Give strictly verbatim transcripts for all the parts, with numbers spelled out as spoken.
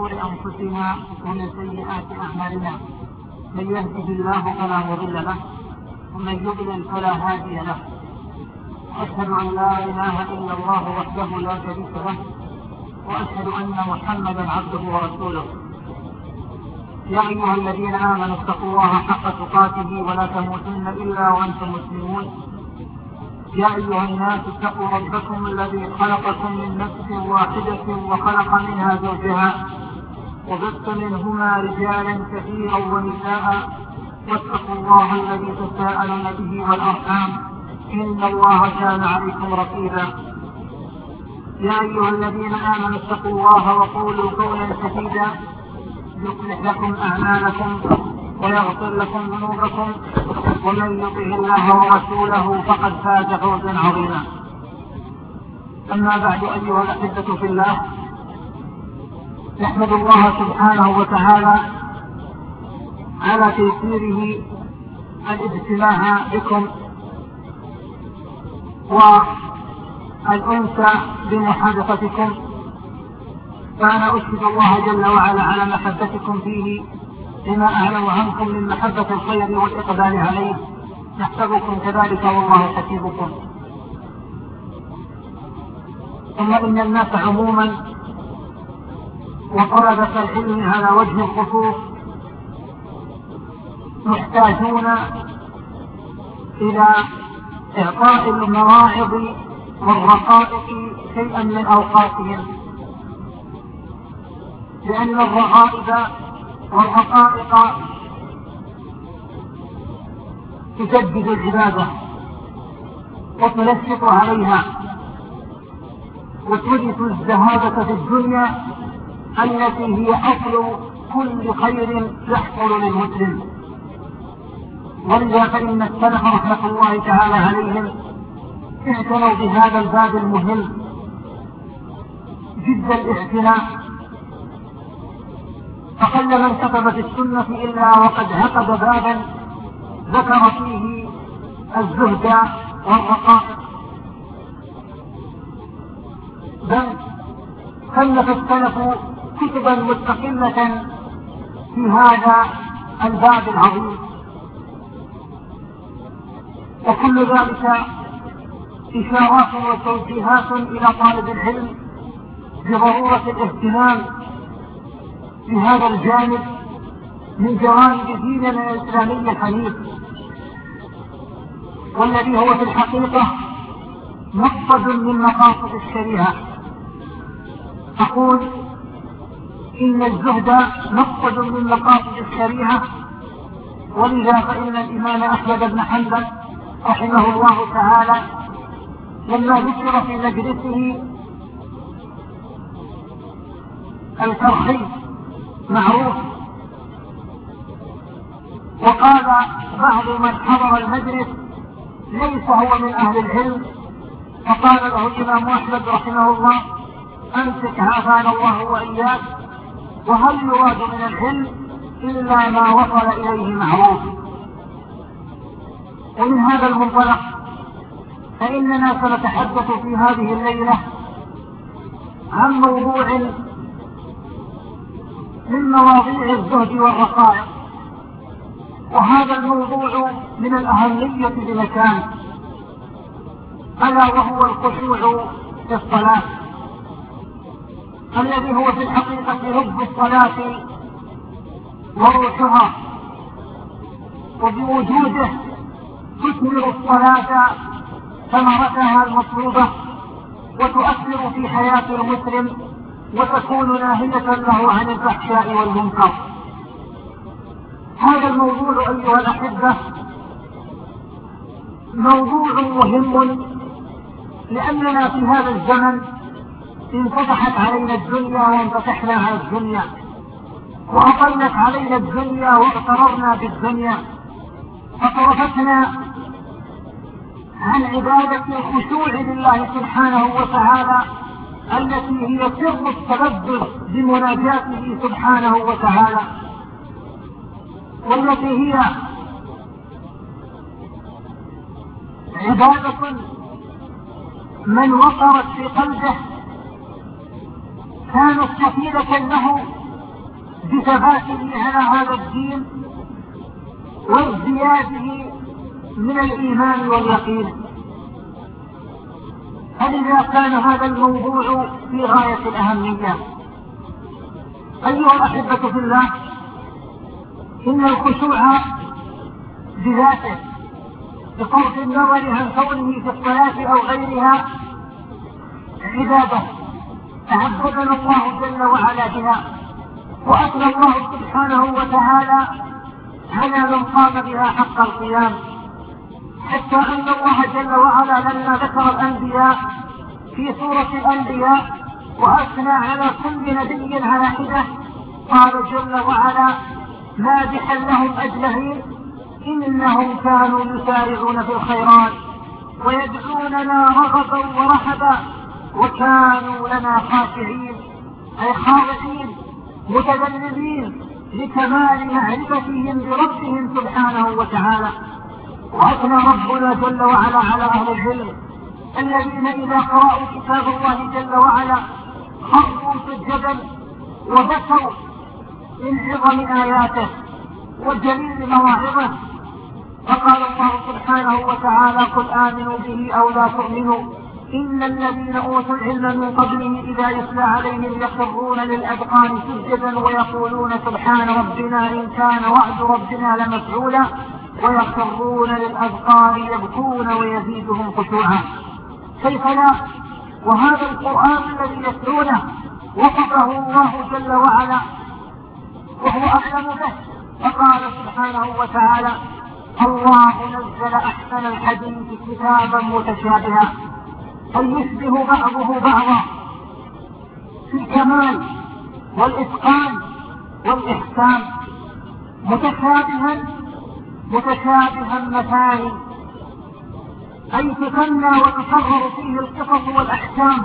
شرور أنفسنا ومن سيئات أعمالنا، من يهده الله فلا مضل له ومن يضلل فلا هادي له. أشهد أن لا إله إلا الله وحده لا شريك له، وأشهد أن محمدا عبده ورسوله. يا أيها الذين آمنوا اتقوا الله حق تقاته ولا تموتن إلا وأنتم مسلمون. يا أيها الناس اتقوا ربكم الذي خلقكم من نفس واحدة وخلق منها زوجها وبث منهما رجالا كثيرا ونساء، واتقوا الله الذي تساءلون به والأرحام إن الله كان عليكم رقيبا. يا أيها الذين آمنوا اتقوا الله وقولوا قولا سديدا يصلح لكم أعمالكم ويغفر لكم ذنوبكم، ومن يطع الله ورسوله فقد فاز فوزا عظيما. أما بعد، أيها الأحبة في الله، نحمد الله سبحانه وتعالى على تيسيره الاجتماع بكم والأنس بمحادثتكم، فأنا أشهد الله جل وعلا على محبتكم فيه لما أعلم عنكم من محبة الخير والإقبال عليه. نحسبكم كذلك والله حسيبكم. ثم إن الناس عموما وطلبة العلم على وجه الخصوص محتاجون إلى إعطاء المواعظ والرقائق شيئا من أوقاتهم، لأن الرغائب والرقائق تجدد العبادة وتلفق عليها وتورث الزهادة في الدنيا التي هي أصل كل خير يحصل للمسلم. ولذا فإن السلف رحمة الله تعالى عليهم اعتنوا بهذا الباب المهم جد الاعتناء، فقل من كتب في السنة إلا وقد عقد بابا ذكر فيه الزهد والرقائق، بل كلف السلف كتبا مستقلة في هذا الباب العظيم. وكل ذلك إشارات وتوجيهات إلى طالب العلم بضرورة الاهتمام بهذا الجانب من جوانب ديننا الإسلامي الحنيف، والذي هو في الحقيقة مقصد من مقاصد الشريعة. أقول إن الزهد مقصد من مقاصد الشريعة، ولذا فإن الإمام أحمد بن حنبل رحمه الله تعالى لما ذكر في مجلسه الكرخي معروف، وقال بعض من حضر المجلس ليس هو من أهل العلم، فقال له الإمام أحمد رحمه الله: أمسك عافانا الله وإياك، وهل يراد من العلم إلا ما وصل إليه معروف؟ ومن هذا المنطلق فإننا سنتحدث في هذه الليلة عن موضوع من مواضيع الزهد والرقائق، وهذا الموضوع من الأهمية بمكان، ألا وهو الخشوع في الصلاة، الذي هو في الحقيقة لب الصلاة وروحها، وبوجوده تثمر الصلاة ثمرتها المطلوبة وتؤثر في حياة المسلم وتكون ناهية له عن الفحشاء والمنكر. هذا الموضوع أيها الأحبة موضوع مهم، لأننا في هذا الزمن انفتحت علينا الدنيا وانفتحنا على الدنيا، وأطلت علينا الدنيا واغتررنا بالدنيا، فصرفتنا عن عبادة الخشوع لله سبحانه وتعالى التي هي سر التلذذ بمناجاته سبحانه وتعالى، والتي هي عبادة من وقرت في قلبه كانت كفيلة له بثباته على هذا الدين وازدياده من الإيمان واليقين. فلذا كان هذا الموضوع في غاية الأهمية. أيها الأحبة في الله، إن الخشوع بذاته بصرف النظر عن كونه في الصلاة أو غيرها عبادة تعبدنا الله جل وعلا بها، وأثنى الله سبحانه وتعالى على من قام بها حق القيام، حتى أن الله جل وعلا لما ذكر الأنبياء في سورة الأنبياء وأثنى على كل نبي على حدة قال جل وعلا مادحا لهم أجمعين إنهم كانوا يسارعون في الخيرات ويدعوننا رغبا ورهبا وكانوا لنا خاشعين، أي خاضعين متذللين لكمال معرفتهم بربهم سبحانه وتعالى. وأثنى ربنا جل وعلا على أهل العلم الذين إذا قرأوا كتاب الله جل وعلا خرجوا سجدا وبكوا من عظم آياته وجليل مواعظه. فقال الله سبحانه وتعالى قل آمنوا به أو لا تؤمنوا إن الذين أوتوا العلم من قبله إذا يتلى عليهم يخرون للأذقان سجدا ويقولون سبحان ربنا إن كان وعد ربنا لمفعولا ويخرون للأذقان يبكون ويزيدهم خشوعا. كيف لا؟ وهذا القرآن الذي يتلونه وصفه الله جل وعلا وهو أعلم به، فقال سبحانه وتعالى الله نزل أحسن الحديث كتابا متشابها أي يشبه بعضه بعضا في الكمال والإتقان والإحسان، متشابها متشابها مثاني أي تثنى وتكرر فيه القصص والأحكام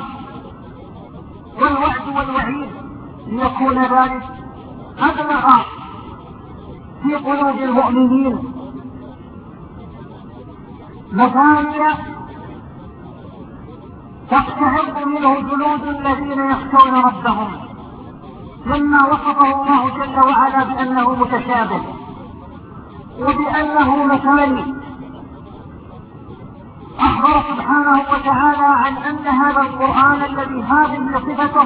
والوعد والوعيد ليكون ذلك أبلغ في قلوب المؤمنين. مثانية تقتهر منه جلود الذين يخشون ربهم، لما وصفه الله جل وعلا بأنه متشابه وبأنه مثاني أخبر سبحانه وتعالى عن أن هذا القرآن الذي هذه صفته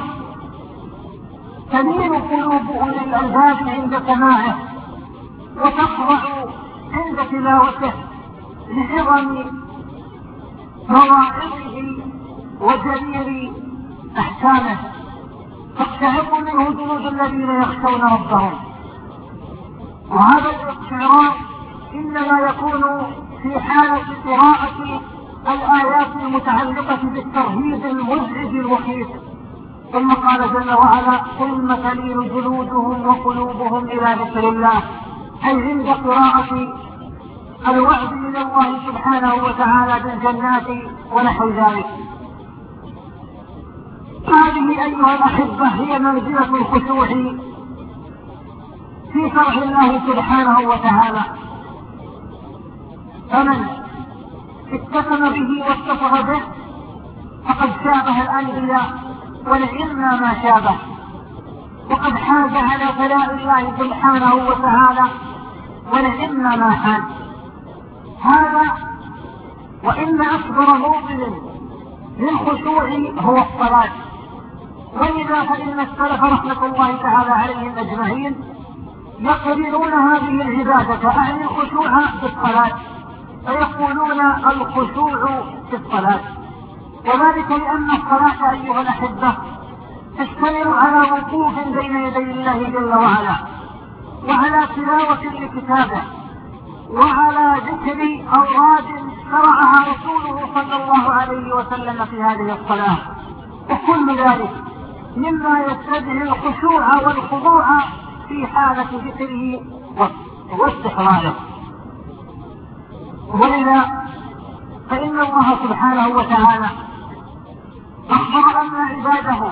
تلين قلوب أولي الألباب عند سماعه وتخضع عند تلاوته لعظم مواعظه وجليل أحكامه، تقتهر منه جلود الذين يخشون ربهم. وهذا الاستعراض إنما يكون في حالة قراءة الآيات المتعلقة بالترهيب المزعج الوخيف. ثم قال جل وعلا ثم تلين جلودهم وقلوبهم إلى ذكر الله، أي عند قراءة الوعد من الله سبحانه وتعالى بالجنات ونحو ذلك. هذه أيها الأحبة هي منزلة الخشوع في شرع الله سبحانه وتعالى، فمن اتسم به واتصف به فقد شابه الأنبياء ولعلنا ما شابه، وقد حاز على ثناء الله سبحانه وتعالى ولعلنا ما حاز. هذا وإن أكبر موطن للخشوع هو الصلاة، ولذا فإن السلف رحمة الله تعالى عليهم أجمعين يقررون هذه العبادة أعني الخشوع في الصلاة، فيقولون الخشوع في الصلاة، وذلك لأن الصلاة أيها الأحبة تشتمل على وقوف بين يدي الله جل وعلا وعلى تلاوة لكتابه وعلى ذكر أوراد شرعها رسوله صلى الله عليه وسلم في هذه الصلاة، وكل ذلك مما يستدعي الخشوع والخضوع في حالة ذكره واستحضاره. ولذا فإن الله سبحانه وتعالى أخبر أن عباده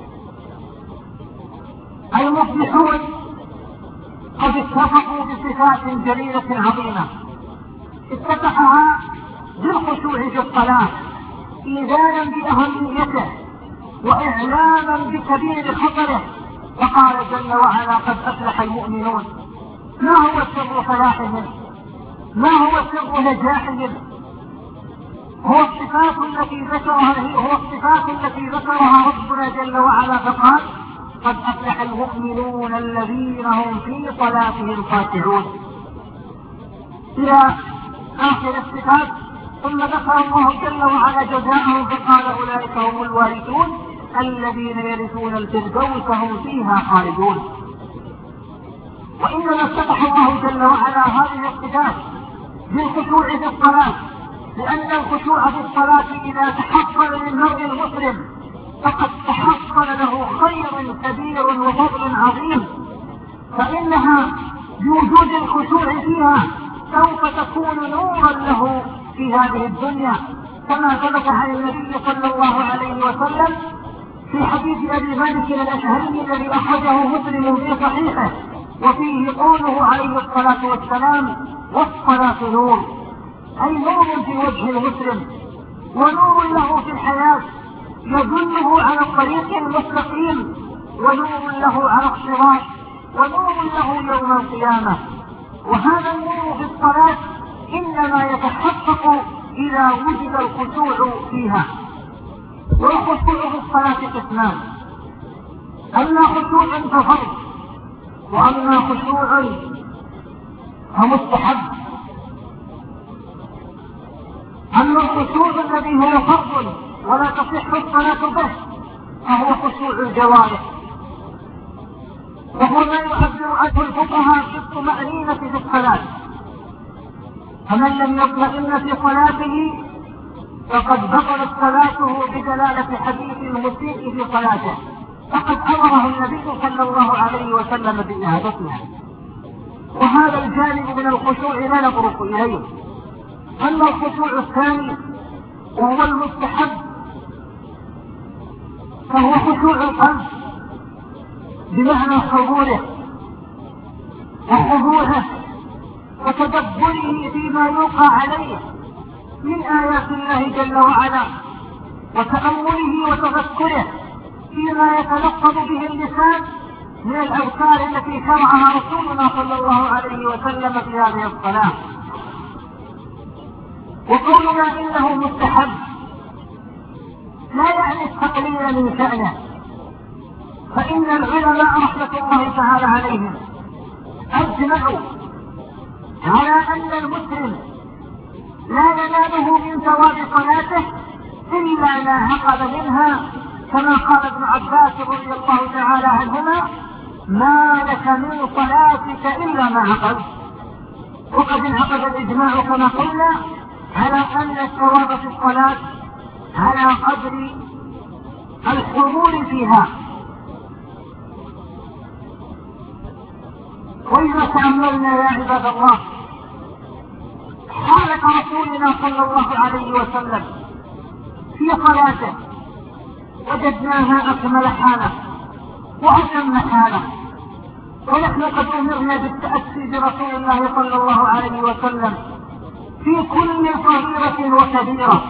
المفلحون قد اتفقوا بصفات جليلة عظيمة افتتحها بالخشوع في الصلاة إيذانا بأهميته وإعلاما بكبير خطره فقال جل وعلا قد أفلح المؤمنون. ما هو سر فلاحهم؟ ما هو سر نجاحهم؟ هو الصفات التي ذكرها هو الصفات التي ذكرها ربنا جل وعلا فقال قد أفلح المؤمنون الذين هم في صلاتهم خاشعون إلى آخر الصفات. ثم ذكر الله جل وعلا جزاءهم فقال أولئك هم الوارثون الذين يرثون الفردوس هم فيها خالدون. وإنما افتتح الله جل وعلا هذه الصفات بالخشوع في الصلاة، لأن الخشوع في الصلاة إذا تحصل للمرء المسلم فقد تحصل له خير كبير وفضل عظيم، فإنها بوجود الخشوع فيها سوف تكون نورا له في هذه الدنيا، كما ثبت عن النبي صلى الله عليه وسلم في حديث أبي مالك الأشهري الذي أخرجه مسلم في صحيحه، وفيه قوله عليه الصلاة والسلام والصلاة نور، أي نور في وجه المسلم ونور له في الحياة يدله على الطريق المستقيم، ونور له على الصراط، ونور له يوم القيامة. وهذا النور في الصلاة إنما يتحقق إذا وجد الخشوع فيها. والخشوع في الصلاة قسمان: أما خشوع ففرض، وأما خشوع فمستحب. أما الخشوع الذي هو فرض ولا تصح الصلاة به فهو خشوع الجوارح، وهو ما يعبر عنه الفقهاء بالطمأنينة في الصلاة. فمن لم يطمئن في صلاته فقد بطلت صلاته بدلالة حديث المسيء في صلاته، فقد أمره النبي صلى الله عليه وسلم بإعادتها. وهذا الجانب من الخشوع لا نبرك إليه. أما الخشوع الثاني وهو المستحب فهو خشوع القلب بمعنى حضوره وخضوعه وتدبره فيما يوقع عليه من آيات الله جل وعلا، وتأمله وتذكره فيما يتلفظ به اللسان من الأذكار التي شرعها رسولنا صلى الله عليه وسلم في هذه الصلاة. وقولنا إنه مستحب لا يعني التقليل من شأنه، فإن العلماء رحمة الله تعالى عليهم أجمعوا على أن المسلم لا يناله من ثواب صلاته إلا ما عقد منها، كما قال ابن عباس رضي الله تعالى عنهما: ما لك من صلاتك إلا ما عقد. وقد انعقد الإجماع كما قلنا على أن الثواب في الصلاة على قدر الحضور فيها. وإذا تأملنا يا عباد الله حالة رسولنا صلى الله عليه وسلم في صلاته وجدناها أكمل حالة وأتم حالة، ونحن قد أمرنا بالتأسي برسول الله صلى الله عليه وسلم في كل صغيرة وكبيرة.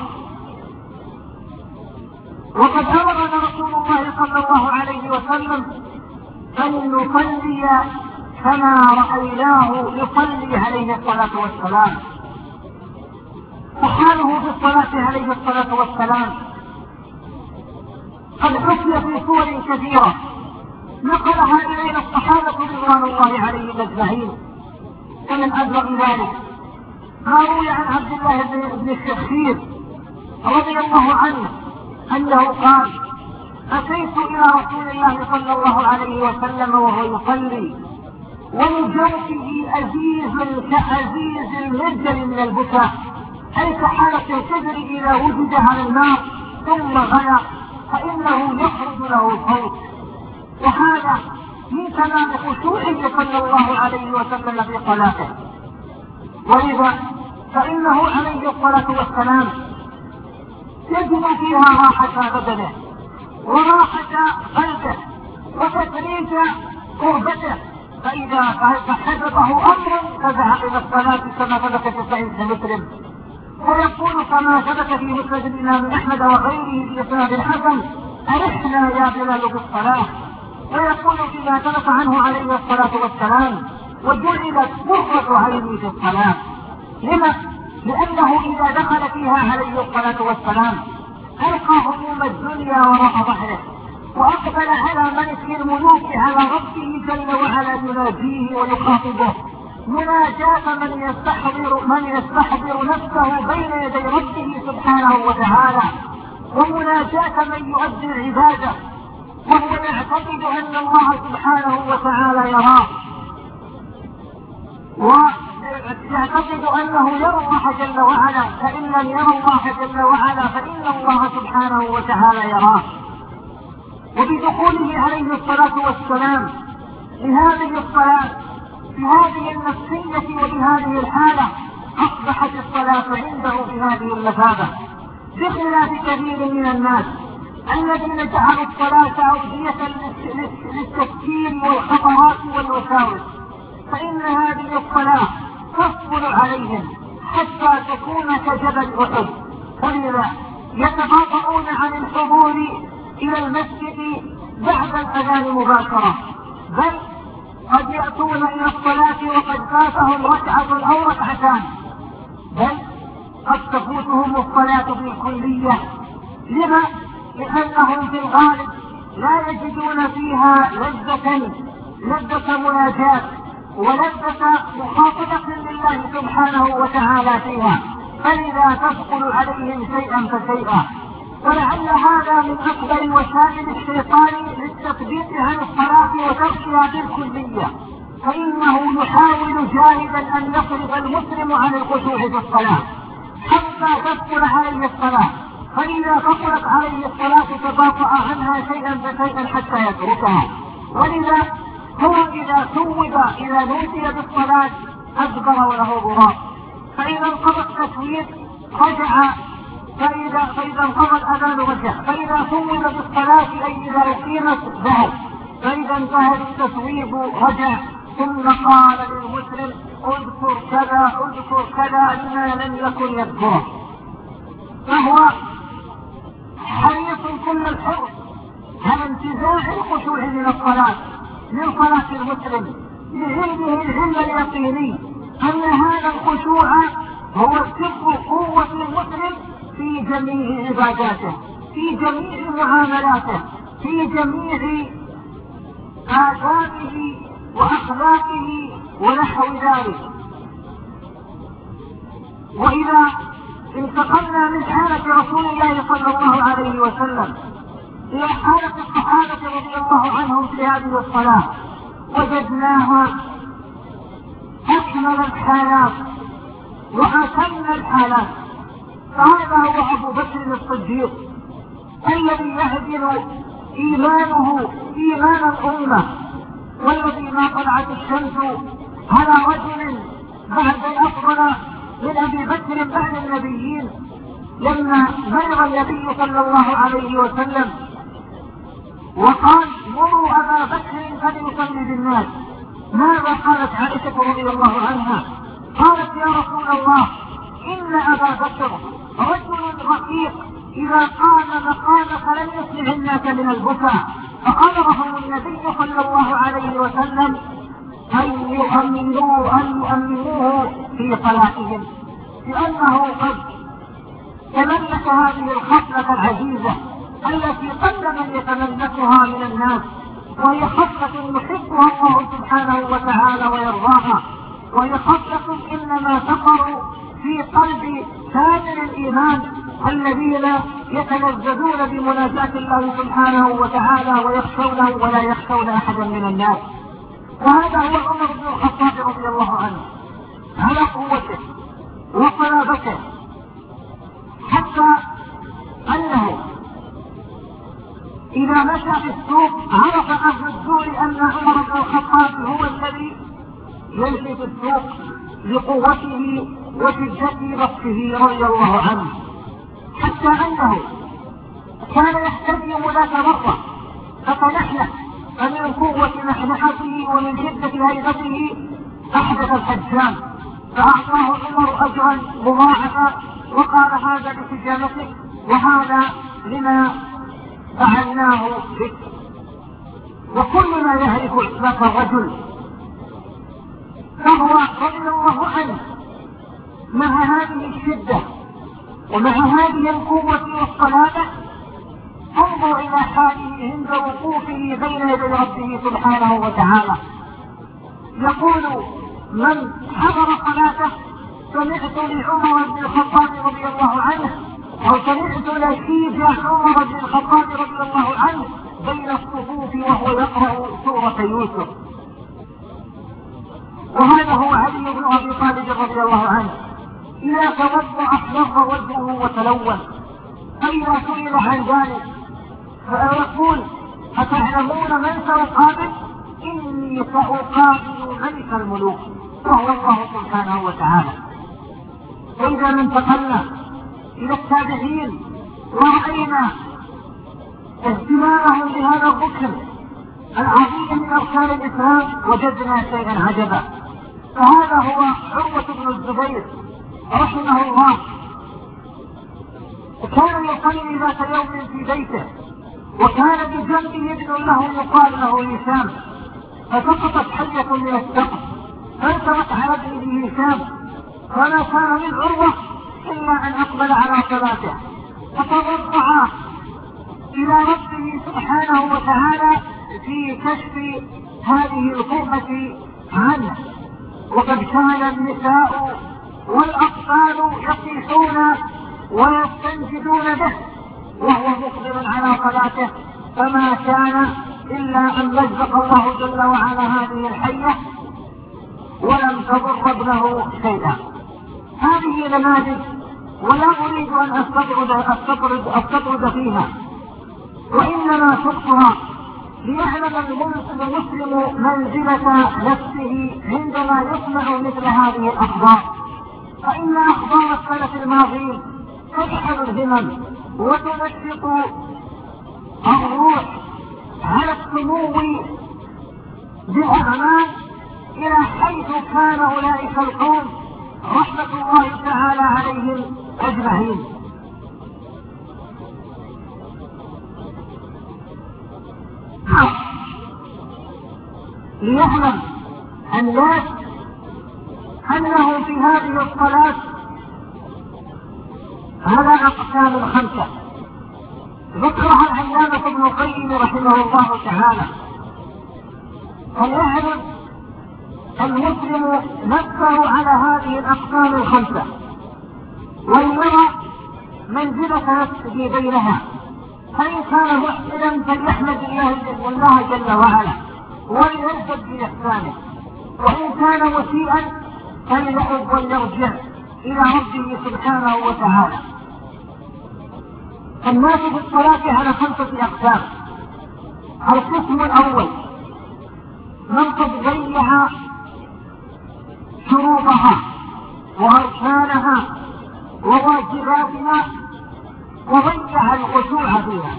وقد أمرنا رسول الله صلى الله عليه وسلم أن نصلي كما رأيناه يصلي عليه الصلاة والسلام. وحاله في الصلاة عليه الصلاة والسلام قد حكي في صور كثيرة نقلها إلينا الصحابة رضوان الله عليهم أجمعين. ومن أبلغ ذلك ما روي عن عبد الله بن الشخير رضي الله عنه أنه قال: أتيت إلى رسول الله صلى الله عليه وسلم وهو يصلي ومن جوفه أزيز كأزيز المرجل من البكاء، أي كحالة الكدر إذا وجد على النار ثم غلى فإنه يخرج له الصوت. وهذا من تمام خشوعه صلى الله عليه وسلم في صلاته. ولذا فإنه عليه الصلاة والسلام يجب فيها راحة بدنه وراحة قلبه وتفريج قربته، فإذا حدثه أمر فذهب إلى الصلاة كما ثبت في صحيح مسلم. ويقول كما ثبت في مسند الإمام أحمد وغيره في إسناد الحسن: أرحنا يا بلال بالصلاة. ويقول فيما ثبت عنه عليه الصلاة والسلام: وجعلت قرة عيني في الصلاة. لما؟ لأنه إذا دخل فيها عليه الصلاة والسلام ألقى هموم الدنيا وراء ظهره، وأقبل على ملك الملوك على ربه جل وعلا يناديه ويخاطبه مناجاة من يستحضر من يستحضر نفسه بين يدي ربه سبحانه وتعالى، ومناجاة من يؤدي العبادة وهو يعتقد أن الله سبحانه وتعالى يراه، ويعتقد أنه يرى الله جل وعلا، فإن لم يرى الله جل وعلا فإن الله سبحانه وتعالى يراه. وبدخوله عليه الصلاة والسلام لهذه الصلاة في هذه النفسية وبهذه الحالة أصبحت الصلاة عنده بهذه المثابة، بخلاف كثير من الناس الذين جعلوا الصلاة أودية للتفكير والخطرات والوساوس، فإن هذه الصلاة تثقل عليهم حتى تكون كجبل أحد، ولذا يتباطؤون عن الحضور إلى المسجد بعد الأذان مباشرة، بل قد يأتون إلى الصلاة وقد فاتهم ركعة أو ركعتان، بل قد تفوتهم الصلاة بالكلية. لما؟ لأنهم في الغالب لا يجدون فيها لذة لذة مناجاة ولذة مخاطبة لله سبحانه وتعالى فيها، فلذا تثقل عليهم شيئا فشيئا. ولعل هذا من أكبر وسائل الشيطان للتثبيت عن الصلاة وتركها بالكلية، فإنه يحاول جاهدا أن يصرف المسلم عن الخشوع في الصلاة حتى تثقل عليه الصلاة، فإذا ثقلت عليه الصلاة تباطأ عنها شيئا فشيئا حتى يتركها. ولذا هو إذا ثوب إذا نودي بالصلاة أدبر وله ضراب، فإذا انقضى التسويق رجع، فإذا فإذا انقضى الأذان رجع، فإذا ثوب بالصلاة أي إذا أقيمت ذهب، فإذا انتهى التسويق رجع، ثم قال للمسلم: اذكر كذا اذكر كذا لما لم يكن يذكره. فهو حريص كل الحرص على انتزاع الخشوع من الصلاة من صلاة المسلم، لعلمه العلم اليقيني أن هذا الخشوع هو سر قوة المسلم في جميع عباداته، في جميع معاملاته، في جميع آدابه وأخلاقه ونحو ذلك. وإذا انتقلنا من حالة رسول الله صلى الله عليه وسلم إلى حالة الصحابة رضي الله عنهم في هذه الصلاة وجدناها أكمل الحالات وأتم الحالات. فهذا هو أبو بكر الصديق الذي يعدل إيمانه إيمان الأمة، والذي ما طلعت الشمس على رجل بعد الأفضل من أبي بكر بعد النبيين. لما مرض النبي صلى الله عليه وسلم وقال: مروا أبا بكر فليصلي بالناس، ماذا قالت عائشة رضي الله عنها؟ قالت: يا رسول الله، إن أبا بكر رجل رقيق إذا قام مقامك لم يسمع الناس من البكاء، فأمرهم النبي صلى الله عليه وسلم أن يؤمنوه أن يؤمنوه في صلاتهم، لأنه قد تملك هذه الخصلة العزيزة التي قل من يتملكها من الناس، وهي خصلة يحبها الله سبحانه وتعالى ويرضاها، وهي خصلة إنما تقر في قلب كامل الإيمان الذين يتلذذون بمناجاة الله سبحانه وتعالى ويخشونه ولا يخشون أحدا من الناس. وهذا هو عمر بن الخطاب رضي الله عنه على قوته وصلابته، حتى أنه إذا مشى في السوق عرف أهل السوق أن عمر بن الخطاب هو الذي يمشي في السوق لقوته وشدة بطشه رضي الله عنه، حتى أنه كان يحتجم ذات مرة فتنحنح، فمن قوة نحنحته ومن شدة هيبته أحدث الحجام، فأعطاه عمر أجرا مضاعفا وقال: هذا لحجامتك وهذا لما فعلناه بك. وكل ما يهلك لك الرجل، فهو رضي الله عنه مع هذه الشدة ومع هذه القوة والصلابة انظر إلى حاله عند وقوفه بين يدي ربه سبحانه وتعالى. يقول من حضر صلاته: سمعت لعمر بن الخطاب رضي الله عنه، أو سمعت لشيب عمر بن الخطاب رضي الله عنه بين الصفوف وهو يقرأ سورة يوسف. وهذا هو علي بن أبي طالب رضي الله عنه، إذا توضأ احمر وجهه وتلون، فإذا سئل عن ذلك فيقول: أتعلمون من سأقابل؟ إني سأقابل ملك الملوك وهو الله سبحانه وتعالى. وإذا انتقلنا إلى التابعين ورأينا اهتمامهم بهذا الركن العظيم من أركان الإسلام وجدنا شيئا عجبا. فهذا هو عروة بن الزبير رحمه الله، وكان يصلي ذات يوم في بيته، وكان بجنبه ابن له يقال له هشام، فسقطت حية من السقف فالتفت على ابنه هشام، فما كان من عروة إلا أن أقبل على صلاته فتضرع إلى ربه سبحانه وتعالى في كشف هذه الغربة عنه. وقد كان النساء والأطفال يصيحون ويستنجدون به وهو مقبل على صلاته، فما كان إلا أن مزق الله جل وعلا هذه الحية ولم تضر ابنه شيئا. هذه نماذج ولا أريد أن أستطرد, أستطرد, أستطرد فيها، وإنما شرطها ليعلم المسلم منزلة نفسه عندما يسمع مثل هذه الأخبار. فإن أخبار السلف الماضين تجعل الهمم وتنشط الروح على السمو بالأعمال إلى حيث كان أولئك القوم رحمة الله تعالى عليهم أجمعين. ليعلم الناس أنه في هذه الصلاة على أقسام خمسة ذكرها العلامة ابن القيم رحمه الله تعالى. فليعلم المسلم نفسه على هذه الأقسام الخمسة وليرى منزلة نفسه بينها، فإن كان محسنا فليحمد الله جل وعلا وليزدد بإحسانه، وإن كان مسيئا فليعد وليرجع إلى ربه سبحانه وتعالى. الناس في الصلاة على خمسة أقسام. القسم الأول من قد ضيع شروطها وأركانها وواجباتها وضيع الخشوع فيها.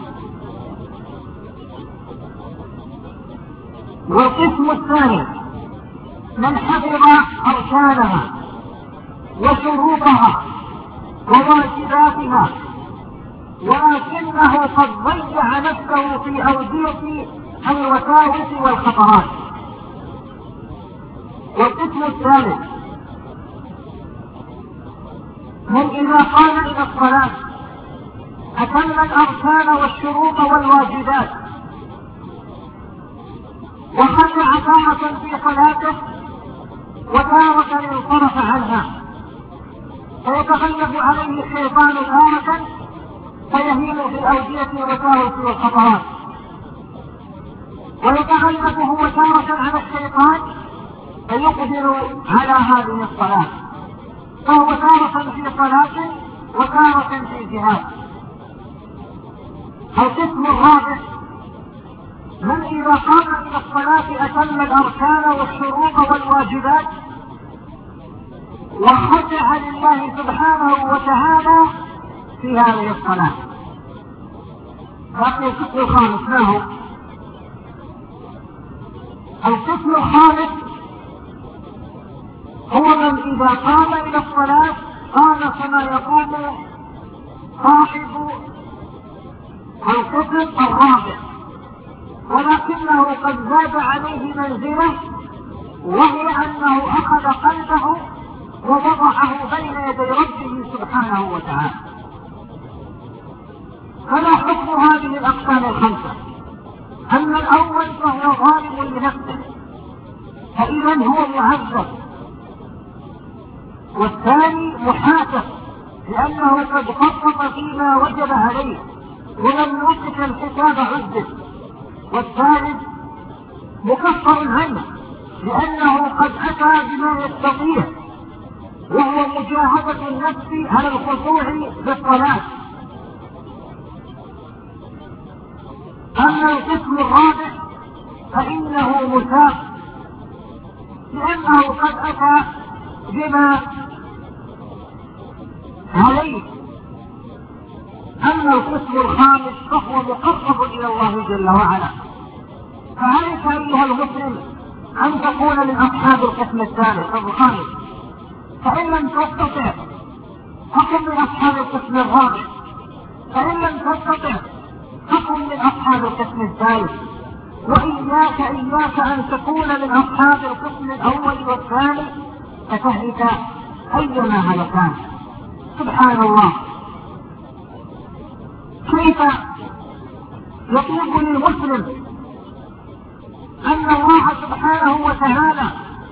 والقسم الثاني من حفظ أركانها وشروطها وواجباتها ولكنه قد ضيع نفسه في أودية الوساوس والخطرات. والقسم الثالث من إذا قام إلى الصلاة أتم الأركان والشروط والواجبات وخشع تارة في صلاته وتارة انصرف عنها، فيتغلب عليه الشيطان تارة فيهيم في الأودية والوساوس والخطرات، ويتغلب هو تارة على الشيطان فيقدر على هذه الصلاة، فهو تارة في صلاة وتارة في جهاد. القسم الرابع من إذا قام إلى الصلاة أتم الأركان والشروط والواجبات وخشع لله سبحانه وتعالى في هذه الصلاة. بقي القسم الخامس له. القسم الخامس هو من إذا قام إلى الصلاة قام كما يقوم صاحب القسم الرابع، ولكنه قد زاد عليه منزله، وهي أنه أخذ قلبه ووضعه بين يدي ربه سبحانه وتعالى. فما حكم هذه الأقسام الخمسة؟ أما الأول فهو ظالم لنفسه فإذا هو معذب، والثاني محاسب لأنه قد خطط فيما وجب عليه ولم يوقف الحساب عذب، والثالث مكفر عنه لأنه قد أتى بما يستطيع وهو مجاهدة النفس على الخضوع بالصلاة. أما القسم الرابع فإنه مثاب لأنه قد أتى بما عليه. أما القسم الخامس فهو مقرب إلى الله جل وعلا. فعليك أيها المسلم أن تكون من أصحاب القسم الثالث أو الخامس، فإن لم تستطع فكن من أصحاب القسم الرابع، فإن لم تستطع فكن من أصحاب القسم الثالث. وإياك إياك أن تكون من أصحاب القسم الأول والثاني فتهلك أيما هلكان. سبحان الله، كيف يطلب للمسلم أن الله سبحانه وتعالى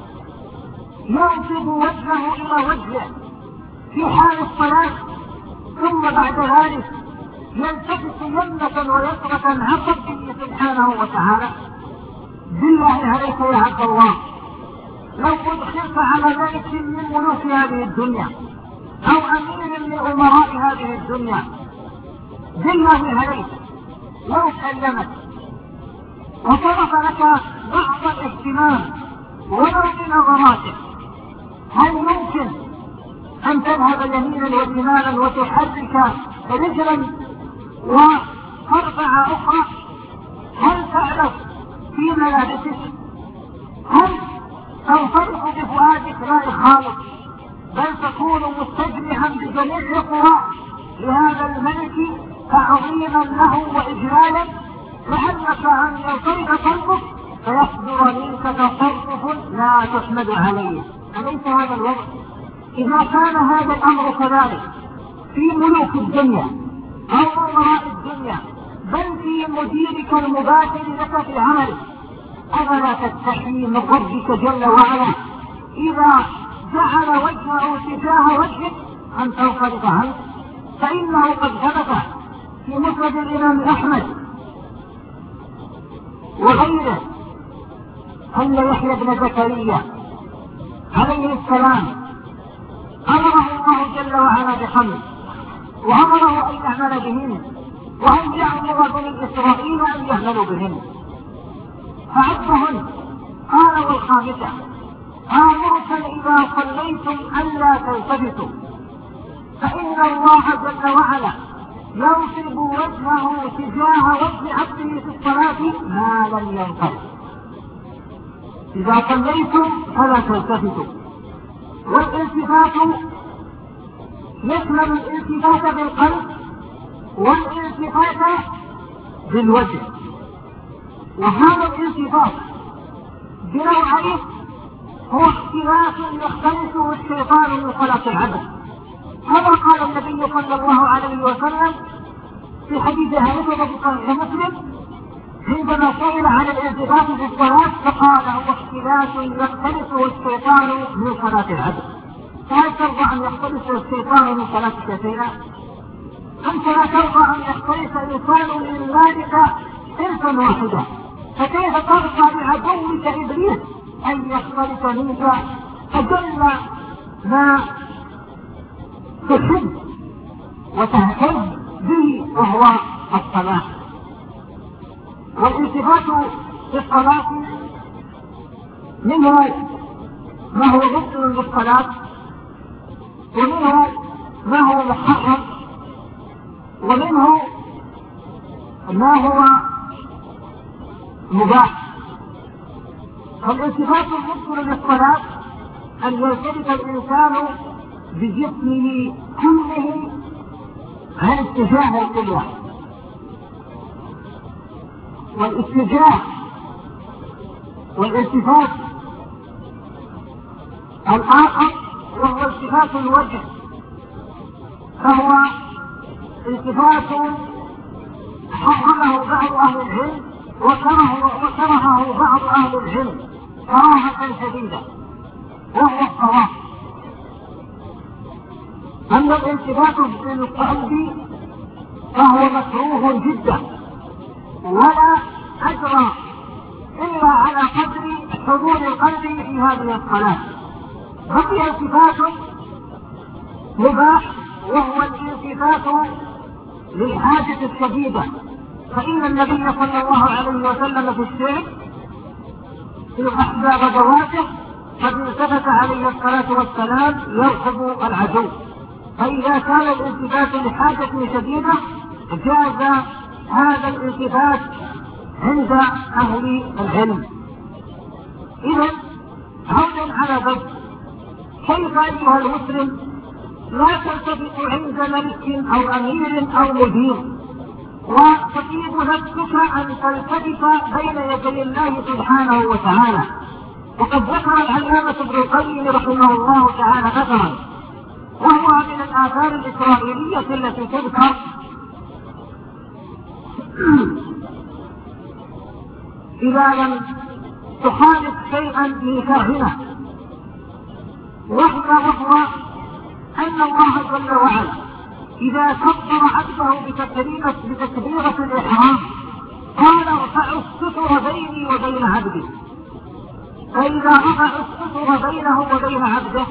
ينصب وجهه إلى وجهه في حال الصلاة، ثم بعد ذلك يلتفت يمنة ويسرة عن ربه سبحانه وتعالى؟ بالله عليك يا عبد الله، لو أدخلت على ملك من ملوك هذه الدنيا أو أمير من أمراء هذه الدنيا، بالله عليك لو كلمك وطلب لك بعض الاهتمام ولو بنظراته، هل يمكن أن تذهب يمينا وشمالا وتحرك رجلا وترفع أخرى؟ هل تعرف في ملابسك؟ هل تنطلق بفؤادك لا خالص، بل تكون مستجمعا بجميع قوى لهذا الملك تعظيما له وإجلالا، لعلك أن ينطلق قلبك فيصدر منك تصرف لا تحمد عليه. أليس هذا الوضع؟ إذا كان هذا الأمر كذلك في ملوك الدنيا أو أمراء الدنيا، بل في مديرك المباشر لك في عملك، أفلا تستحي من ربك جل وعلا إذا جعل وجهه تجاه وجهك أن تنصرف عنه؟ فإنه قد ثبت في مسند الإمام أحمد وغيره أن يحيى بن زكريا عليه السلام أمره الله جل وعلا بخمس، وأمره أن يعمل بهن، وأن يأمر بني إسرائيل أن يعملوا بهن، فعدهن. قال: والخامسة آمركم إذا صليتم ألا تلتفتوا، فإن الله جل وعلا ينصب وجهه تجاه وجه عبده في الصلاة ما لم ينصرف. إذا صليتم فلا تلتفتوا، والالتفات يشمل الالتفات بالقلب والالتفات بالوجه، وهذا الالتفات بنوعين هو اختلاف يختلفه الشيطان من صلاة العبد، كما قال النبي صلى الله عليه وسلم في حديث هذا الذي قال مسلم عندما سئل عن الالتفات في الصلاة فقال: هو اختلاف يختلفه الشيطان من صلاة العبد. فهل ترضى أن يختلف الشيطان من صلاتك شيئا؟ أنت لا ترضى أن يختلف الإنسان من ذلك إنسا واحدة، فكيف ترضى بعدوك إبليس أن يختلف منك أجل ما تحب وتهتم به وهو الصلاة؟ والالتفات في الصلاة منه ما هو ضد للصلاة، ومنه ما هو محرم، ومنه ما هو مباح. فالالتفات المبطل للصلاة أن يلتفت الإنسان بجسمه كله عن اتجاه القبلة، والاتجاه والالتفات. الآخر وهو التفات الوجه، فهو التفات حرمه بعض أهل العلم وكرهه, وكرهه بعض أهل العلم كراهة شديدة، وهو الصواب. أما الالتفات بالقلب فهو مكروه جدا، ولا أجر إلا على قدر حضور القلب في هذه الصلاة. بقي التفات مباح، وهو الالتفات للحاجة الشديدة، فإن النبي صلى الله عليه وسلم في الشعر في إحدى غزواته قد التفت عليه الصلاة والسلام يركب العدو، فإذا كان الالتفات لحاجة شديدة جاز هذا الالتفات عند أهل العلم. إذن عود على ذلك، كيف أيها المسلم لا تلتفت عند ملك أو أمير أو مدير وتطيب نفسك أن تلتفت بين يدي الله سبحانه وتعالى؟ وقد ذكر العلامة ابن القيم رحمه الله تعالى أثرا، وهو من الآثار الإسرائيلية التي تذكر إذا لم تخالف شيئا من شرعنا، وهو أن الله جل وعلا إذا كبر عبده بتكبيرة الإحرام قال ارفعوا الستر بيني وبين عبدي، فإذا رفعوا الستر بينه وبين عبده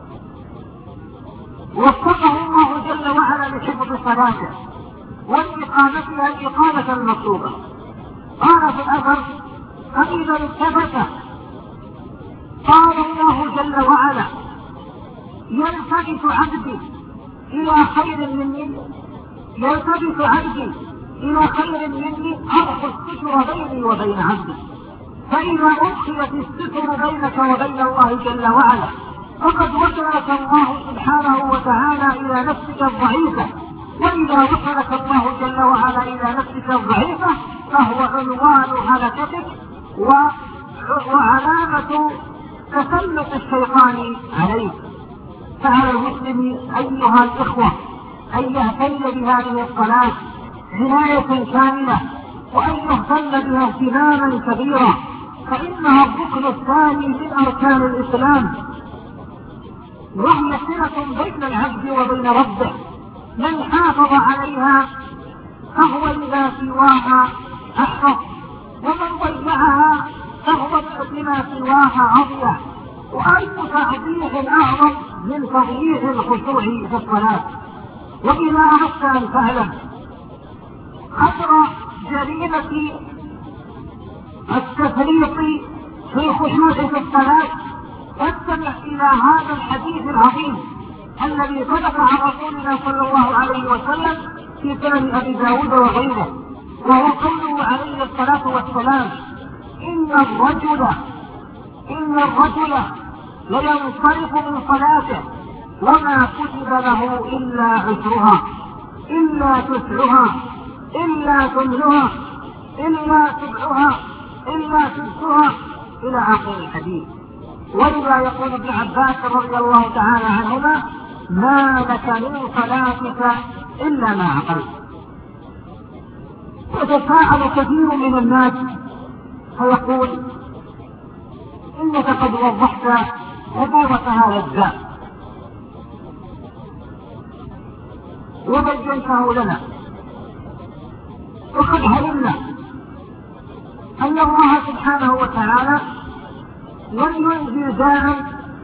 وفقه الله جل وعلا لحفظ صلاته ولإقامتها الإقامة المطلوبة. قال في الأثر فإذا التفت قال الله جل وعلا يلتفت عبدي إلى خير مني يلتفت عبدي إلى خير مني أرخ الستر بيني وبين عبدي، فإذا أدخلت الستر بينك وبين الله جل وعلا فقد وصلك الله سبحانه وتعالى إلى نفسك الضعيفة، وإذا وصلك الله جل وعلا إلى نفسك الضعيفة فهو عنوان هلكتك وعلامة تسلط الشيطان عليك. فعلى المسلم أيها الإخوة أن يهتم بهذه الصلاة عناية كاملة، وأن يهتم بها اهتماما كبيرا، فإنها الركن الثاني من أركان الإسلام، وهي صلة بين العبد وبين ربه. من حافظ عليها فهو لما سواها أحرص، ومن ضيعها فهو لما سواها أضيع. وأي تضييع أعظم من تضييع الخشوع في الصلاة؟ وإذا أردت أن تعلم خطر جريمة التفريط في الخشوع في الصلاة فاستمع إلى هذا الحديث العظيم الذي صدق عن رسولنا صلى الله عليه وسلم في سنن أبي داود وغيره، وهو قوله عليه الصلاة والسلام إن الرجل إن الرجل لينصرف من صلاته وما كتب له إلا عشرها إلا تسعها إلا ثمنها إلا سبعها إلا سدسها إلى آخر الحديث. ولذا يقول ابن عباس رضي الله تعالى عنهما ما لك من صلاتك إلا ما عقلت. وتساءل كثير من الناس فيقول إنك قد وضحت خطورة هذا الداء وبينته لنا، وقد علمنا أن الله سبحانه وتعالى لم ينزل داء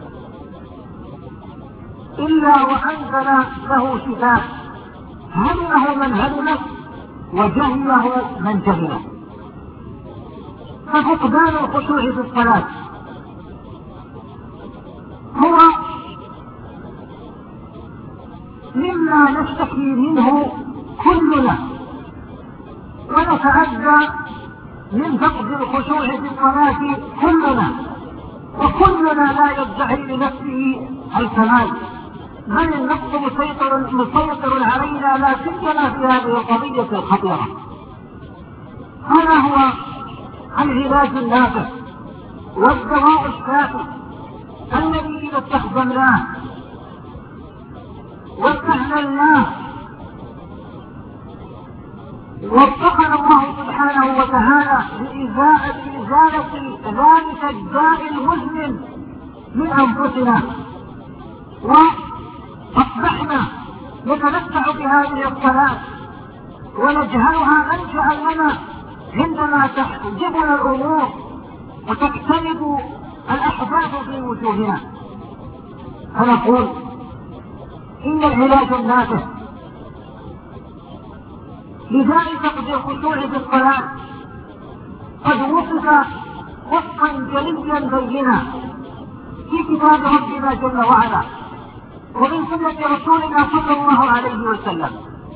إلا وأنزل له شفاء، علمه من علمه وجهله من جهله. ففقدان الخشوع في الصلاة هو مما نشتكي منه كلنا، ونتأذى من فقد الخشوع في الصلاة كلنا، وكلنا لا يدعي لنفسه الكمال، بل النفس مسيطر مسيطر علينا لا سيما في هذه القضية الخطيرة. هذا هو العلاج النافع والدواء الشافي الذي إذا استخدمناه واستعملناه وفقنا الله سبحانه وتعالى لإزالة ذلك الداء المزمن من أنفسنا، وأصبحنا نتمتع بهذه الصلاة ونجهلها منشأ لنا عندما تحجبنا الأمور وتقترب الأحداث في وجوهنا. فنقول إن العلاج النافع لذلك الخشوع في الصلاة قد وصف وصفا جليا بينا في كتاب ربنا جل وعلا ومن سنة رسولنا صلى الله عليه وسلم.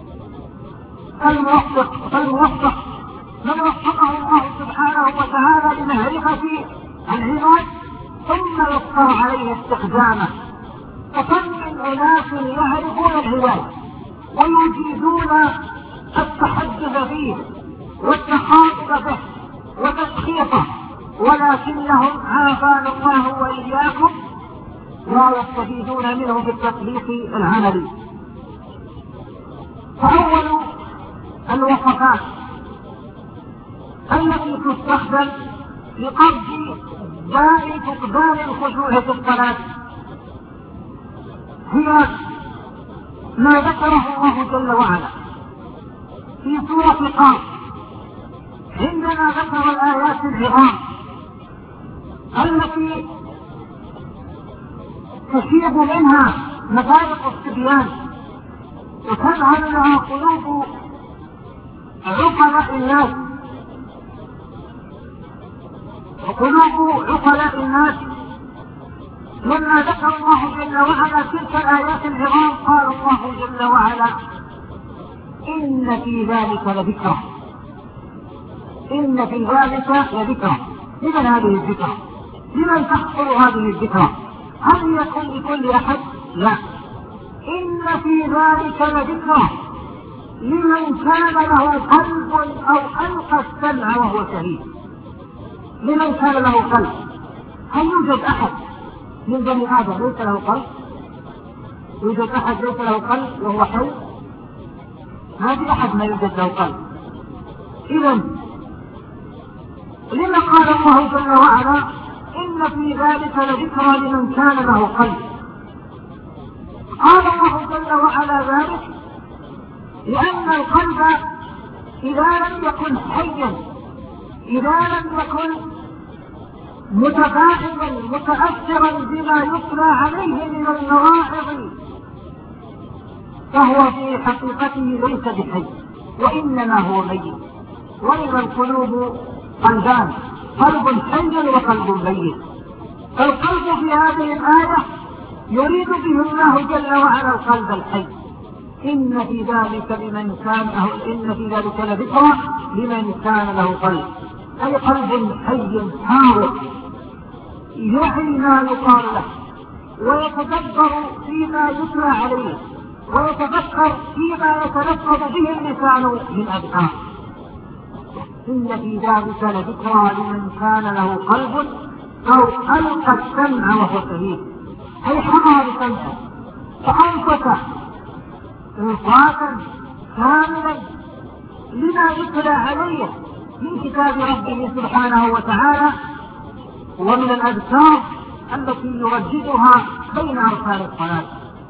فالموفق فالموفق من وفقه الله سبحانه وتعالى لمعرفة العباد ثم يقر عليه استخدامه. فكم من أناس يعرفون العباد ويجيدون التحدث فيه والتخاطب به وتسخيطه، ولكنهم عافانا الله وإياكم لا يستفيدون منه بالتطبيق العملي. فأول الوصفات التي تستخدم لقصد داء فقدان الخشوع في الصلاة هي ما ذكره الله جل وعلا في سورة قاف عندما ذكر الآيات العظام التي تشيب منها مفارق الصبيان وتذهل لها قلوب عقلاء الناس وقلوب عقلاء الناس. لما ذكر الله جل وعلا تلك الآيات العظام قال الله جل وعلا إن في ذلك لذكرى، إن في ذلك لذكرى. لمن هذه الذكرى؟ لمن تحصل هذه الذكرى؟ هل يكون لكل أحد؟ لا. إن في ذلك لذكرى لمن كان له قلب أو ألقى السمع وهو شهيد. لمن كان له قلب. هل يوجد أحد من بني آدم ليس له قلب؟ يوجد أحد ليس له قلب وهو حي؟ ما في أحد ما يوجد له قلب. إذن لما قال الله جل وعلا إن في ذلك لذكرى لمن كان له قلب؟ قال الله جل وعلا ذلك لأن القلب إذا لم يكن حيا، إذا لم يكن متفاعلا متأثرا بما يتلى عليه من المواعظ فهو في حقيقته ليس بحي وإنما هو ميت. وإذا القلوب قلبان، قلب حي وقلب ميت. فالقلب في هذه الآية يريد به الله جل وعلا القلب الحي. إن في ذلك لمن كان إن في ذلك لذكرى لمن كان له قلب، أي قلب حي حاضر يعي ما يقال له ويتدبر فيما يتلى عليه ويتفكر فيما يتلفظ به اللسان من أذكار. إن في ذلك لذكرى لمن كان له قلب أو ألقى السمع وهو شهيد، أي حضر بسمعه فأنصت إنصاتا كاملا لما يتلى عليه من كتاب ربه سبحانه وتعالى ومن الأذكار التي يرددها بين أركان الصلاة.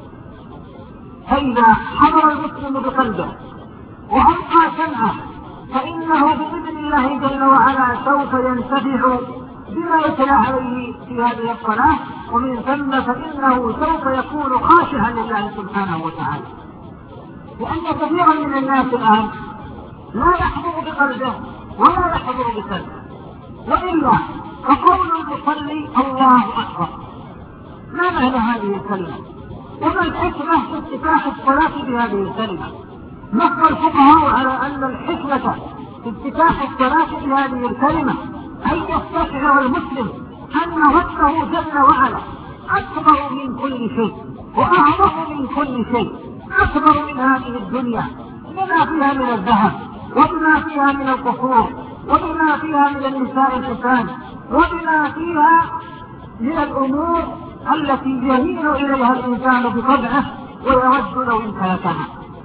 فإذا حضر المسلم بقلبه وألقى سمعه فإنه بإذن الله جل وعلا سوف ينتفع بما يتلى عليه في هذه الصلاة، ومن ثم فإنه سوف يكون خاشعا لله سبحانه وتعالى. لأن كثيرا من الناس الآن لا يحضر بقلبه ولا يحضر بسمعه، وإلا فقول المصلي الله أكبر ما معنى هذه الكلمة؟ وما الحكمة في افتتاح الصلاة بهذه الكلمة؟ نص الفقهاء على أن الحكمة في افتتاح الصلاة بهذه الكلمة أن يستشعر المسلم أن ربه جل وعلا أكبر من كل شيء وأعظم من كل شيء، أكبر من هذه الدنيا بما فيها من الذهب وبما فيها من القصور وبما فيها من النساء الحسان، وبما فيها من الأمور التي يميل إليها الإنسان بطبعه ويود لو امتلكها.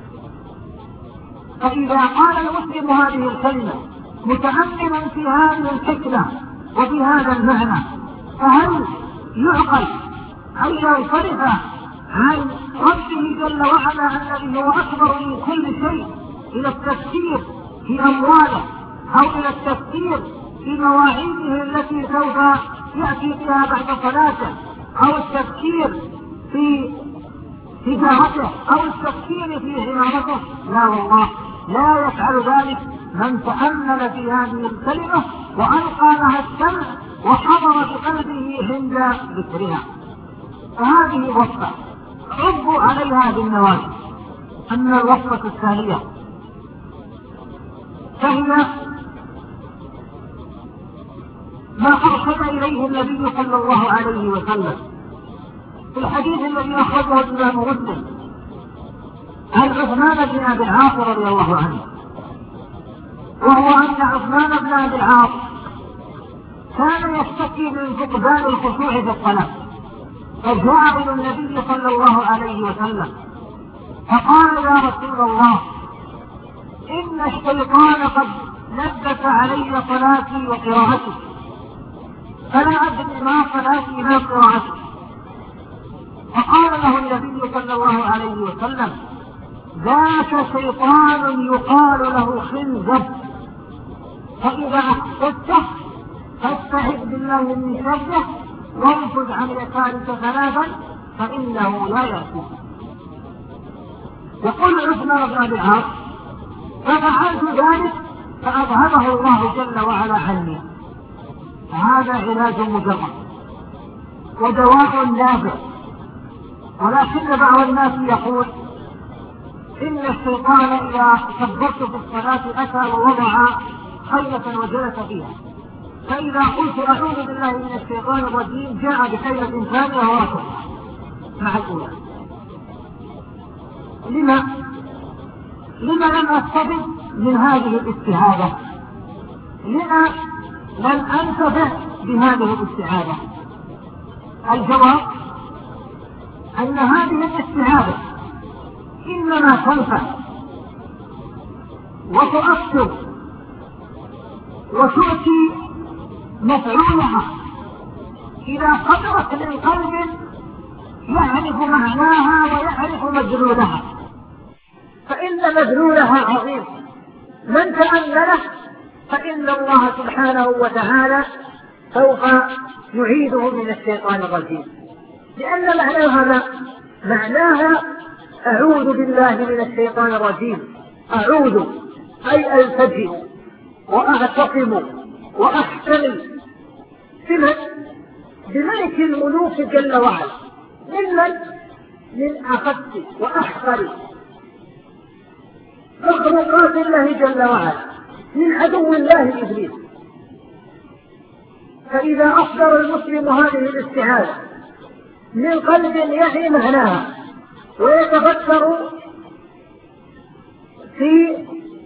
فإذا قال المسلم هذه الكلمة متأملا في هذه الحكمة وفي هذا المعنى، فهل يعقل أن ينصرف عن ربه جل وعلا الذي هو أكبر من كل شيء إلى التفكير في أمواله أو إلى التفكير في مواعيده التي سوف يأتي بها بعد صلاته، أو التفكير في تجارته، أو التفكير في عمارته؟ لا والله، لا يفعل ذلك من تأمل في هذه الكلمة وألقى لها السمع وحضر بقلبه عند ذكرها. فهذه وصفة عضوا عليها بالنواجذ. أما الوصفة الثانية فهي ما أرشد إليه النبي صلى الله عليه وسلم في الحديث الذي أخرجه الإمام مسلم عن عثمان بن أبي العاص رضي الله عنه، وهو أن عثمان بن أبي العاص كان يشتكي من فقدان الخشوع في الصلاة، فجاء إلى النبي صلى الله عليه وسلم فقال: يا رسول الله، إن الشيطان قد لبس علي صلاتي وقراءتي، فلا أدري ما صلاتي ما قراءتي. فقال له النبي صلى الله عليه وسلم: ذاك شيطان يقال له خنزب، فإذا أحسسته فاستعذ بالله من شره وانفذ عن يسارك ثلاثا فإنه لا يأتيك. يقول عثمان بن أبي العاص: ففعلت ذلك فأذهبه الله جل وعلا عني. هذا علاج مجرد ودواء نافع، ولكن بعض الناس يقول إن الشيطان إذا كبرت في الصلاة أتى ووضع خيلة وجلس فيها، فإذا قلت أعوذ بالله من الشيطان الرجيم جاء بخيلة ثانية وركبها مع الأولى. لما؟ لما لم أستفد من هذه الاستعاذة؟ لما لم أنتفع بهذه الاستعاذة؟ الجواب أن هذه الاستعاذة إنما تنفع وتؤثر وتؤتي مفعولها إذا قدرت من قلب يعرف معناها ويعرف مدلولها، فإن مدلولها عظيم. من تأمله فإن الله سبحانه وتعالى سوف يعيده من الشيطان الرجيم، لأن معناها معناها أعوذ بالله من الشيطان الرجيم. أعوذ أي ألتجئ وأعتصم وأحتمي بمن؟ بملك الملوك جل وعلا. ممن؟ من أخذ وأحقر مخلوقات الله جل وعلا، من عدو الله إبليس. فإذا أصدر المسلم هذه الاستعاذة من قلب يعي معناها ويتفكر في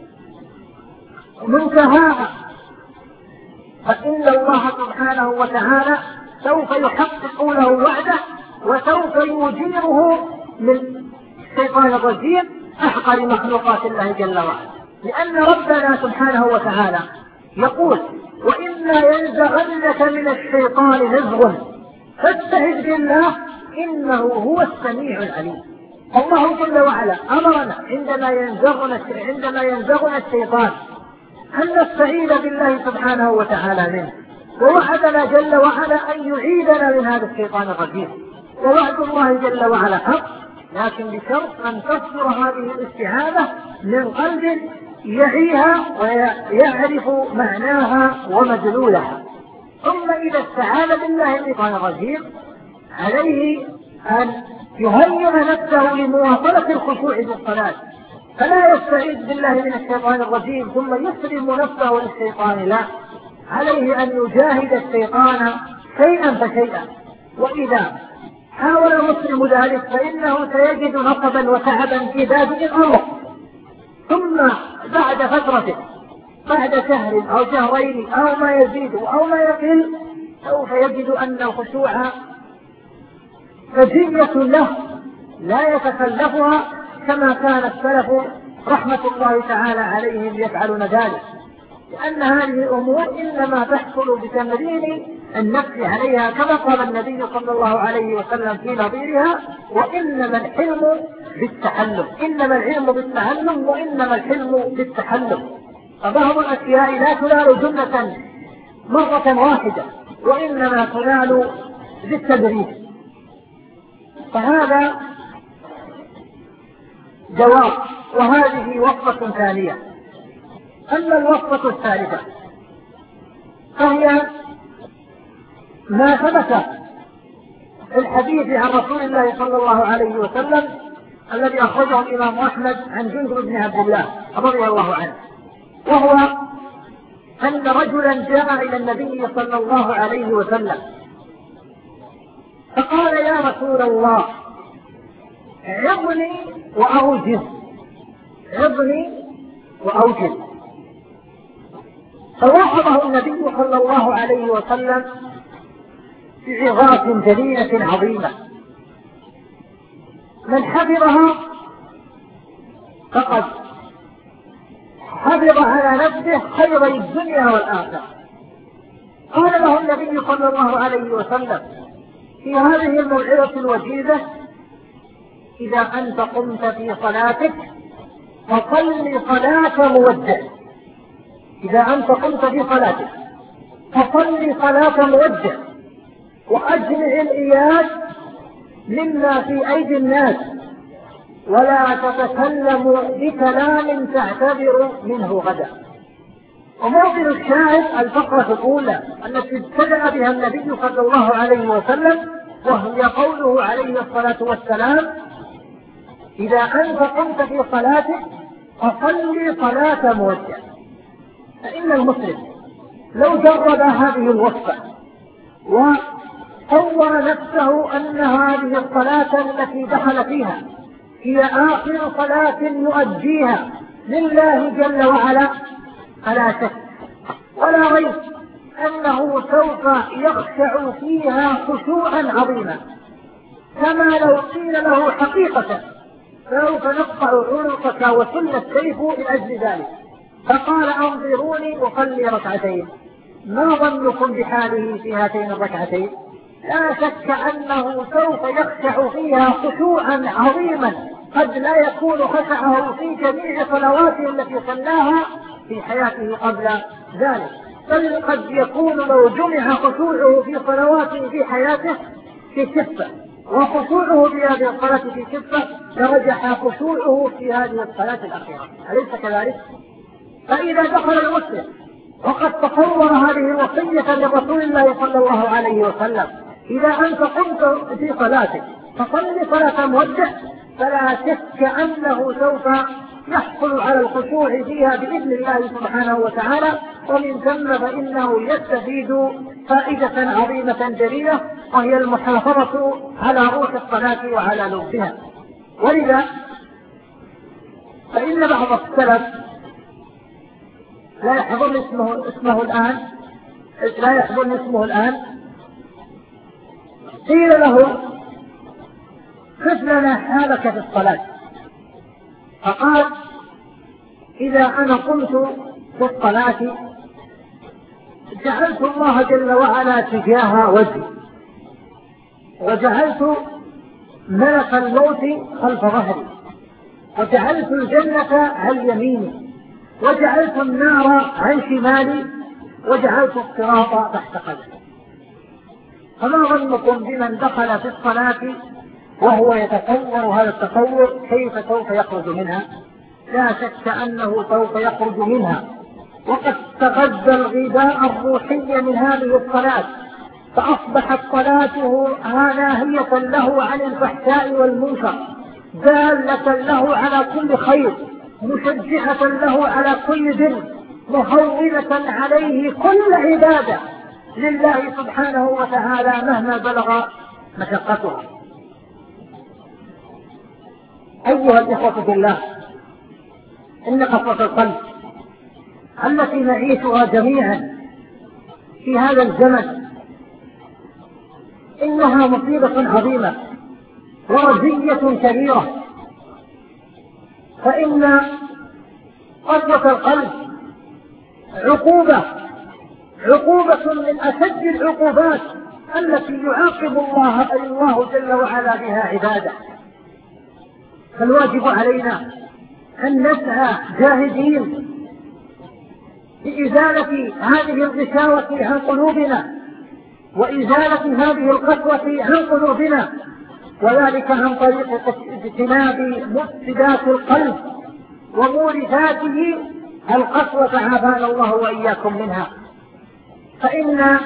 منتهاها، فإن الله سبحانه وتعالى سوف يحقق له وعده وسوف يجيره من الشيطان الرجيم أحقر مخلوقات الله جل وعلا. لأن ربنا سبحانه وتعالى يقول: وإما ينزغنك من الشيطان نزغ فاستعذ بالله إنه هو السميع العليم. الله جل وعلا أمرنا عندما ينزغنا عندما ينزغنا الشيطان أن نستعيذ بالله سبحانه وتعالى منه، ووعدنا جل وعلا أن يعيدنا من هذا الشيطان الرجيم. ووعد الله جل وعلا حق، لكن بشرط أن تصدر هذه الاستعاذة من قلب يعيها ويعرف معناها ومدلولها. ثم إذا استعاذ بالله من الشيطان الرجيم عليه أن يهيئ نفسه لمواصلة الخشوع في الصلاة، فلا يستعيذ بالله من الشيطان الرجيم ثم يسلم نفسه للشيطان، لا، عليه أن يجاهد الشيطان شيئا فشيئا. وإذا حاول المسلم ذلك فإنه سيجد نصبا وتعبا في بادئ الأمر، ثم بعد فترة بعد شهر أو شهرين أو ما يزيد أو ما يقل سوف يجد أن الخشوع فجية له لا يتخلفها كما كان السلف رحمة الله تعالى عليهم يفعلون ذلك، لأن هذه الأمور إنما تحصل بتمرين النفس عليها كما قال النبي صلى الله عليه وسلم في نظيرها: وإنما الحلم بالتعلم، إنما العلم بالتعلم وإنما الحلم بالتحلم. فبعض الأشياء لا تنال جملة مرة واحدة وإنما تنال بالتدريج. فهذا جواب، وهذه وصفة ثانية. أما الوصفة الثالثة فهي ما ثبت في الحديث عن رسول الله صلى الله عليه وسلم الذي أخرجه الإمام أحمد عن جندب بن عبد الله رضي الله عنه، وهو أن رجلا جاء إلى النبي صلى الله عليه وسلم فقال: يا رسول الله، عظني وأوجز، عظني وأوجز. فوعظه النبي صلى الله عليه وسلم بعظات جليلة عظيمة، من حفظها فقد حفظ على نفسه خيري الدنيا والآخرة. قال له النبي صلى الله عليه وسلم في هذه الموعظة الوجيزة: إذا أنت قمت في صلاتك فصل صلاة مودع، إذا أنت قمت في صلاتك فصل صلاة مودع، وأجمع الإياد مما في أيدي الناس، ولا تتكلم بكلام تعتبر منه غدا. وموضع الشاهد الفقرة الأولى التي ابتدأ بها النبي صلى الله عليه وسلم، وهي قوله عليه الصلاة والسلام: إذا أنت قمت في صلاتك فصل صلاة مودع. فإن المسلم لو جرب هذه الوصفة وصور نفسه أن هذه الصلاة التي دخل فيها هي آخر صلاة يؤديها لله جل وعلا، فلا شك ولا ريب أنه سوف يخشع فيها خشوعا عظيما، كما لو قيل له حقيقة سوف نقطع عنقك وسل السيف لأجل ذلك، فقال: أنظروني أصلي ركعتين. ما ظنكم بحاله في هاتين الركعتين؟ لا شك أنه سوف يخشع فيها خشوعا عظيما قد لا يكون خشعه في جميع صلواته التي صلاها في حياته قبل ذلك، بل قد يكون لو جمع خشوعه في صلواته في حياته في كفة، وخشوعه في هذه الصلاة في كفة، لرجح خشوعه في هذه الصلاة الأخيرة، أليس كذلك؟ فإذا دخل المسلم وقد تصور هذه الوصية لرسول الله صلى الله عليه وسلم: إذا أنت قمت في صلاتك فصل صلاة مودع، فلا شك أنه سوف يحصل على الخشوع فيها بإذن الله سبحانه وتعالى، ومن ثم فإنه يستفيد فائدة عظيمة جليلة، وهي المحافظة على روح الصلاة وعلى لبها. ولذا فإن بعض السلف لا يحضرني اسمه, اسمه الآن لا يحضرني اسمه الآن قيل له: خذ لنا حالك في الصلاة. فقال: إذا أنا قمت في الصلاة جعلت الله جل وعلا تجاه وجهي، وجعلت ملك الموت خلف ظهري، وجعلت الجنة عن يميني، وجعلت النار عن شمالي، وجعلت الصراط تحت قدمي. فما ظنكم بمن دخل في الصلاة وهو يتصور هذا التصور كيف سوف يخرج منها؟ لا شك أنه سوف يخرج منها وقد تغذى الغذاء الروحي من هذه الصلاة، فأصبحت صلاته ناهية له عن الفحشاء والمنكر، دالة له على كل خير، مشجعة له على كل بر، مهونة عليه كل عبادة لله سبحانه وتعالى مهما بلغ مشقتها. أيها الإخوة في الله، إن قسوة القلب التي نعيشها جميعا في هذا الزمن إنها مصيبة عظيمة ورزية كبيرة. فإن قسوة القلب عقوبة عقوبة من أشد العقوبات التي يعاقب الله الله جل وعلا بها عباده. فالواجب علينا أن نسعى جاهدين بإزالة هذه الغشاوة عن قلوبنا وإزالة هذه القسوة عن قلوبنا، وذلك عن طريق اجتناب مفسدات القلب ومورثاته القسوة عافانا الله وإياكم منها. فإن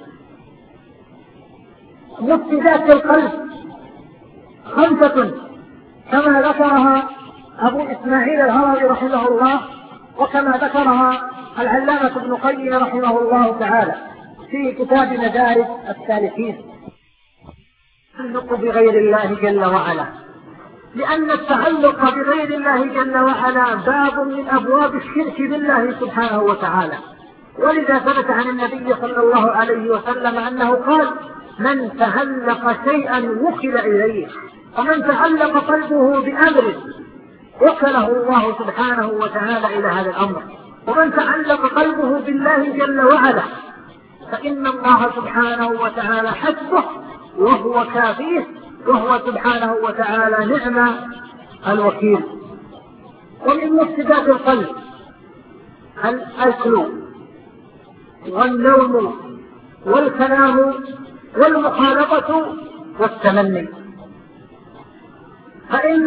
مفسدات القلب خمسة كما ذكرها أبو إسماعيل الهروي رحمه الله، وكما ذكرها العلامة ابن القيم رحمه الله تعالى في كتاب مدارج السالكين. التعلق بغير الله جل وعلا، لأن التعلق بغير الله جل وعلا باب من أبواب الشرك بالله سبحانه وتعالى. ولذا ثبت عن النبي صلى الله عليه وسلم أنه قال: من تعلق شيئا وكل إليه، ومن تعلق قلبه بأمر وكله الله سبحانه وتعالى إلى هذا الأمر. ومن تعلق قلبه بالله جل وعلا فإن الله سبحانه وتعالى حسبه وهو كافيه، وهو سبحانه وتعالى نعم الوكيل. ومن مفسدات القلب الأكل والنوم والكلام والمخالطة والتمني. فإن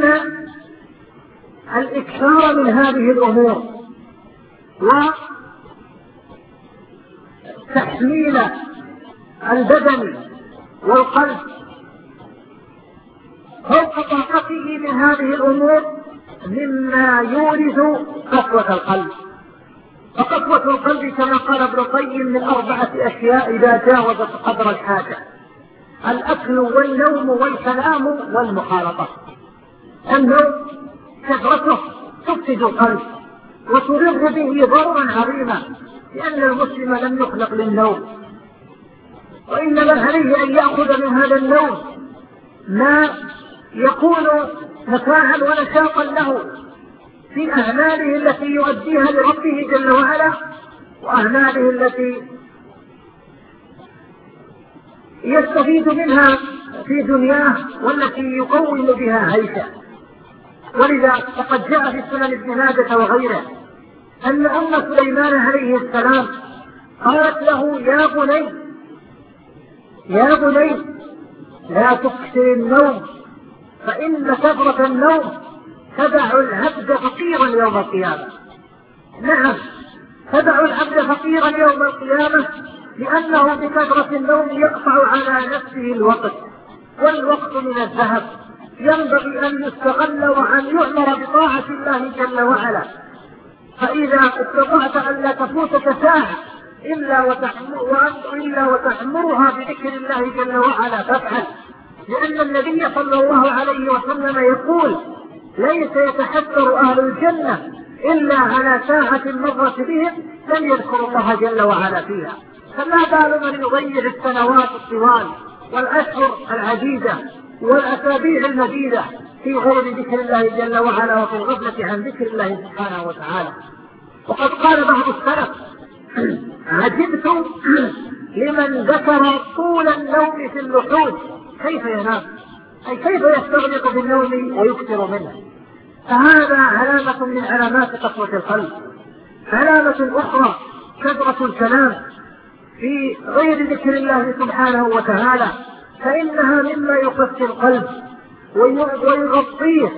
الإكثار من هذه الأمور وتحميل البدن والقلب فوق طاقته من هذه الأمور مما يورث قسوة القلب. فقسوة القلب كما قال ابن القيم من أربعة أشياء إذا جاوزت قدر الحاجة: الأكل والنوم والكلام والمخالطة. النوم كثرته تفسد القلب وتضر به ضررا عظيما، لأن المسلم لم يخلق للنوم، وإنما عليه أن يأخذ من هذا النوم ما يكون نفاعا ونشاطا له في أعماله التي يؤديها لربه جل وعلا، وأعماله التي يستفيد منها في دنياه والتي يقوم بها عيشه. ولذا فقد جاء في سنن ابن ماجه وغيره أن أم سليمان عليه السلام قالت له: يا بني يا بني لا تكثر النوم، فإن كثرة النوم تدع العبد فقيرا يوم القيامة. نعم، تدع العبد فقيرا يوم القيامة، لأنه بكثرة النوم يقطع على نفسه الوقت، والوقت من الذهب ينبغي أن يستغل وأن يؤمر بطاعة الله جل وعلا. فإذا استطعت أن لا تفوتك ساعة إلا وإلا وتحمرها بذكر الله جل وعلا فافعل، لأن النبي صلى الله عليه وسلم يقول: ليس يتحسر أهل الجنة إلا على ساعة مرت بهم لم يذكروا الله جل وعلا فيها. فما بال من يضيع السنوات الطوال والأشهر العديدة والأسابيع المديدة في غير ذكر الله جل وعلا وفي الغفلة عن ذكر الله سبحانه وتعالى. وقد قال بعض السلف: عجبت لمن ذكر طول النوم في اللحود كيف ينام، أي كيف يستغرق بالنوم ويكثر منه. فهذا علامة من علامات قسوة القلب. علامة أخرى كثرة الكلام في غير ذكر الله سبحانه وتعالى، فإنها مما يقسي القلب ويغطيه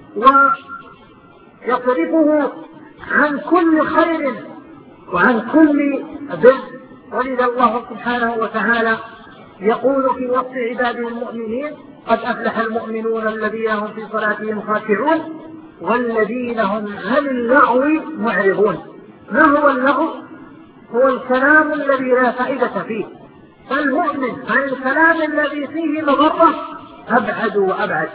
ويصرفه عن كل خير وعن كل بر. ولذا الله سبحانه وتعالى يقول في وصف عباده المؤمنين: قد أفلح المؤمنون الذين هم في صلاتهم خاشعون والذين هم عن اللغو معرضون. ما هو اللغو؟ هو الكلام الذي لا فائدة فيه. فالمؤمن عن الكلام الذي فيه مضرة أبعد وأبعد.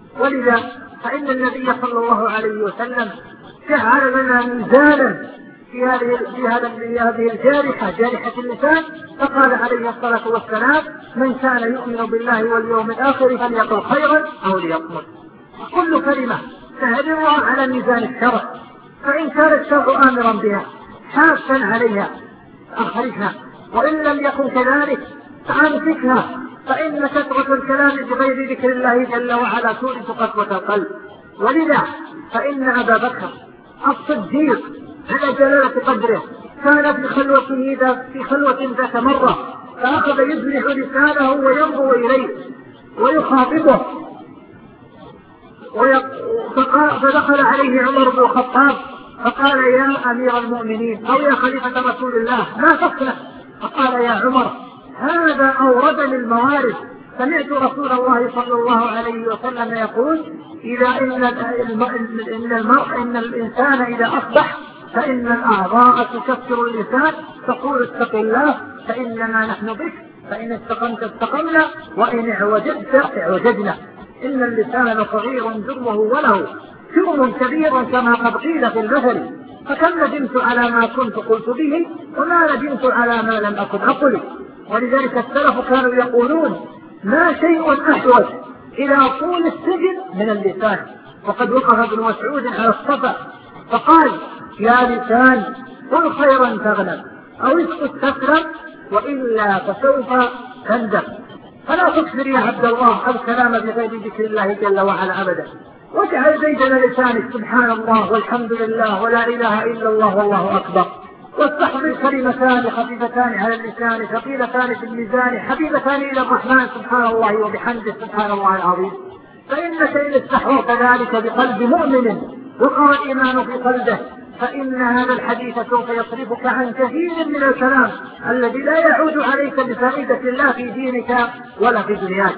ولذا فإن النبي صلى الله عليه وسلم جعل لنا ميزانا في هذه في هذا في هذه الجارحة جارحة اللسان، فقال عليه الصلاة والسلام: من كان يؤمن بالله واليوم الآخر فليقل خيرا أو ليصمت. كل كلمة تهدرها على ميزان الشرع، فإن كان الشرع آمرا بها حافا عليها أخرجها، وإن لم يكن كذلك فأمسكها، فإن كثرة الكلام بغير ذكر الله جل وعلا تورث قسوة القلب. ولذا فإن أبا بكر الصديق على جلالة قدره كان في خلوته في خلوة ذات مرة، فأخذ يزرع لسانه وينظر إليه ويخاطبه، فدخل عليه عمر بن الخطاب فقال: يا أمير المؤمنين أو يا خليفة رسول الله ما تصنع؟ فقال: يا عمر هذا أوردني الموارد، سمعت رسول الله صلى الله عليه وسلم يقول: إذا إن إن المرء إن الإنسان إذا أصبح فإن الأعضاء تكسر اللسان، تقول اتق الله فإننا نحن بك، فإن استقمت استقمنا وإن اعوجدت اعوجدنا. إن اللسان صغير جرمه وله جرم كبير كما قد قيل في المثل، فكم ندمت على ما كنت قلت به وما ندمت على ما لم أكن أقل. ولذلك السلف كانوا يقولون: ما شيء أحوج إلى طول السجن من اللسان. وقد وقف ابن مسعود على الصفا فقال: يا لسان قل خيرا تغنم أو اسكت تكرم وإلا فسوف تندم. فلا تكثر يا عبد الله الكلام بغير ذكر الله جل وعلا أبدا، واجعل بين لسانك سبحان الله والحمد لله ولا إله إلا الله والله أكبر، واستحضر كلمتان خفيفتان على اللسان ثقيلتان في الميزان حبيبتان إلى الرحمن سبحان الله وبحمده سبحان الله العظيم. فإنك إن استحضرت ذلك بقلب مؤمن وقرأ الإيمان في قلبه فإن هذا الحديث سوف يصرفك عن كثير من الكلام الذي لا يعود عليك بفائدة لا في دينك ولا في دنياك.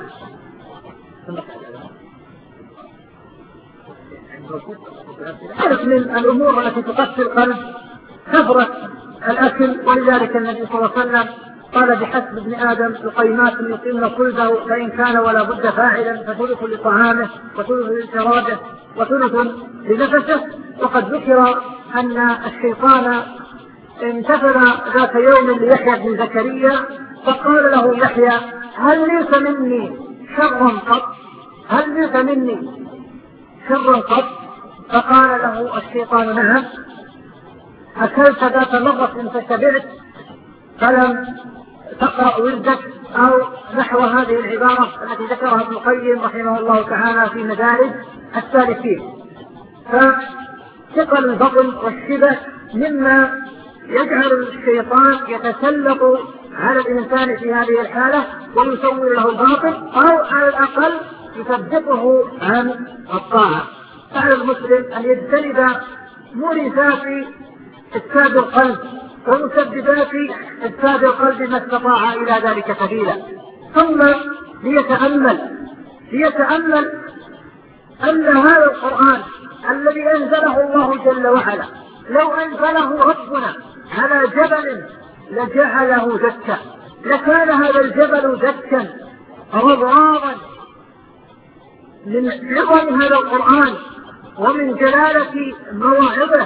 من الأمور التي تقسي القلب كثرة الأكل، ولذلك النبي صلى الله عليه وسلم قال: بحسب ابن آدم لقيمات يقيمن صلبه، فإن كان ولا بد فاعلا فثلث لطعامه وثلث لشرابه وثلث لنفسه. وقد ذكر أن الشيطان انتفل ذات يوم ليحيى بن زكريا فقال له يحيى: هل ليس مني شر قط؟ هل ليس مني شر قط؟ فقال له الشيطان: نعم، أكلت ذات مرة فشبعت فلم تقرأ وردك، أو نحو هذه العبارة التي ذكرها ابن القيم رحمه الله تعالى في مدارج السالكين. فثقل البطن والشبع مما يجعل الشيطان يتسلط على الإنسان في هذه الحالة ويسول له الباطل، أو على الأقل يثبته عن الطاعة. فعلى المسلم أن يجتنب مورثات إفساد القلب ومسببات إفساد القلب ما استطاع إلى ذلك سبيلا، ثم ليتأمل ليتأمل أن هذا القرآن الذي أنزله الله جل وعلا لو أنزله ربنا على جبل لجعله دكا، لكان هذا الجبل دكا رضراضا من عظم هذا القرآن ومن جلالة مواعظه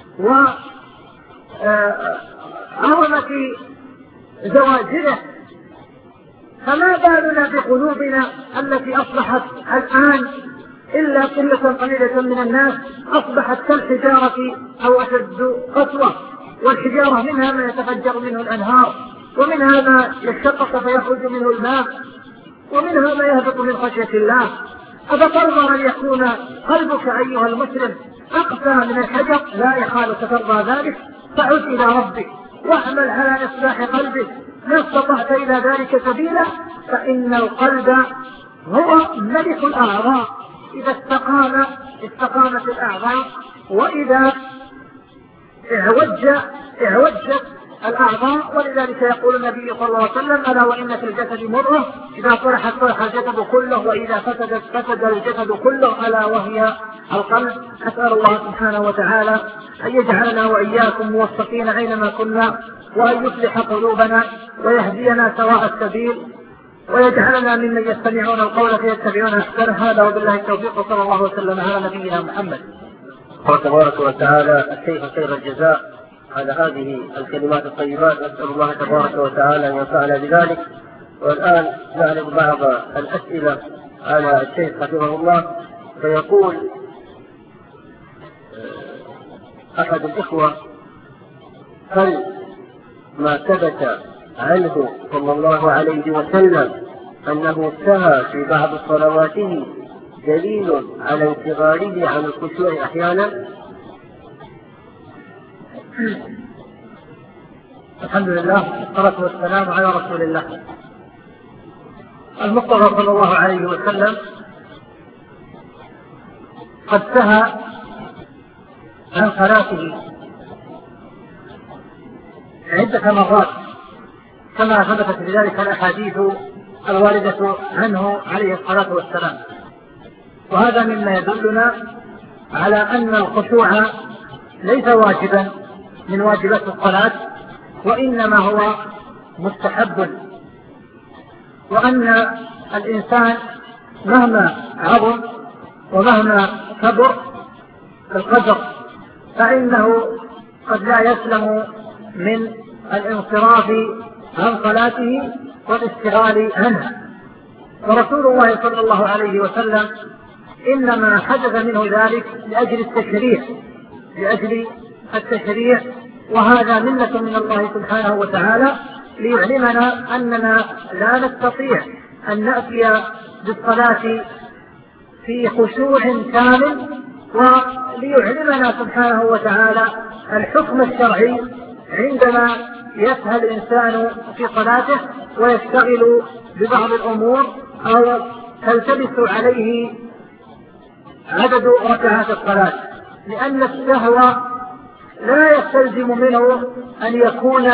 وعظمة زواجره. فما بالنا بقلوبنا التي أصبحت الآن إلا قلة قليلة من الناس أصبحت كالحجارة أو أشد قسوة، والحجارة منها ما يتفجر منه الأنهار، ومنها ما يشقق فيخرج منه الماء، ومنها ما يهبط من خشية الله. أفترضى أن يكون قلبك أيها المسلم أقسى من الحجر؟ لا يخالك ترضى ذلك، فعد إلى ربك واعمل على إصلاح قلبك ما استطعت إلى ذلك سبيلا، فإن القلب هو ملك الأعضاء، إذا استقام استقامت الأعضاء، وإذا اعوج اعوجت الأعضاء. ولذلك يقول النبي صلى الله عليه وسلم: ألا وإن في الجسد مضغة إذا صلحت صلح الجسد كله وإذا فسدت فسد الجسد كله، ألا وهي القلب. أسأل الله سبحانه وتعالى أن يجعلنا وإياكم موفقين أينما كنا، وأن يصلح قلوبنا ويهدينا سواء السبيل، ويجعلنا ممن يستمعون القول فيتبعون أحسنه. هذا وبالله التوفيق، وصلى الله وسلم على نبينا محمد. الله تبارك وتعالى الشيخ خير الجزاء على هذه الكلمات الطيبات. نسأل الله تبارك وتعالى أن ينفعنا بذلك. والآن نعرض بعض الأسئلة على الشيخ حفظه الله. فيقول أحد الإخوة: هل ما ثبت عنه صلى الله عليه وسلم أنه سهى في بعض صلواته دليل على انشغاله عن الخشوع أحيانا؟ الحمد لله والصلاة والسلام على رسول الله. المصطفى صلى الله عليه وسلم قد سهى عن صلاته عدة مرات كما ثبتت بذلك الأحاديث الواردة عنه عليه الصلاة والسلام، وهذا مما يدلنا على أن الخشوع ليس واجبا من واجبات الصلاة، وإنما هو مستحب، وأن الإنسان مهما عظم ومهما كبر القدر فإنه قد لا يسلم من الانصراف عن صلاته والاشتغال عنها. ورسول الله صلى الله عليه وسلم إنما حدث منه ذلك لأجل التشريع لأجل التشريع وهذا منة من الله سبحانه وتعالى ليعلمنا أننا لا نستطيع أن نأتي بالصلاة في خشوع كامل، وليعلمنا سبحانه وتعالى الحكم الشرعي عندما يسهى الإنسان في صلاته ويشتغل ببعض الأمور أو تلتبس عليه عدد ركعات الصلاة، لأن السهو لا يستلزم منه أن يكون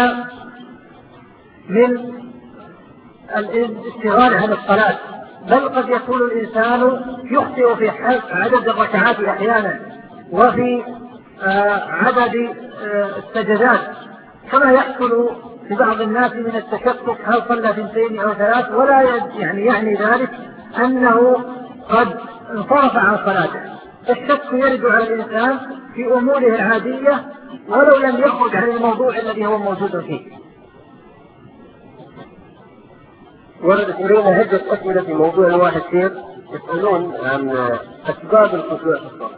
من الاشتغال عن الصلاة، بل قد يكون الإنسان يخطئ في عدد الركعات أحيانا وفي عدد السجدات، كما يحصل في بعض الناس من التشكك هل صلى ثنتين أو ثلاث، ولا يعني يعني ذلك أنه قد انصرف عن صلاته. الشك يرد على الإنسان في أموره العادية ولو لم يخرج عن الموضوع الذي هو موجود فيه. وردت إلينا عدة أسئلة في موضوع واحد كثير يسألون عن أسباب الخشوع في الصلاة.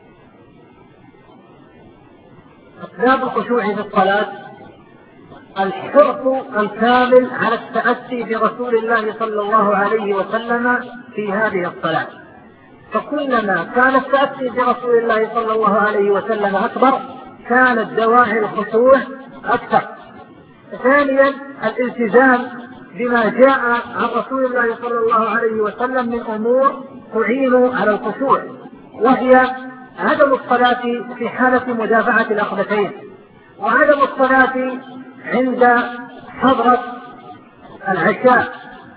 أسباب الخشوع في الصلاة الحرص الكامل على التأسي برسول الله صلى الله عليه وسلم في هذه الصلاة، فكلما كان التأسي برسول الله صلى الله عليه وسلم أكبر كانت دواعي الخشوع أكثر. ثانيا الالتزام بما جاء عن رسول الله صلى الله عليه وسلم من أمور تعين على الخشوع، وهي عدم الصلاة في حالة مدافعة الأخبثين، وعدم الصلاة عند حضرة العشاء،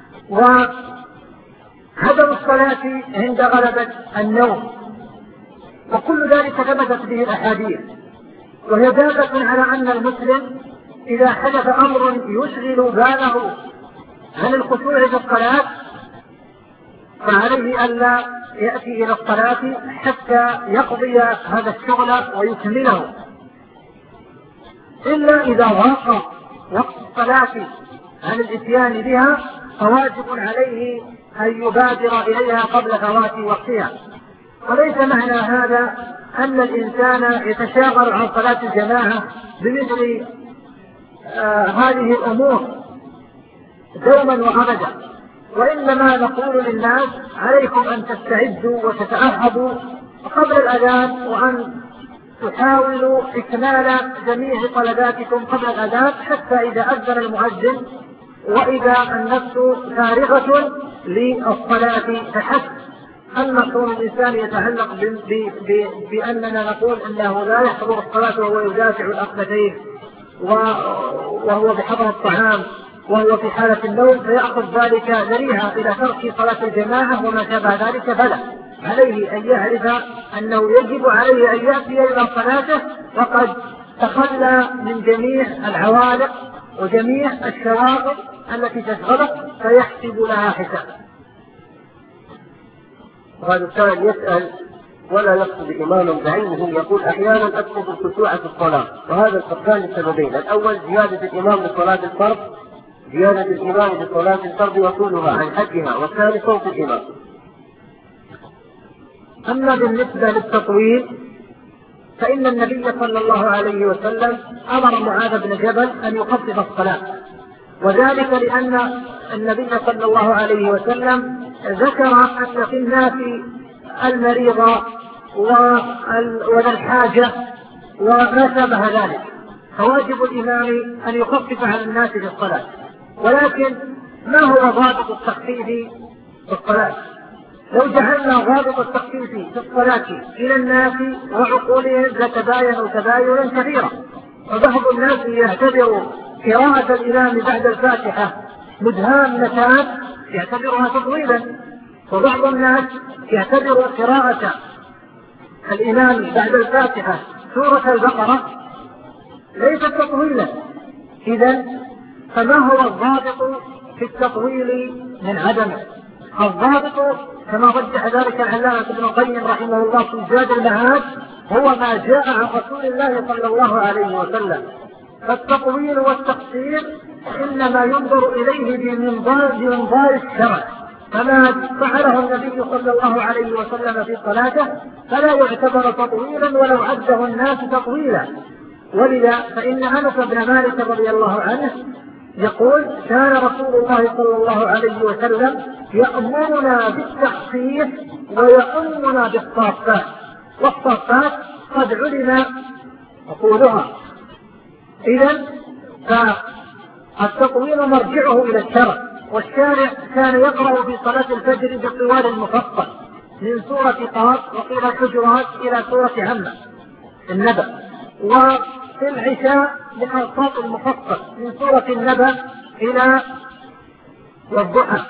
وعدم الصلاة عند غلبة النوم، وكل ذلك ثبتت به الأحاديث، وهي دالة على أن المسلم إذا حدث أمر يشغل باله عن الخشوع في الصلاة فعليه ألا يأتي إلى الصلاة حتى يقضي هذا الشغل ويكمله، إلا إذا ضاق وقت الصلاة عن الإتيان بها فواجب عليه أن يبادر إليها قبل فوات وقتها. وليس معنى هذا أن الإنسان يتشاغل عن صلاة الجماعة بمثل آه هذه الأمور دوما وأبدا، وإنما نقول للناس عليكم أن تستعدوا وتتأهبوا قبل الأذان، وأن تحاولوا إكمال جميع طلباتكم قبل الأذان حتى إذا أذن المؤذن وإذا النفس فارغة للصلاة فحسب. أما كون الإنسان يتعلق بأننا نقول أنه لا يحضر الصلاة وهو يدافع الأخبثين وهو بحضر الطعام وهو في حالة النوم فيأخذ ذلك ذريعة إلى ترك صلاة الجماعة وما شابه ذلك، فلا، عليه أن يعرف أنه يجب عليه أن يأتي إلى صلاته وقد تخلى من جميع العوالق وجميع الشواغل التي تشغله فيحسب لها حساب. وهذا السائل يسأل ولا يقصد إمام بعينه. يقول أحيانا أقصد الخشوع في الصلاة، وهذا الفرقان لسببين: الأول زيادة الإمام لصلاة الفرض، زيادة الإمام لصلاة الفرض وطولها عن حدها، والثاني صوت الإمام. أما بالنسبة للتطويل فإن النبي صلى الله عليه وسلم أمر معاذ بن جبل أن يخفف الصلاة، وذلك لأن النبي صلى الله عليه وسلم ذكر أن في الناس المريض وذا الحاجة وما شابه ذلك، فواجب الإمام أن يخفف على الناس في الصلاة. ولكن ما هو ضابط التخفيف في الصلاة؟ لو جعلنا ضابط التخفيف في الصلاة إلى الناس وعقولهم لتباينوا تباينا كثيرا. وبعض الناس يعتبر قراءة الإمام بعد الفاتحة مدهامة يعتبرها تطويلا، وبعض الناس يعتبر قراءة الإمام بعد الفاتحة سورة البقرة ليست تطويلا. إذن فما هو الضابط في التطويل من عدمه؟ الضابط كما رجح ذلك العلامة ابن القيم رحمه الله في زاد المعاد هو ما جاء عن رسول الله صلى الله عليه وسلم. فالتطويل والتقصير إنما ينظر إليه بمنظار الشرع، فما فعله النبي صلى الله عليه وسلم في صلاته فلا يعتبر تطويلا ولو عده الناس تطويلا. ولذا فإن أنس بن مالك رضي الله عنه يقول: كان رسول الله صلى الله عليه وسلم يأمرنا بالتخفيف ويأمرنا بالصافات، والصافات قد علم أقولها. إذن فالتطويل مرجعه إلى الشرع، والشارع كان يقرأ في صلاة الفجر بالطوال المفصل من سورة قاف وقيل الحجرات إلى سورة عمة النبأ، وفي العشاء بالأوساط المفصل من سورة النبأ إلى الضحى،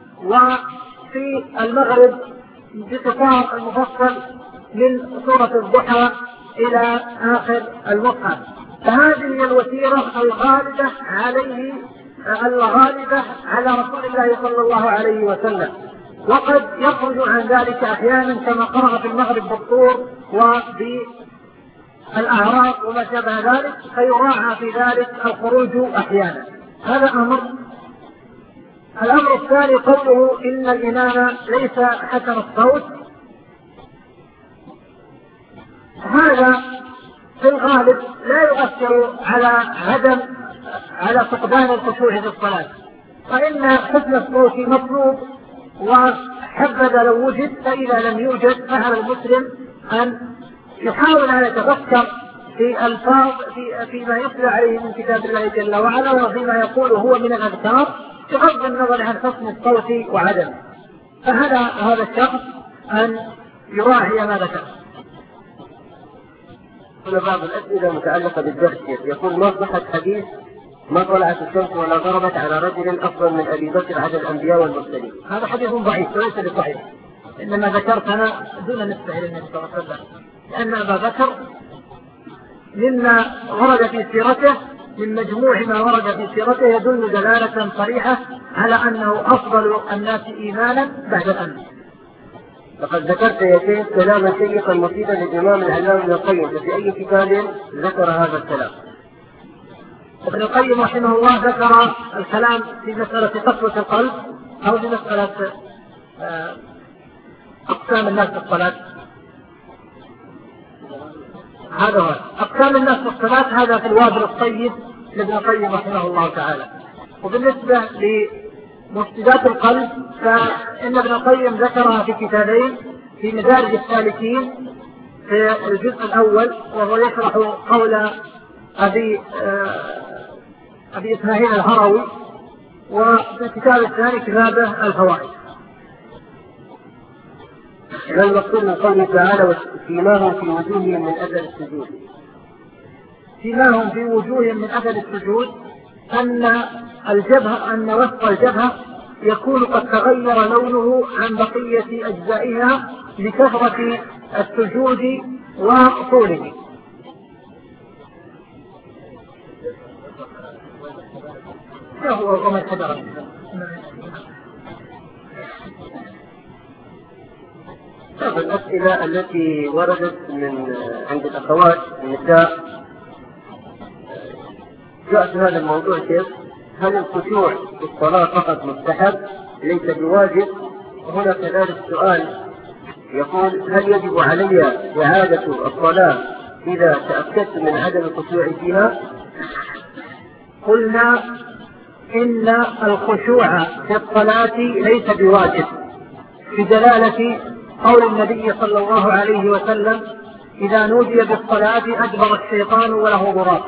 وفي المغرب بقطار المفصل من سورة الضحى إلى آخر المصحف. فهذه الوتيرة الغالبة عليه الغالبة على رسول الله صلى الله عليه وسلم، وقد يخرج عن ذلك أحيانا كما قرأ في المغرب بالطور وبالأعراف وما شابه ذلك، فيراعى في ذلك الخروج أحيانا. هذا أمر. الأمر الثاني قوله إن الإمام ليس حسن الصوت، هذا في الغالب لا يؤثر على عدم على فقدان الخشوع في الصلاة، فإن حسن الصوت مطلوب، وحبذا لو وجد، فإذا لم يوجد فعلى المسلم أن يحاول أن يتفكر في الفاظ في فيما يتلى عليه من كتاب الله جل وعلا وفيما يقوله هو من الأذكار بغض النظر عن حسن الصوت وعدمه. فهذا هذا الشخص أن يراعي ما ذكر. هنا بعض الأسئلة متعلقة بالدرس. يقول: ما صحة حديث ما طلعت الشمس ولا غربت على رجل أفضل من أبي بكر على الأنبياء والمرسلين؟ هذا حديث ضعيف وليس بصحيح، إنما ذكرت أنا دون نسبة إلى النبي صلى الله عليه وسلم، لأن أبا بكر مما ورد في سيرته من مجموع ما ورد في سيرته يدل دلالة صريحة على أنه أفضل الناس إيمانا بعد الأنبياء. لقد ذكرت يا شيخ كلاما شيقا مفيدا للإمام العلامة ابن القيم، ففي أي كتاب ذكر هذا الكلام؟ ابن القيم رحمه الله ذكر الكلام في مسألة قسوة القلب أو في مسألة أقسام الناس في الصلاة. هذا هو أقسام الناس في الصلاة، هذا في الوابل الطيب لابن القيم رحمه الله تعالى. وبالنسبة لمفسدات القلب فإن ابن القيم ذكرها في كتابين: في مدارج السالكين في الجزء الأول وهو يشرح قول أبي أبي إسماعيل الهروي، وفي الكتاب الثاني كتابه الفوائد. إذا المقصود من قوله تعالى: سيماهم في وجوههم من أثر السجود. سيماهم في وجوههم من أثر السجود أن الجبهة أن وسط الجبهة يكون قد تغير لونه عن بقية أجزائها لكثرة السجود وطوله. هو وما بعض الأسئلة التي وردت من عند الأخوات النساء جاء في هذا الموضوع كيف؟ هل الخشوع في الصلاة فقط مستحب ليس بواجب؟ وهنا كذلك سؤال يقول هل يجب علي إعادة الصلاة إذا تأكدت من عدم الخشوع فيها؟ قلنا إن الخشوع في الصلاة ليس بواجب في دلالة قول النبي صلى الله عليه وسلم إذا نودي بالصلاة أدبر الشيطان وله ضراب،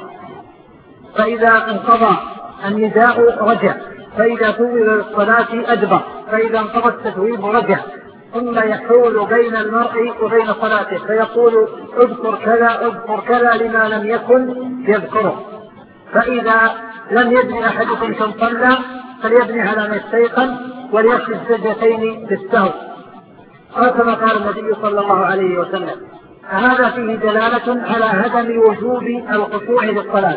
فإذا انقضى النداء رجع، فإذا ثوب للصلاة أدبر، فإذا انقضى التثويب رجع، ثم يحول بين المرء وبين صلاته فيقول اذكر كذا اذكر كذا لما لم يكن يذكره. فإذا لم يبني أحدكم كم صلى فليبني على ما استيقن وليسجد سجدتين بالسهو، أو كما قال النبي صلى الله عليه وسلم. هذا فيه دلالة على عدم وجوب الخشوع للصلاة،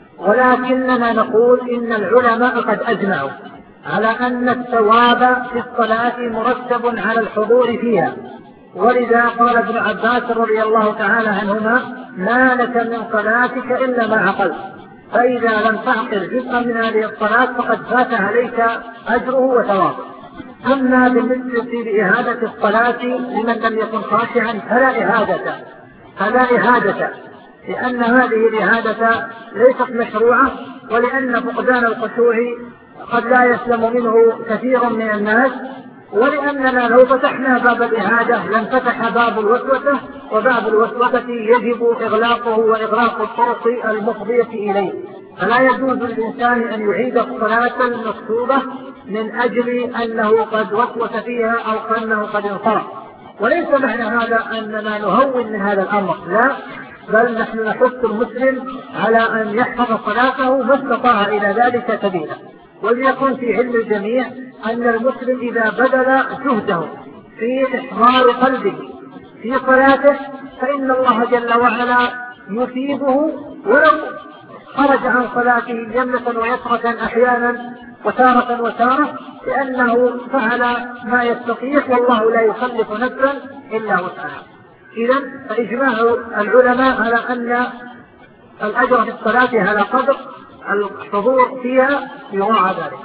ولكننا نقول إن العلماء قد أجمعوا على أن الثواب في الصلاة مرتب على الحضور فيها، ولذا قال ابن عباس رضي الله تعالى عنهما ما لك من صلاتك إلا ما عقلت، فإذا لم تعقل جزءا من هذه الصلاة فقد فات عليك أجره وثوابه. أما بالنسبة لإعادة الصلاة لمن لم يكن خاشعا فلا إعادة فلا إعادة لأن هذه الإعادة ليست مشروعة، ولأن فقدان الخشوع قد لا يسلم منه كثير من الناس، ولأننا لو فتحنا باب الإعادة لانفتح باب الوسوسة، وباب الوسوسة يجب إغلاقه وإغلاق الطرق المفضية إليه، فلا يجوز للإنسان أن يعيد الصلاة المكتوبة من أجل أنه قد وسوس فيها أو أنه قد انصرف. وليس معنى هذا أننا نهون من هذا الأمر، لا، بل نحن نحث المسلم على أن يحفظ صلاته ما استطاع إلى ذلك سبيلا. وليكن في علم الجميع أن المسلم إذا بذل جهده في إحضار قلبه في صلاته فإن الله جل وعلا يثيبه، ولو خرج عن صلاته يمنة ويسرة أحيانا وتارة وتارة، لأنه فعل ما يستطيع والله لا يكلف نفسا إلا وسعها. إذن فإجماع العلماء على أن الأجر في الصلاة على قدر الحضور فيها يراعى ذلك.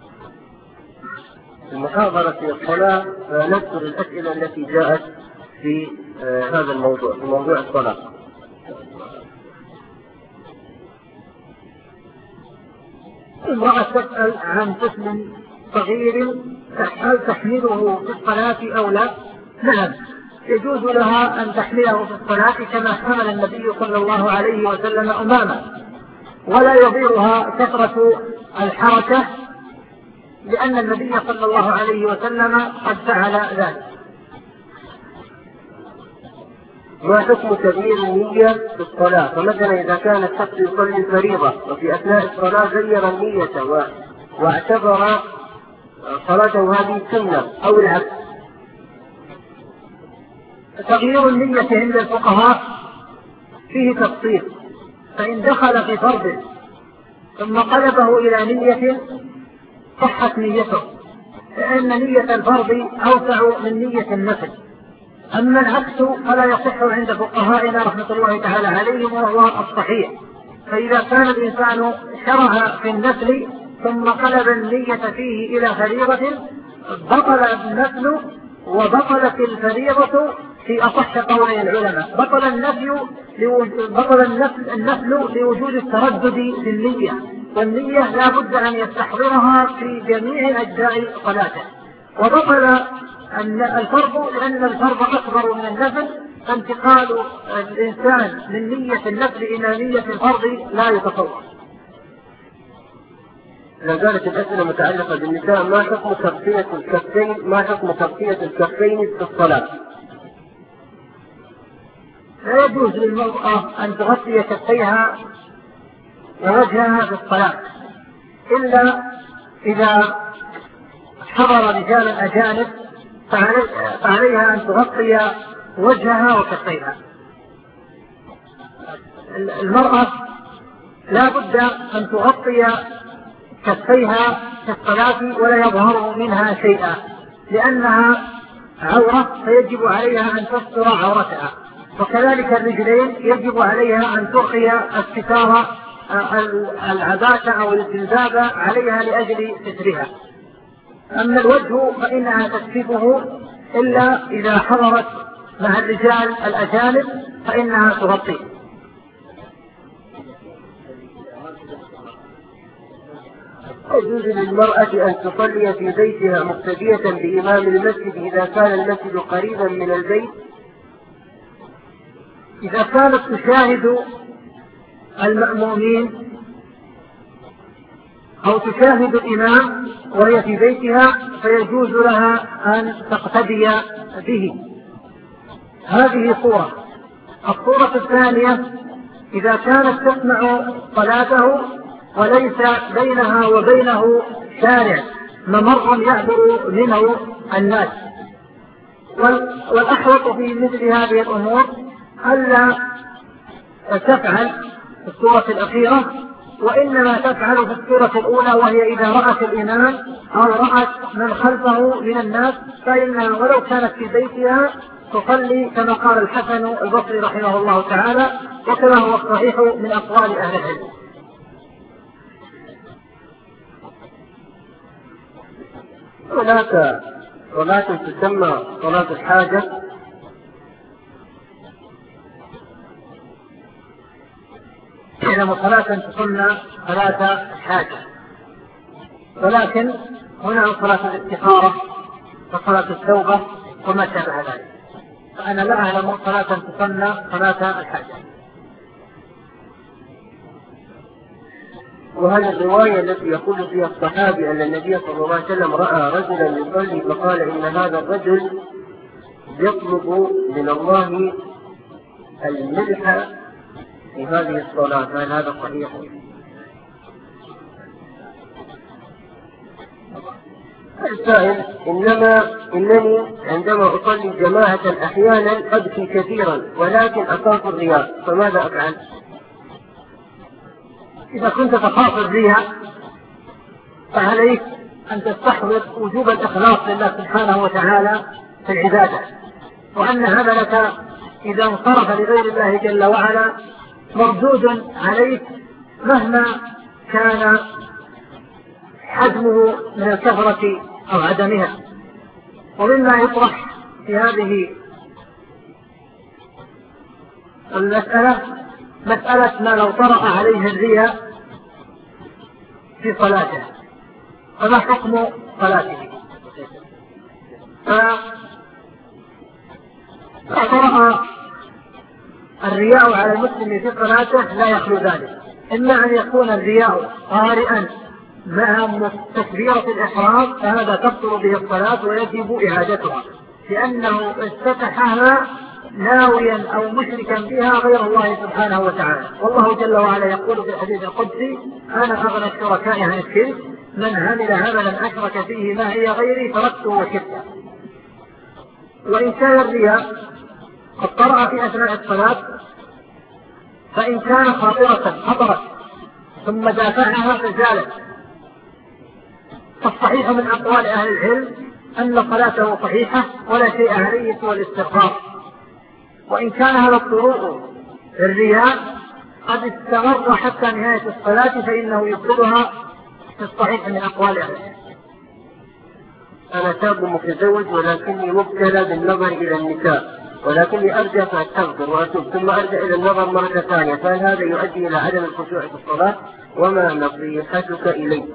المحاضرة في الصلاة نذكر الأسئلة التي جاءت في هذا الموضوع، في موضوع الصلاة. امرأة تسأل عن طفل صغير هل تحمله في الصلاة أو لا؟ نعم، يجوز لها أن تحمله في الصلاة كما حمل النبي صلى الله عليه وسلم أمامه، ولا يضيرها كثرة الحركة لأن النبي صلى الله عليه وسلم قد فعل ذلك. ما حكم تغيير النية في الصلاة؟ فمثلا إذا كان الشخص يصلي الفريضة وفي أثناء الصلاة غير النية و... واعتبر صلاته هذه سنة أو العكس. تغيير النية عند الفقهاء فيه تفصيل، فإن دخل في فرض ثم قلبه إلى نية صحت نيته، لأن نية الفرض أوسع من نية النفل. أما العكس فلا يصح عند فقهائنا رحمة الله تعالى عليهم، وهو الصحيح. فإذا كان الإنسان شرع في النفل ثم قلب النية فيه إلى فريضة بطل النفل وبطلت الفريضة في أصح قولي العلماء. بطل النفل بطل النفل, النفل لوجود التردد في النية، والنية لا بد أن يستحضرها في جميع أجزاء صلاته. وبطل الفرض لأن الفرض أكبر من النفل، فانتقال الإنسان من نية النفل إلى نية الفرض لا يتصور. لا زالت الأسئلة متعلقة بالنساء. ما حكم تغطية الكفين ما حكم تغطية الكفين في الصلاة؟ لا يجوز للمرأة أن تغطي كفيها ووجهها في الصلاة إلا إذا حضر رجال أجانب فعليها أن تغطي وجهها وكفيها. المرأة لا بد أن تغطي كفيها في الصلاة ولا يظهر منها شيئا، لأنها عورة فيجب عليها أن تستر عورتها، وكذلك الرجلين يجب عليها أن ترخي الستار العباءة أو الجلباب عليها لأجل سترها. أما الوجه فإنها تكشفه إلا إذا حضرت مع الرجال الأجانب فإنها تغطيه. يجوز للمرأة أن تصلي في بيتها مقتدية بإمام المسجد إذا كان المسجد قريبا من البيت؟ إذا كانت تشاهد المأمومين أو تشاهد الإمام وهي في بيتها فيجوز لها أن تقتدي به. هذه صورة. الصورة الثانية إذا كانت تسمع صلاته وليس بينها وبينه شارع ممر يعبر منه الناس. والأحوط في مثل هذه الأمور ألا تفعل في السورة الأخيرة، وإنما تفعل في السورة الأولى، وهي إذا رأت الإمام أو رأت من خلفه من الناس فإنها ولو كانت في بيتها تصلي كما قال الحسن البصري رحمه الله تعالى، وكما هو الصحيح من أقوال أهل العلم. هناك صلاة تسمى صلاة الحاجة، إنما صلاة تسمى صلاة الحاجة، ولكن هنا صلاة الاستخارة وصلاة التوبة وما شابه ذلك، فأنا لا أعلم صلاة تسمى صلاة الحاجة. وهل الرواية التي يقول فيها الصحابي أن النبي صلى الله عليه وسلم رأى رجلا يصلي فقال إن هذا الرجل يطلب من الله الملح في هذه الصلاة، هل هذا صحيح؟ السائل: إنما إنني عندما أصلي جماعة أحيانا أبكي كثيرا ولكن أخاف الرياء، فماذا أفعل؟ إذا كنت تخاف الرياء فعليك أن تستحضر وجوب الإخلاص لله سبحانه وتعالى في العبادة، وأن عملك إذا انصرف لغير الله جل وعلا مردود عليك مهما كان حجمه من الكثرة أو عدمها. ومما يطرح في هذه المسألة مسألة ما لو طرأ عليه الرياء في صلاته فما حكم صلاته؟ فطرأ الرياء على المسلم في صلاته لا يخلو ذلك، إما أن يكون الرياء طارئا مع تكبيرة الإحرام فهذا تبطل به الصلاة ويجب إعادتها، لأنه افتتحها ناويا أو مشركا بها غير الله سبحانه وتعالى. والله جل وعلا يقول في الحديث القدسي: أنا أغنى الشركاء عن الشرك، من عمل عملا أشرك فيه ما هي غيري تركته وشركه. وإن كان الرياء قد طرأ في أثناء الصلاة فإن كان خاطرة خطرت ثم دافعها فزالت، فالصحيح من أقوال أهل العلم أن صلاته صحيحة ولا شيء عليه سوى الاستغفار. وإن كان هذا الطروق الرياء قد استمر حتى نهاية الصلاة فإنه يبطلها في الصحيح من أقوال أهل العلم. أنا شاب متزوج ولكني مبتلى بالنظر إلى النساء، ولكني أرجع فأستغفر وأتوب ثم أرجع إلى النظر مرة ثانية، فهل هذا يؤدي إلى عدم الخشوع في الصلاة؟ وما نصيحتك إلي؟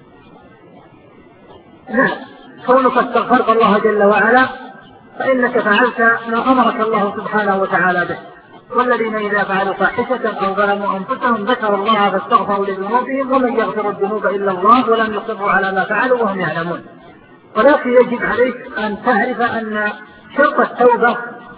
نعم، كونك استغفرت الله جل وعلا فإنك فعلت ما أمرك الله سبحانه وتعالى به. والذين إذا فعلوا فاحشة أو ظلموا أنفسهم ذكروا الله فاستغفروا لذنوبهم ومن يغفر الذنوب إلا الله ولم يصروا على ما فعلوا وهم يعلمون. ولكن يجب عليك أن تعرف أن شرط التوبة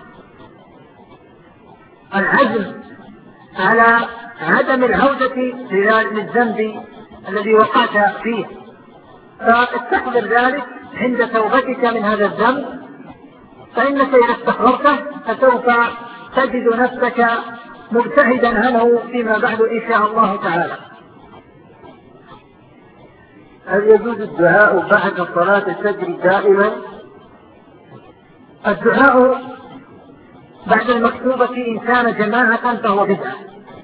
العزم على عدم العودة للذنب الذي وقعت فيه، فاستحضر ذلك عند توبتك من هذا الذنب، فإنك إذا استحضرته فسوف تجد نفسك مبتعدا عنه فيما بعد إن شاء الله تعالى. هل يجوز الدعاء بعد صلاة الفجر دائما؟ الدعاء بعد المكتوبة إن كان جماعة فهو بدعة،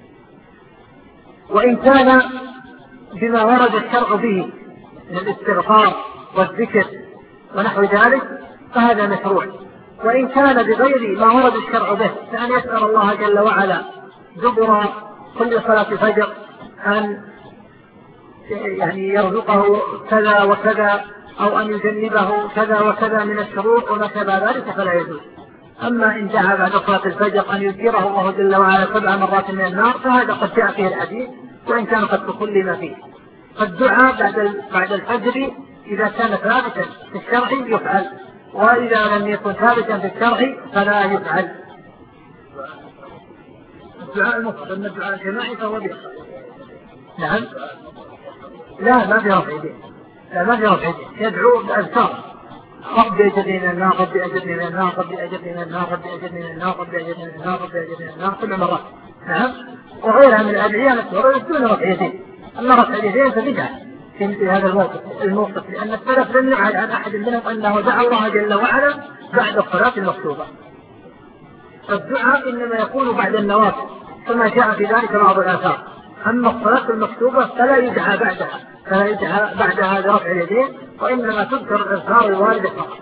وإن كان بما ورد الشرع به من الاستغفار والذكر ونحو ذلك فهذا مشروع، وإن كان بغير ما ورد الشرع به كأن يسأل الله جل وعلا دبر كل صلاة فجر أن يعني يرزقه كذا وكذا أو أن يجنبه كذا وكذا من الشرور وما شابه ذلك فلا يجوز. أما إن دعا بعد صلاة الفجر أن يذكره الله جل وعلا سبع مرات من النار فهذا قد جاء فيه الحديث وإن كان قد تكلم فيه. فالدعاء بعد بعد الفجر إذا كان ثابتا في الشرع يفعل، وإذا لم يكن ثابتا في الشرع فلا يفعل. الدعاء المفرد أن الدعاء الجماعي فهو به. نعم. لا ما في رفع يدين، لا ما في رفع يدين، يدعو بأذكار رب أجرني من النار، رب أجرني من النار، رب أجرني من النار، رب أجرني من النار، رب أجرني من النار، رب أجرني من النار كل مرة. نعم. وغيرها من الأدعية مشهورة دون رفع يدين. أما رفع اليدين فبدعة في هذا الموقف الموقف لأن السلف لم يعهد عن أحد منهم أنه دعا الله جل وعلا بعد الصلاة المكتوبة. الدعاء إنما يكون بعد النوافل كما جاء في ذلك بعض الآثار، أما الصلاة المكتوبة فلا يدعى بعدها فلا يدعى بعدها برفع اليدين، وإنما تذكر الأذكار الواردة فقط.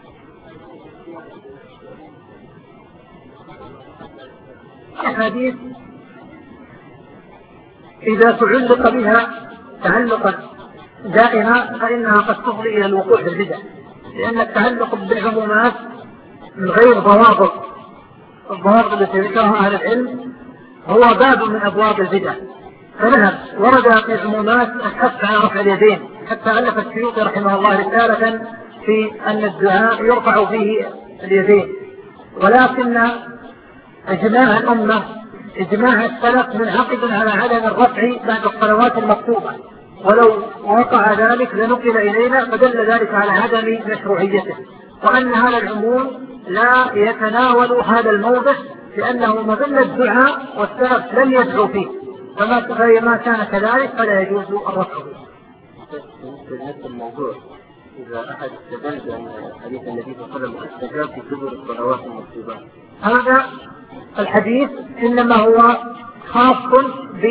الحديث إذا تعلق بها تعلقا دائما فإنها قد تفضي إلى الوقوع في البدع، لأن التعلق بالعمومات من غير ضوابط الضوابط التي ذكرها أهل العلم هو باب من أبواب البدع. فنعم ورد في العمومات الحث على رفع اليدين، حتى ألف السيوطي رحمه الله رسالة في أن الدعاء يرفع فيه اليدين، ولكن إجماع الأمة إجماع السلف منعقد على عدم الرفع بعد الصلوات المكتوبة، ولو وقع ذلك لنقل إلينا فدل ذلك على عدم مشروعيته، وأن هذا العموم لا يتناول هذا الموضع لأنه مظل الدعاء والسلف لم يدعو فيه، فما كان كذلك فلا يجوز الرفع به. في نفس الموضوع إذا أحد استدل بأن حديث النبي صلى الله عليه وسلم استجاب في دبر الصلوات المكتوبة، هذا الحديث إنما هو خاص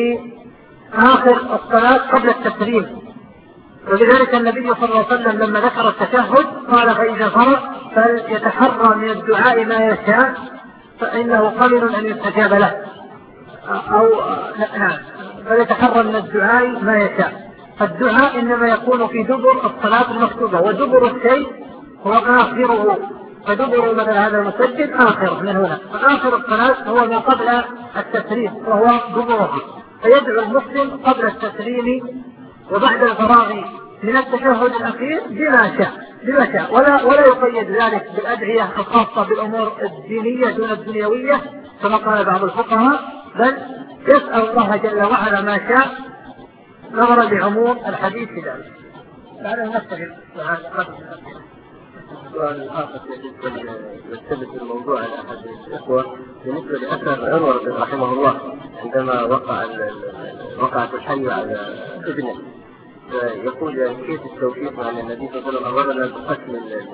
بآخر الصلاة قبل التسليم، ولذلك النبي صلى الله عليه وسلم لما ذكر التشهد قال فإذا فرغ فليتحرى من الدعاء ما يشاء فإنه قابل أن يستجاب له، أو نعم فليتحرى من الدعاء ما يشاء. فالدعاء إنما يكون في دبر الصلاة المكتوبة، ودبر الشيء هو آخره، فدبر مثل هذا المسجد آخر من هنا، فآخر الصلاة هو ما قبل التسليم وهو دبره، فيدعو المسلم قبل التسليم وبعد الفراغ من التشهد الأخير بما شاء بما شاء ولا ولا يقيد ذلك بالأدعية الخاصة بالأمور الدينية دون الدنيوية كما قال بعض الفقهاء، بل يسأل الله جل وعلا ما شاء نظرا لعموم الحديث في ذلك. لعله نستفيد وهذا قبل السؤال الآخر يلتبس الموضوع على أحد الإخوة بالنسبة لأثر عمر رحمه الله عندما وقع وقعت الحية على ابنه، يقول كيف التوفيق عن النبي صلى الله عليه وسلم أمرنا بقتل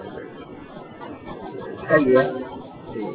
الحية في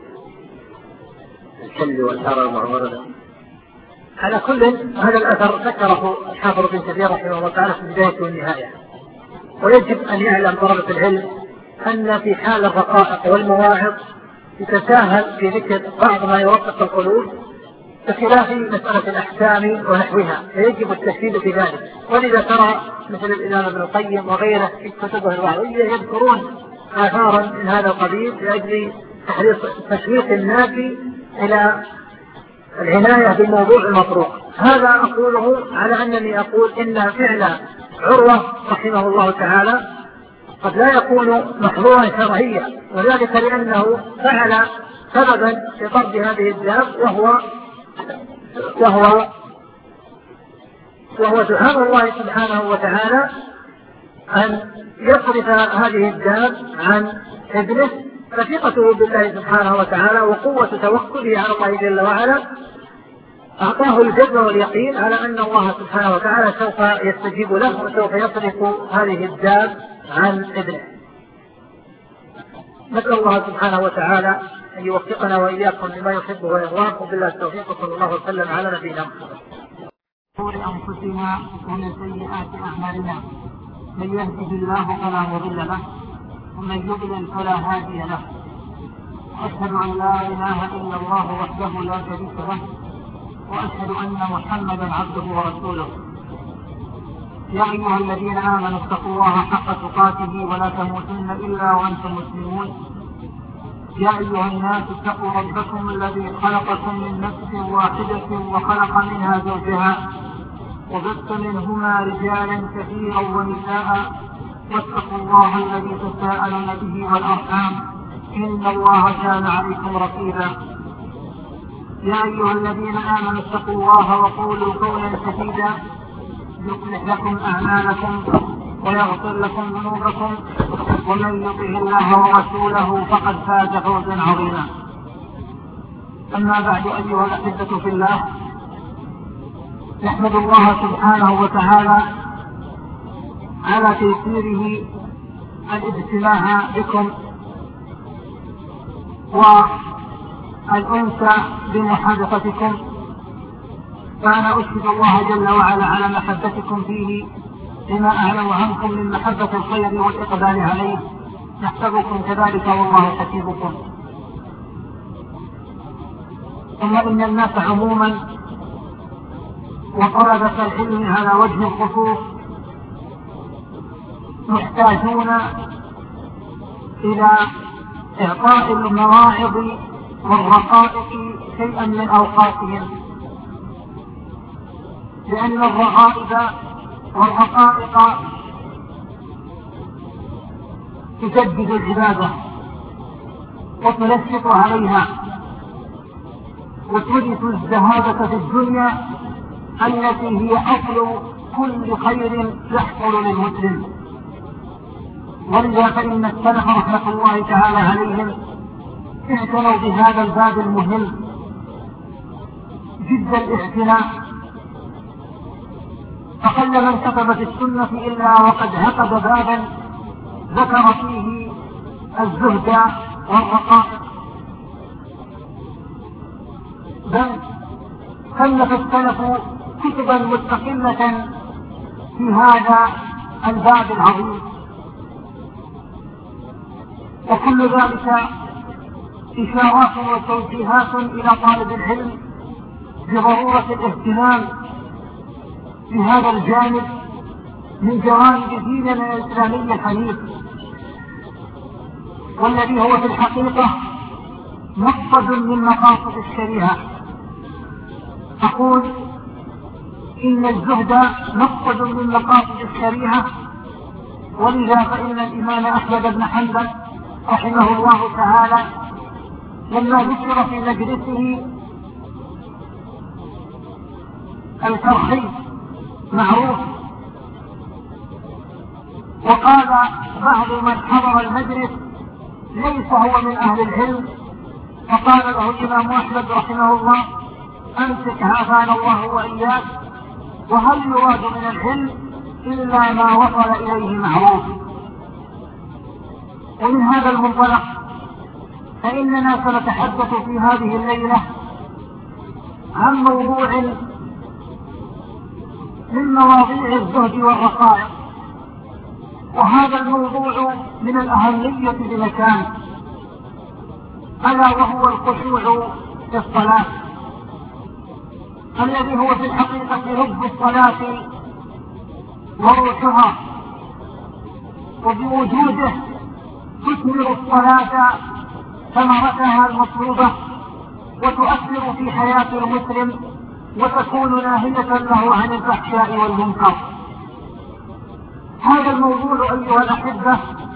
الحل والحرم أمرنا. على كل هذا الأثر ذكره الحافظ بن كثير رحمه الله تعالى في البداية والنهاية، ويجب أن يعلم طلبة العلم أن في حال الرقائق والمواعظ يتساهل في ذكر بعض ما يرقق القلوب بخلاف مسألة الأحكام ونحوها، فيجب التشديد في ذلك. ولذا ترى مثل الإمام ابن القيم وغيره في كتبه الوعظية يذكرون آثارا من هذا القبيل لأجل تشويق الناس إلى العناية بالموضوع المطروح. هذا أقوله على أنني أقول إن فعل عروة رحمه الله تعالى قد لا يكون محظورا شرعيا، وذلك لأنه فعل سببا في طرد هذه الداب وهو وهو وهو دعاء الله سبحانه وتعالى أن يصرف هذه الداب عن ابنه، فثقته بالله سبحانه وتعالى وقوة توكله على الله جل وعلا أعطاه الجزم واليقين على أن الله سبحانه وتعالى سوف يستجيب له وسوف يصرف هذه الداب عن ابنه. نسأل الله سبحانه وتعالى أن يوفقنا وإياكم لما يحب ويرضاه، وبالله التوفيق، صلى الله وسلم على نبينا محمد. شرور أنفسنا ومن سيئات أعمالنا، من يهده الله فلا مضل له ومن يضلل فلا هادي له، وأشهد أن لا إله إلا الله وحده لا شريك له، وأشهد أن محمدا عبده ورسوله. يا أيها الذين آمنوا اتقوا الله حق تقاته ولا تموتن إلا وأنتم مسلمون. يا أيها الناس اتقوا ربكم الذي خلقكم من نفس واحدة وخلق منها زوجها وبث منهما رجالا كثيرا ونساء، واتقوا الله الذي تساءلون به والأرحام إن الله كان عليكم رقيبا. يا أيها الذين آمنوا اتقوا الله وقولوا قولا سديدا يصلح لكم أعمالكم ويغفر لكم ذنوبكم، ومن يطع الله ورسوله فقد فاز فوزا عظيما. أما بعد، أيها الأحبة في الله، نحمد الله سبحانه وتعالى على تيسيره الاجتماع بكم والأنس بمحادثتكم، فأنا أشهد الله جل وعلا على محبتكم فيه لما أعلم عنكم من محبة الخير والإقبال عليه، نحسبكم كذلك والله حسيبكم. ثم إن الناس عموما وطلبة العلم على وجه الخصوص محتاجون إلى إعطاء المواعظ والرقائق شيئا من أوقاتهم، لأن الرغائب والرقائق تجدد العبادة وتنشط عليها وتورث الزهادة في الدنيا التي هي أصل كل خير يحصل للمسلم. ولذا فإن السلف رحمة الله تعالى عليهم اعتنوا بهذا الباب المهم جد الاعتناء، فقل من كتب في السنة إلا وقد عقد بابا ذكر فيه الزهد والرقائق، بل كلف السلف كتبا مستقلة في هذا الباب العظيم. وكل ذلك إشارات وتوجيهات إلى طالب العلم بضرورة الاهتمام بهذا الجانب من جوانب ديننا الإسلامي الحنيف، والذي هو في الحقيقة مقصد من مقاصد الشريعة. أقول إن الزهد مقصد من مقاصد الشريعة، ولذا فإن الإمام أحمد بن حنبل رحمه الله تعالى لما ذكر في مجلسه الكرخي معروف، وقال بعض من حضر المجلس ليس هو من أهل العلم، فقال له الإمام أحمد رحمه الله: أمسك عافانا الله وإياك، وهل يراد من العلم إلا ما وصل إليه معروف؟ ومن هذا المنطلق فإننا سنتحدث في هذه الليلة عن موضوع من مواضيع الزهد والرقائق، وهذا الموضوع من الأهمية بمكان، ألا وهو الخشوع في الصلاة، الذي هو في الحقيقة لب الصلاة وروحها، وبوجوده تثمر الصلاة ثمرتها المطلوبة وتؤثر في حياة المسلم وتكون ناهية له عن الفحشاء والمنكر. هذا الموضوع أيها الأحبة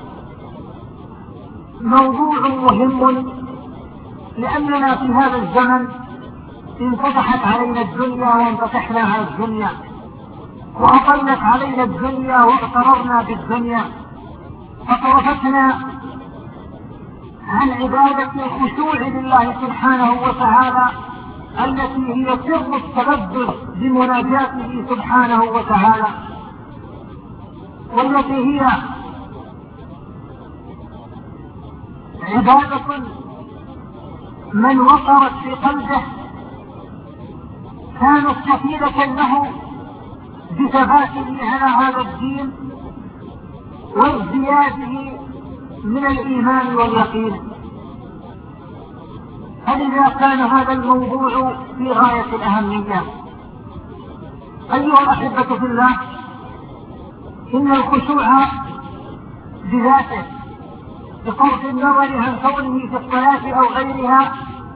موضوع مهم، لأننا في هذا الزمن انفتحت علينا الدنيا وانفتحنا على الدنيا، وأطلت علينا الدنيا واغتررنا بالدنيا، فصرفتنا عن عبادة الخشوع لله سبحانه وتعالى التي هي سر التلذذ بمناجاته سبحانه وتعالى، والتي هي عبادة من وقرت في قلبه كانت كفيلة له بثباته على هذا الدين وازدياده من الإيمان واليقين. فلذا كان هذا الموضوع في غاية الأهمية. أيها الأحبة في الله، إن الخشوع بذاته بصرف النظر عن كونه في الصلاة أو غيرها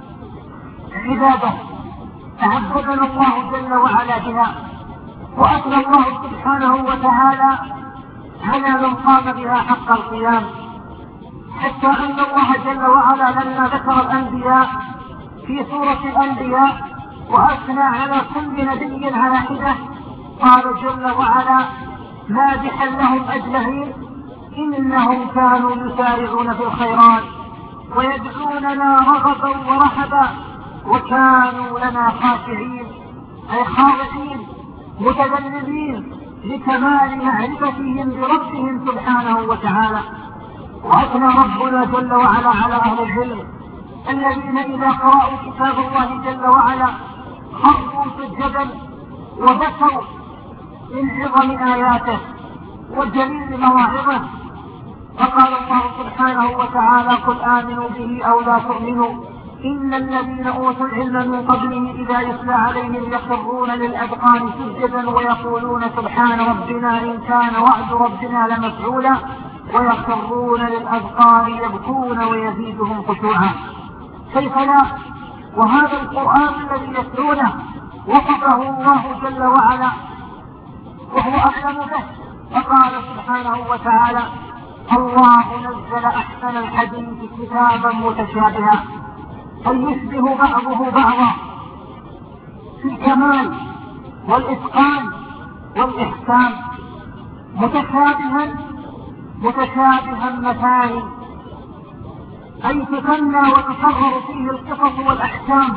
عبادة تعبدنا الله جل وعلا بها، وأثنى الله سبحانه وتعالى على من قام بها حق القيام، حتى أن الله جل وعلا لما ذكر الأنبياء في سورة الأنبياء وأثنى على كل نبي على حدة قال جل وعلا مادحا لهم أجمعين إنهم كانوا يسارعون في الخيرات ويدعوننا رغبا ورهبا وكانوا لنا خاشعين، أي خاضعين متذللين لكمال معرفتهم بربهم سبحانه وتعالى. وأثنى ربنا جل وعلا على أهل العلم الذين إذا قرأوا كتاب الله جل وعلا خروا سجدا وبكوا من عظم آياته وجليل مواعظه. فقال الله سبحانه وتعالى قل آمنوا به أو لا تؤمنوا إن الذين أوتوا العلم من قبله إذا يتلى عليهم يخرون للأذقان سجدا ويقولون سبحان ربنا إن كان وعد ربنا لمفعولا ويخرون للأذقان يبكون ويزيدهم خشوعا. كيف لا؟ وهذا القرآن الذي يتلونه وصفه الله جل وعلا وهو أعلم به، فقال سبحانه وتعالى الله نزل أحسن الحديث كتابا متشابها فيشبه بعضه بعضا في الكمال والإتقان والإحسان متشابها متشابها مثاني، أي تثنى وتكرر فيه القصص والأحكام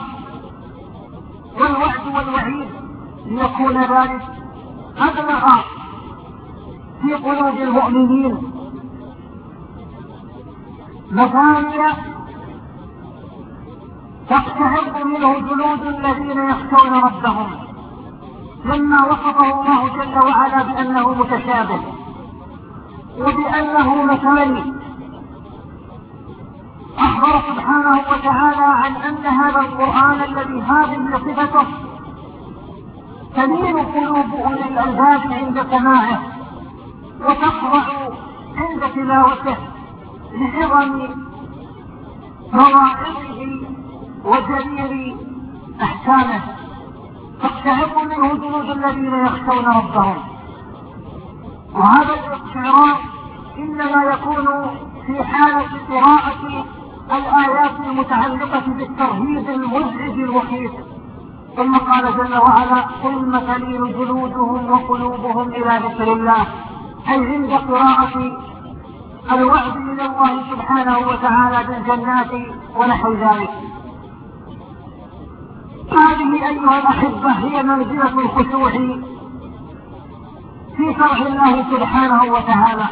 والوعد والوعيد ليكون ذلك أبلغ في قلوب المؤمنين. مثانية تقتهر منه جلود الذين يخشون ربهم لما وصفه الله جل وعلا بأنه متشابه وبأنه مثاني. أخبر سبحانه وتعالى عن أن هذا القرآن الذي هذه صفته تلين قلوب أولي الألباب عند سماعه وتخضع عند تلاوته لعظم مواعظه وجليل أحكامه، تقتهر منه جلود الذين يخشون ربهم. وهذا الاقتراب إنما يكون في حالة قراءة الآيات المتعلقة بالترهيب المزعج الوخيف. ثم قال جل وعلا ثم تلين جلودهم وقلوبهم إلى ذكر الله، أي عند قراءة الوعد من الله سبحانه وتعالى بالجنات ونحو ذلك. هذه أيها الأحبة هي منزلة الخشوع في شرع الله سبحانه وتعالى.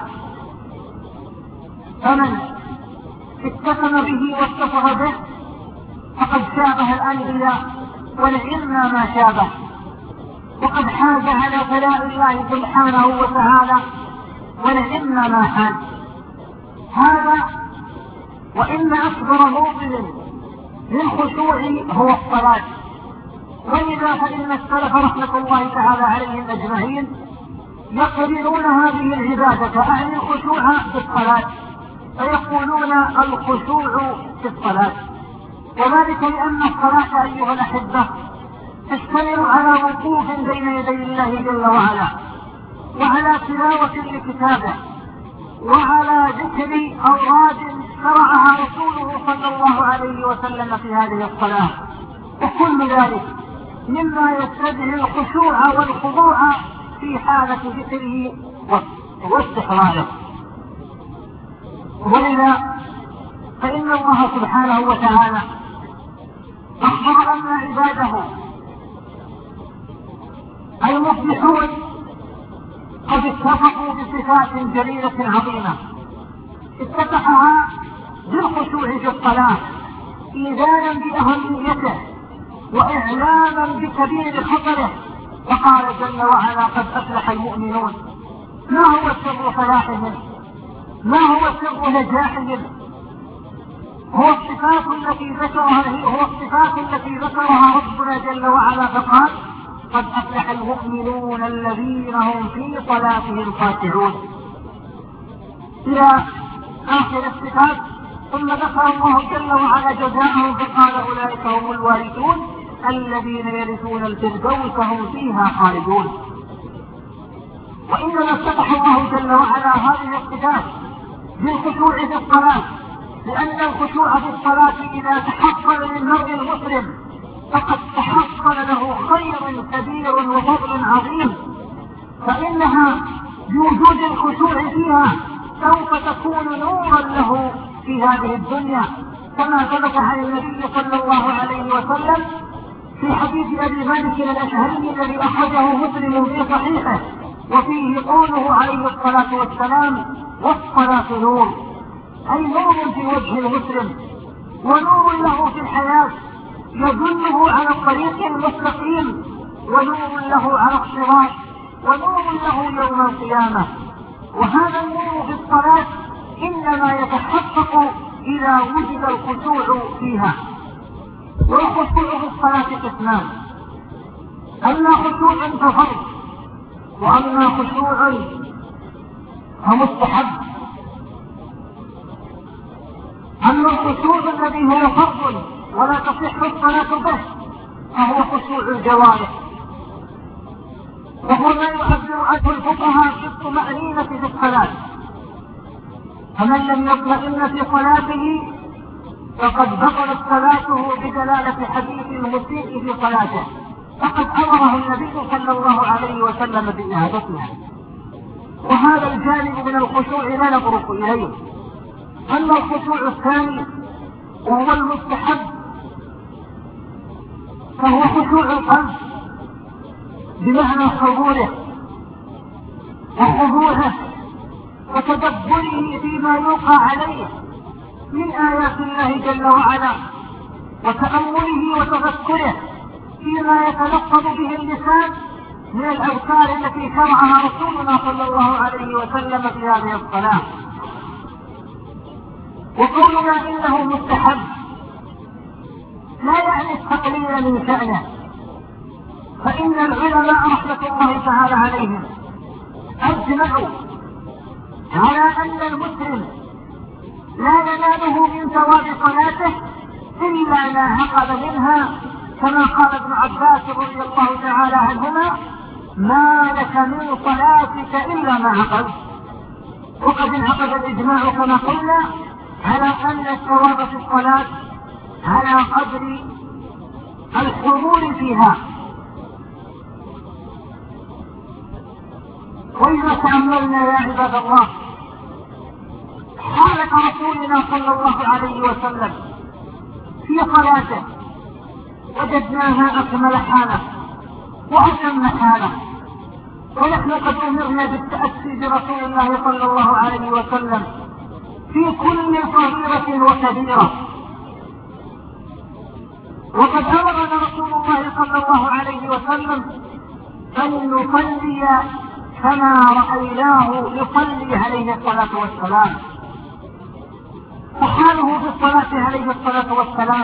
فمن اتسم به واتصف به فقد شابه الأنبياء ولعلنا ما شابه، وقد حاز على ثناء الله سبحانه وتعالى ولعلنا ما حاز. هذا وإن أكبر موطن للخشوع هو الصلاة. ولذا فإن السلف رحمة الله تعالى عليهم أجمعين يقررون هذه العبادة أعني الخشوع في الصلاة، فيقولون الخشوع في الصلاة، وذلك لأن الصلاة أيها الأحبة تشتمل على وقوف بين يدي الله جل وعلا وعلى تلاوة لكتابه وعلى ذكر أوراد شرعها رسوله صلى الله عليه وسلم في هذه الصلاة، وكل ذلك مما يستدعي الخشوع والخضوع في حالة ذكره واستحضاره. ولذا فإن الله سبحانه وتعالى أخبر أن عباده المفلحون قد اتفقوا بصفات جليلة عظيمة افتتحها بالخشوع الخشوع في الصلاة إيذانا بأهميته وإعلاما بكبير خطره، وقال جل وعلا: قد أفلح المؤمنون. ما هو سر فلاحهم؟ ما هو سر نجاحهم؟ هو الصفات التي ذكرها هو الصفات التي ذكرها ربنا جل وعلا فقال: قد أفلح المؤمنون الذين هم في صلاتهم خاشعون، إلى آخر الصفات. ثم ذكر الله جل وعلا جزاءهم فقال: أولئك هم الوارثون الذين يرثون الفردوس هم فيها خالدون. وإنما افتتح الله جل وعلا هذه الصفات بالخشوع في الصلاة، لأن الخشوع في الصلاة إذا تحصل للمرء المسلم فقد تحصل له خير كبير وفضل عظيم، فإنها بوجود الخشوع فيها سوف تكون نورا له في هذه الدنيا، كما ثبت عن النبي صلى الله عليه وسلم في حديث أبي مالك الأشهري الذي أخرجه مسلم في صحيحه، وفيه قوله عليه الصلاة والسلام: والصلاة نور، أي نور في وجه المسلم ونور له في الحياة يدله على الطريق المستقيم، ونور له على الصراط، ونور له يوم القيامة. وهذا النور في الصلاة إنما يتحقق إذا وجد الخشوع فيها. والخشوع في الصلاة قسمان: أما خشوع ففرض، وأما خشوع فمستحب. أما الخشوع الذي هو فرض ولا تصح الصلاة به فهو خشوع الجوارح، وهو ما يعبر عنه الفقهاء بالطمأنينة في الصلاة. فمن لم يطمئن في صلاته فقد بطلت صلاته بدلالة حديث المسيء في صلاته، فقد أمره النبي صلى الله عليه وسلم بإعادتها. وهذا الجانب من الخشوع لا نبرك إليه. أما الخشوع الثاني وهو المستحب فهو خشوع القلب بمعنى حضوره وخضوعه وتدبره فيما يوقع عليه من آيات الله جل وعلا، وتأمله وتذكره فيما يتلفظ به اللسان من الأذكار التي شرعها رسولنا صلى الله عليه وسلم في هذه الصلاة. وقولنا إنه مستحب لا يعني التقليل من شأنه، فإن العلماء رحمة الله تعالى عليهم أجمعوا على أن المسلم لا يناله من ثواب صلاته إلا ما عقد منها، كما قال ابن عباس رضي الله تعالى عنهما: ما لك من صلاتك إلا ما عقد. وقد انعقد الإجماع كما قلنا على أن الثواب في الصلاة على قدر الحضور فيها. وإذا تأملنا يا عباد الله حالة رسولنا صلى الله عليه وسلم في صلاته وجدناها أكمل حالة وأتم حالة، ونحن قد أمرنا بالتأسي برسول الله صلى الله عليه وسلم في كل صغيرة وكبيرة. وقد أمرنا رسول الله صلى الله عليه وسلم أن نصلي كما رأيناه يصلي عليه الصلاة والسلام. فحاله في الصلاة عليه الصلاة والسلام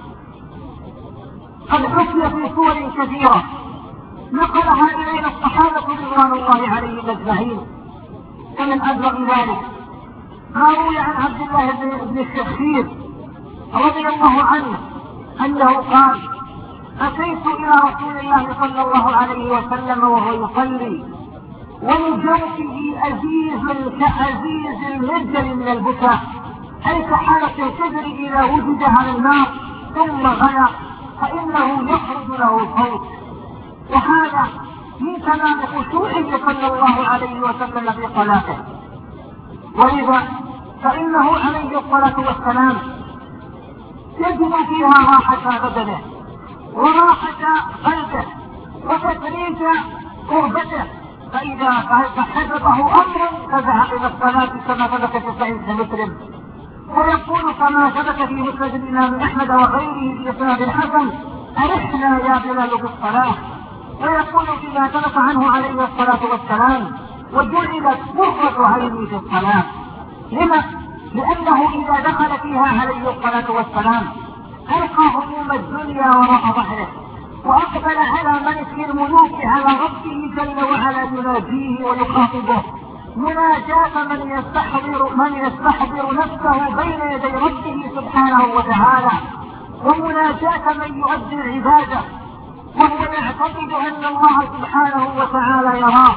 قد حكي في صور كثيرة نقلها إلينا الصحابة رضوان الله عليهم أجمعين. ومن أبلغ ذلك ما روي عن عبد الله بن الشخير رضي الله عنه أنه قال: أتيت إلى رسول الله صلى الله عليه وسلم وهو يصلي ومن جوفه أزيز كأزيز المرجل من البكاء، أي كحالة الكبر إذا وجد على النار ثم غلى فإنه يخرج له الصوت. وهذا من تمام خشوعه صلى الله عليه وسلم في صلاته. ولذا فإنه عليه الصلاة والسلام يجب فيها راحة بدنه وراحة قلبه وتفريج قربته، فإذا حدثه أمر فذهب إلى الصلاة كما ثبت في صحيح مسلم، ويقول كما ثبت في مسند الإمام أحمد وغيره بإسناد حسن: أرحنا يا بلال بالصلاة. ويقول فيما ثبت عنه عليه الصلاة والسلام: وجعلت قرة عيني في الصلاة. لما؟ لأنه إذا دخل فيها عليه الصلاة والسلام ألقى هموم الدنيا وراء ظهره، وأقبل على ملك الملوك على ربه جل وعلا يناجيه ويخاطبه مناجاة من يستحضر من يستحضر نفسه بين يدي ربه سبحانه وتعالى، ومناجاة من يؤدي العبادة وهو يعتقد أن الله سبحانه وتعالى يراه،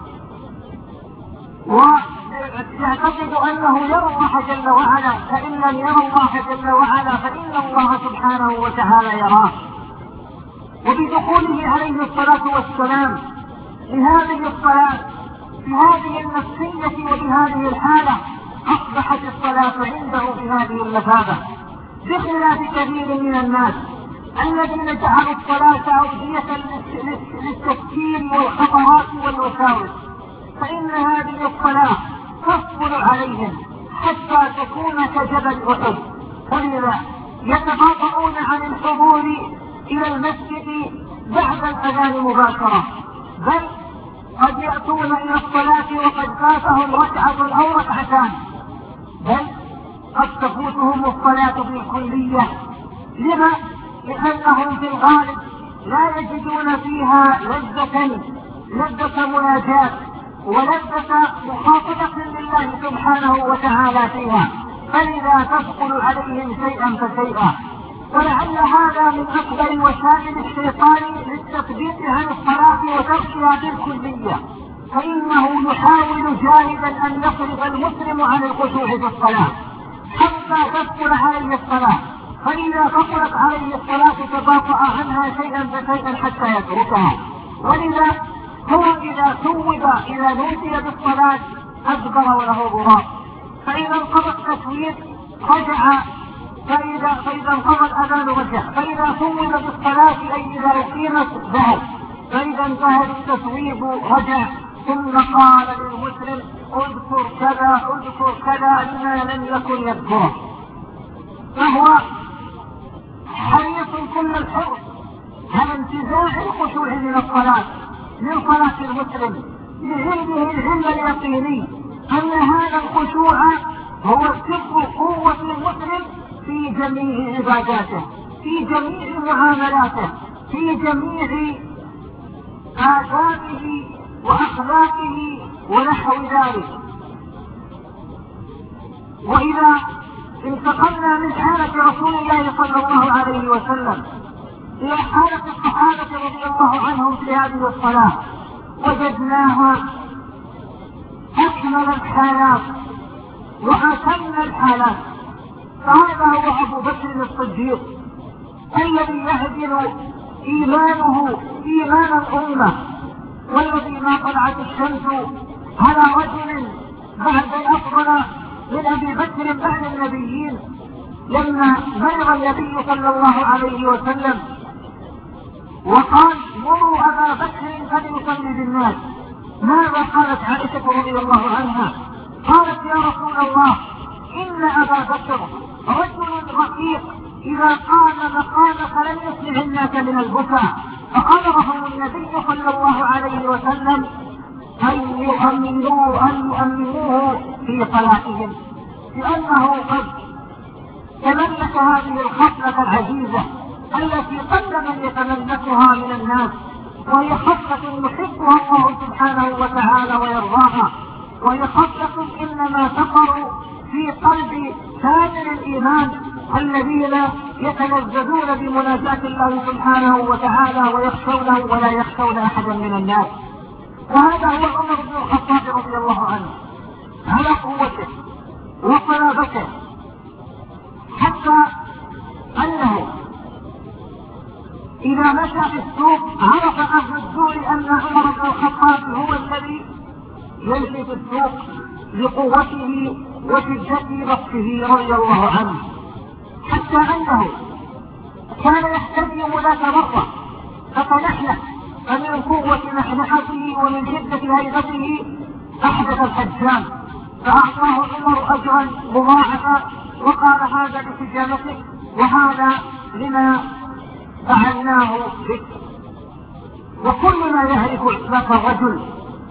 ويعتقد أنه يرى الله جل وعلا، فإن لم يرى الله جل وعلا فإن الله سبحانه وتعالى يراه. وبدخوله عليه الصلاة والسلام لهذه الصلاة في هذه النفسية وبهذه الحالة أصبحت الصلاة عنده بهذه المثابة، بخلاف كثير من الناس الذين جعلوا الصلاة أودية للتفكير والخطرات والوساوس، فإن هذه الصلاة تثقل عليهم حتى تكون كجبل أحد، ولذا يتباطؤون عن الحضور إلى المسجد بعد الأذان مباشرة، بل قد يأتون إلى الصلاة وقد فاتهم ركعة أو ركعتان، بل قد تفوتهم الصلاة بالكلية. لما؟ لأنهم في الغالب لا يجدون فيها لذة لذة مناجاة ولذة مخاطبة لله سبحانه وتعالى فيها، فلذا تثقل عليهم شيئا فشيئا. ولعل هذا من أكبر وسائل الشيطان للتثبيت عن الصلاة وتركها بالكلية، فإنه يحاول جاهدا أن يصرف المسلم عن الخشوع في الصلاة حتى تثقل عليه الصلاة، فإذا ثقلت عليه الصلاة تباطأ عنها شيئا فشيئا حتى يتركها. ولذا هو إذا ثوب إذا نودي بالصلاة أدبر وله ضراب، فإذا انقضى التسويق رجع، فإذا, فإذا انقضى الأذان رجع، فإذا ثوب بالصلاة أي إذا أقيمت ذهب، فإذا انتهى التسويق رجع، ثم قال للمسلم: اذكر كذا اذكر كذا لما لم يكن يذكره. فهو حريص كل الحرص على انتزاع الخشوع من الصلاة من صلاة المسلم، لعلمه العلم اليقيني أن هذا الخشوع هو سر قوة المسلم في جميع عباداته، في جميع معاملاته، في جميع آدابه وأخلاقه ونحو ذلك. وإذا انتقلنا من حالة رسول الله صلى الله عليه وسلم إلى حالة الصحابة رضي الله عنهم في هذه الصلاة وجدناها أكمل الحالات وأتم الحالات. فهذا هو أبو بكر الصديق الذي يهدم إيمانه إيمان الأمة، والذي ما طلعت الشمس على رجل بعد أفضل من أبي بكر بعد النبيين. لما مرض النبي صلى الله عليه وسلم وقال: مروا أبا بكر فليصلي بالناس، ماذا قالت عائشة رضي الله عنها؟ قالت: يا رسول الله، إن أبا بكر رجل رقيق إذا قام مقامك لم يسمع الناس من البكاء، فأمرهم النبي صلى الله عليه وسلم أن يؤمنوه أن يؤمنوه في صلاتهم، لأنه قد تملك هذه الخصلة العزيزة التي قل من يتملكها من الناس، وهي خصلة يحبها الله سبحانه وتعالى ويرضاها، وهي خصلة إنما تقر في قلب كامل الإيمان الذين يتلذذون بمناجاة الله سبحانه وتعالى ويخشونه ولا يخشون أحدا من الناس. وهذا هو عمر بن الخطاب رضي الله عنه على قوته وصلابته، حتى أنه إذا مشى في السوق عرف أهل السوق أن عمر بن الخطاب هو الذي يمشي في السوق لقوته وشدة بطشه رضي الله عنه، حتى أنه كان يحتجم ذات مرة فتنحنح، فمن قوة نحنحته ومن شدة هيبته أحدث الحجام، فأعطاه عمر أجرا مضاعفا وقال هذا لتجارتك وهذا لما فعلناه بك. وكل ما يهلك إطلاق الرجل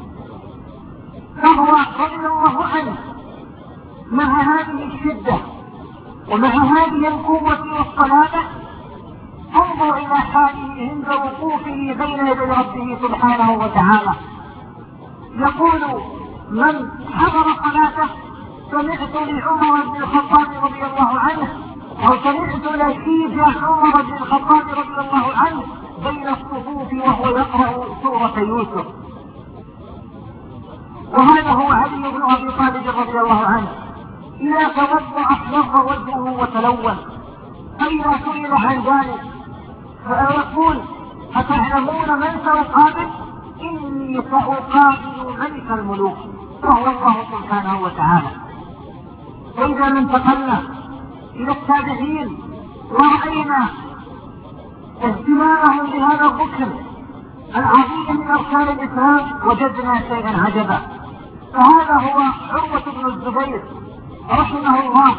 فهو رضي الله عنه مع هذه الشدة ومع هذه القوة والصلابة. انظر إلى حاله عند وقوفه بين يدي ربه سبحانه وتعالى، يقول من حضر صلاته سمعت لعمر بن الخطاب رضي الله عنه أو سمعت لشيج عمر بن الخطاب رضي الله عنه بين الصفوف وهو يقرأ سورة يوسف. وهذا هو علي بن أبي طالب رضي الله عنه، إذا توضأ أحمر وجهه وتلون، فإذا سئل عن ذلك فيقول أتعلمون من سأقابل؟ إني سأقابل ملك الملوك وهو الله سبحانه وتعالى. وإذا انتقلنا إلى التابعين ورأينا اهتمامهم بهذا الركن العظيم من أركان الإسلام وجدنا شيئا عجبا. فهذا هو عروة بن الزبير رحمه الله،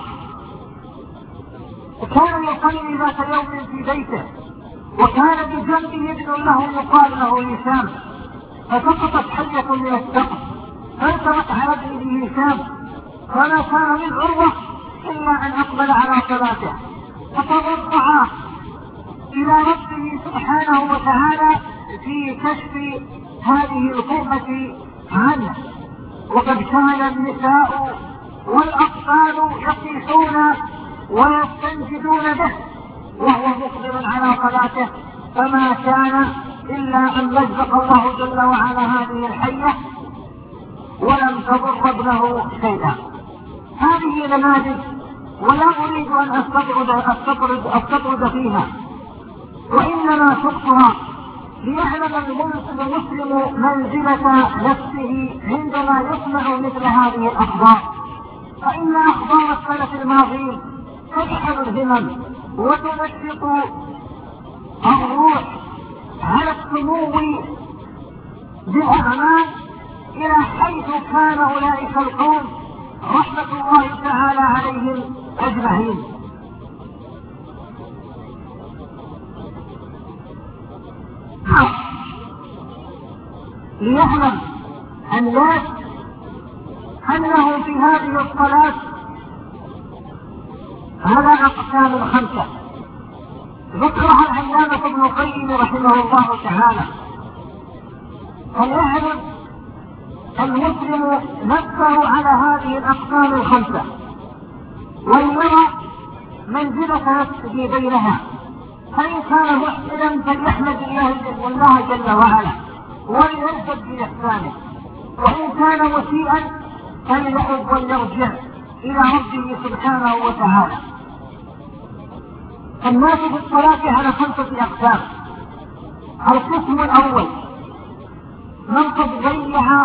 وكان يصلي ذات يوم في بيته وكان بجنبه ابن له يقال له هشام، فسقطت حية من السقف فانتبت على ابنه هشام، فما كان من عروة إلا أن أقبل على صلاته فتضرع إلى ربه سبحانه وتعالى في كشف هذه الكربة عنه. وقد كان النساء والأطفال يقيسون ويستنجدون به وهو مقبل على صلاته، فما كان إلا أن مزق الله جل وعلا هذه الحية ولم تضر ابنه شيئا. هذه نماذج ولا أريد أن أستطرد, أستطرد, أستطرد فيها، وإنما شرطها ليعلم المسلم منزلة نفسه عندما يسمع مثل هذه الأخبار. فإن أخبار السلف الماضين تجعل الهمم وتنشط الروح على السمو بالأعمال إلى حيث كان أولئك القوم رحمة الله تعالى عليهم أجمعين. ليعلم الناس أنه في هذه الصلاة على أقسام خمسة ذكرها العلامة ابن القيم رحمه الله تعالى، فليعلم المسلم نفسه على هذه الأقسام الخمسة ويرى منزلة نفسه بينها، فإن كان محسنا فليحمد الله جل وعلا وليزدد بإحسانه، وإن كان مسيئا فليعد وليرجع إلى ربه سبحانه وتعالى. الناس في الصلاة على خمسة أقسام. القسم الأول من قد ضيع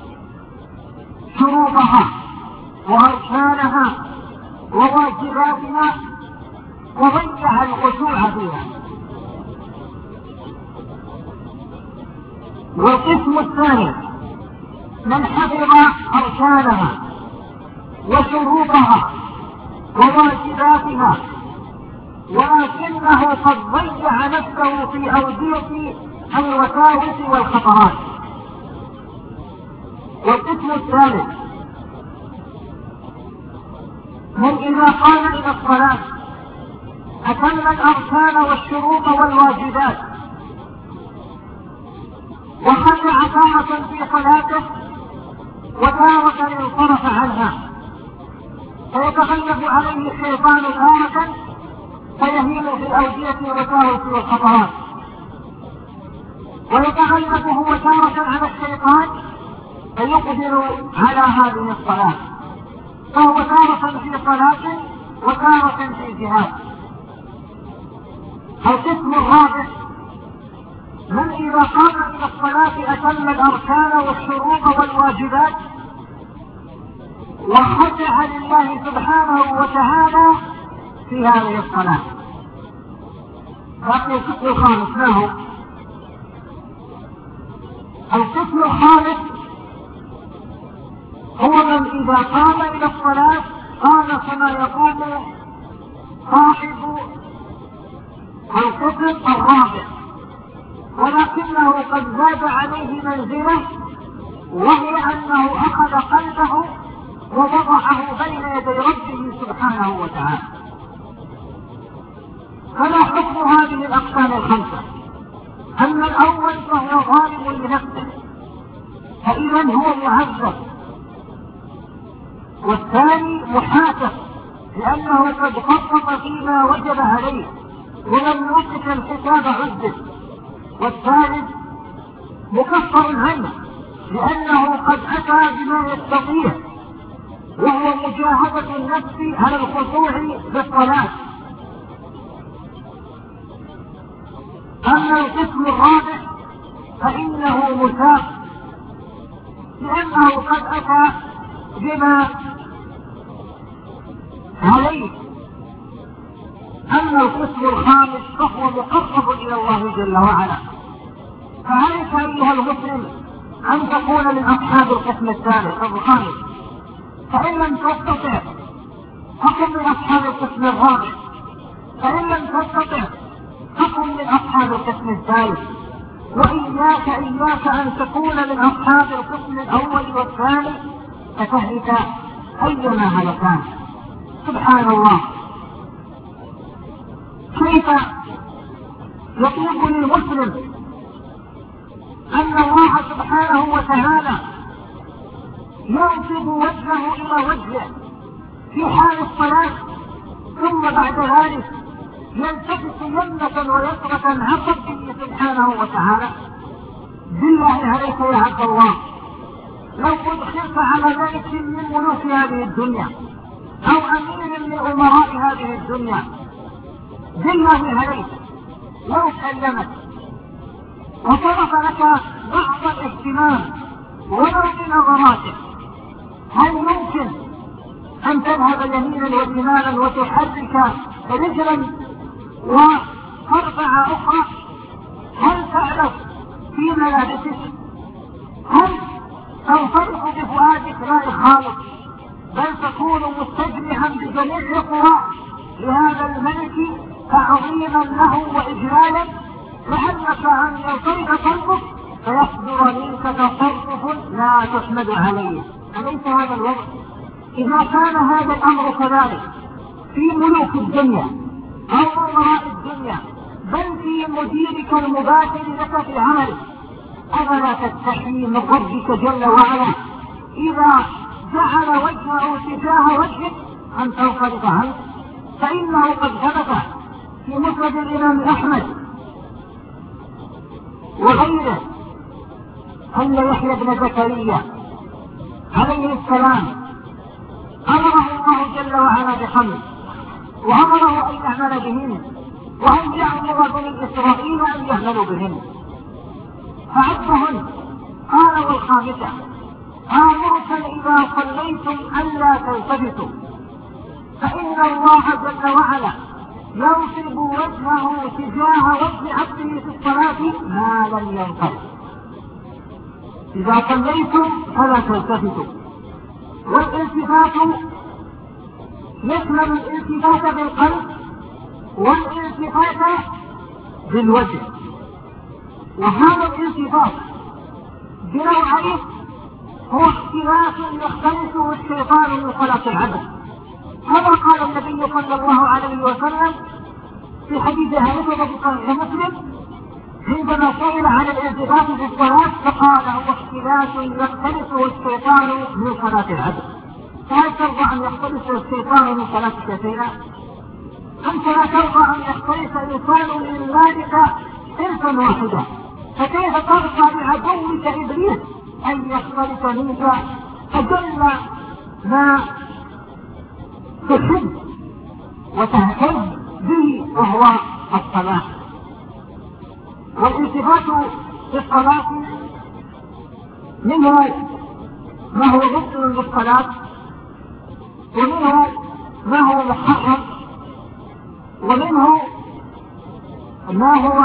شروطها وأركانها وواجباتها وضيع الخشوع فيها. والقسم الثاني من حفظ أركانها وشروطها وواجباتها ولكنه قد ضيع نفسه في أودية الوساوس والخطرات. والقسم الثالث من إذا قام إلى الصلاة أتم الأركان والشروط والواجبات وخشع تارة في صلاته وتارة انصرف عنها، فيتغلب عليه الشيطان تارة فيهيم في الأودية والوساوس والخطرات، ويتغلب هو تارة على الشيطان فيقدر على هذه الصلاة، فهو تارة في صلاة وتارة في جهاد. القسم الرابع من إذا قام إلى الصلاة أتم الأركان والشروط والواجبات وخشع لله سبحانه وتعالى في هذه الصلاة. بقي القسم الخامس ما هو؟ القسم الخامس هو من إذا قام إلى الصلاة قام كما يقول صاحب القسم الرابع، ولكنه قد زاد عليه منزله، وهي أنه أخذ قلبه ووضعه بين يدي ربه سبحانه وتعالى. فما حكم هذه الأقسام الخمسة؟ أما الأول فهو ظالم لنفسه فإذا هو معذب، والثاني محاسب لأنه قد خطط فيما وجب عليه ولم يوقف الحساب عذب، والثالث مكفر عنه لأنه قد أتى بما يستطيع وهو مجاهدة النفس على الخضوع بالصلاة. أما القسم الرابع فإنه مثاب لأنه قد أتى بما عليه. أما القسم الخامس فهو مقرب إلى الله جل وعلا. فعليك أيها المسلم أن تكون من أصحاب القسم الثالث الخامس، فإن لم تستطع فكن من أصحاب القسم الرابع، فإن لم تستطع فكن من أصحاب القسم الثالث. وإياك إياك أن تكون من أصحاب القسم الأول والثاني فتهلك أيما هلكان. سبحان الله، كيف يطيق للمسلم أن الله سبحانه وتعالى ينصب وجهه إلى وجهه في حال الصلاة، ثم بعد ذلك يلتفت يمنة ويسرة عن ربه سبحانه وتعالى؟ بالله عليك يا عبد الله، لو أدخلت على ملك من ملوك هذه الدنيا أو أمير من أمراء هذه الدنيا، بالله عليك لو كلمك وطلب لك بعض الاهتمام ولو بنظراته، هل ممكن أن تذهب يمينا وشمالا وتحرك رجلا وترفع أخرى؟ هل تعرف في ملابسك؟ هل تنطلق بفؤادك لا خالص، بل تكون مستجمعا بجميع قوى لهذا الملك تعظيما له وإجلالا، لعلك أن ينطلق قلبك فيصدر منك تصرف لا تحمد عليه. أليس هذا الوضع؟ إذا كان هذا الأمر كذلك في ملوك الدنيا أو أمراء الدنيا، بل في مديرك المباشر لك في عملك، أفلا تستحي من ربك جل وعلا إذا جعل وجهه تجاه وجهك أن تنصرف عنه؟ فإنه قد ثبت في مسند الإمام أحمد وغيره أن يحيى بن زكريا عليه السلام أمره الله جل وعلا بخمس، وأمره أن يعمل بهن، وأن يأمر بني إسرائيل أن يعملوا بهن، فعدهن. قال: والخامسة آمركم إذا صليتم ألا تلتفتوا، فإن الله جل وعلا ينصب وجهه تجاه وجه عبده في الصلاة ما لم ينصرف. إذا صليتم فلا تلتفتوا، والالتفات يشمل الالتفات بالقلب والالتفات بالوجه، وهذا الالتفات بنوعين هو اختلاف يختلفه الشيطان من صلاة العبد، كما قال النبي صلى الله عليه وسلم في حديث هذا في صحيح مسلم عندما سئل عن الالتفات في الصلاة فقال: هو اختلاف يختلفه الشيطان من صلاة العبد. فهل ترضى أن يختلف الشيطان من صلاتك شيئا؟ أنت لا ترضى أن يختلف الإنسان من مالك حرفا واحدا، فكيف ترضى بعدوك إبليس أن يختلف منك أجل ما تحب وتهتم به وهو الصلاة؟ والالتفات في الصلاة منه ما هو مبطل للصلاة، ومنه ما هو محرم، ومنه ما هو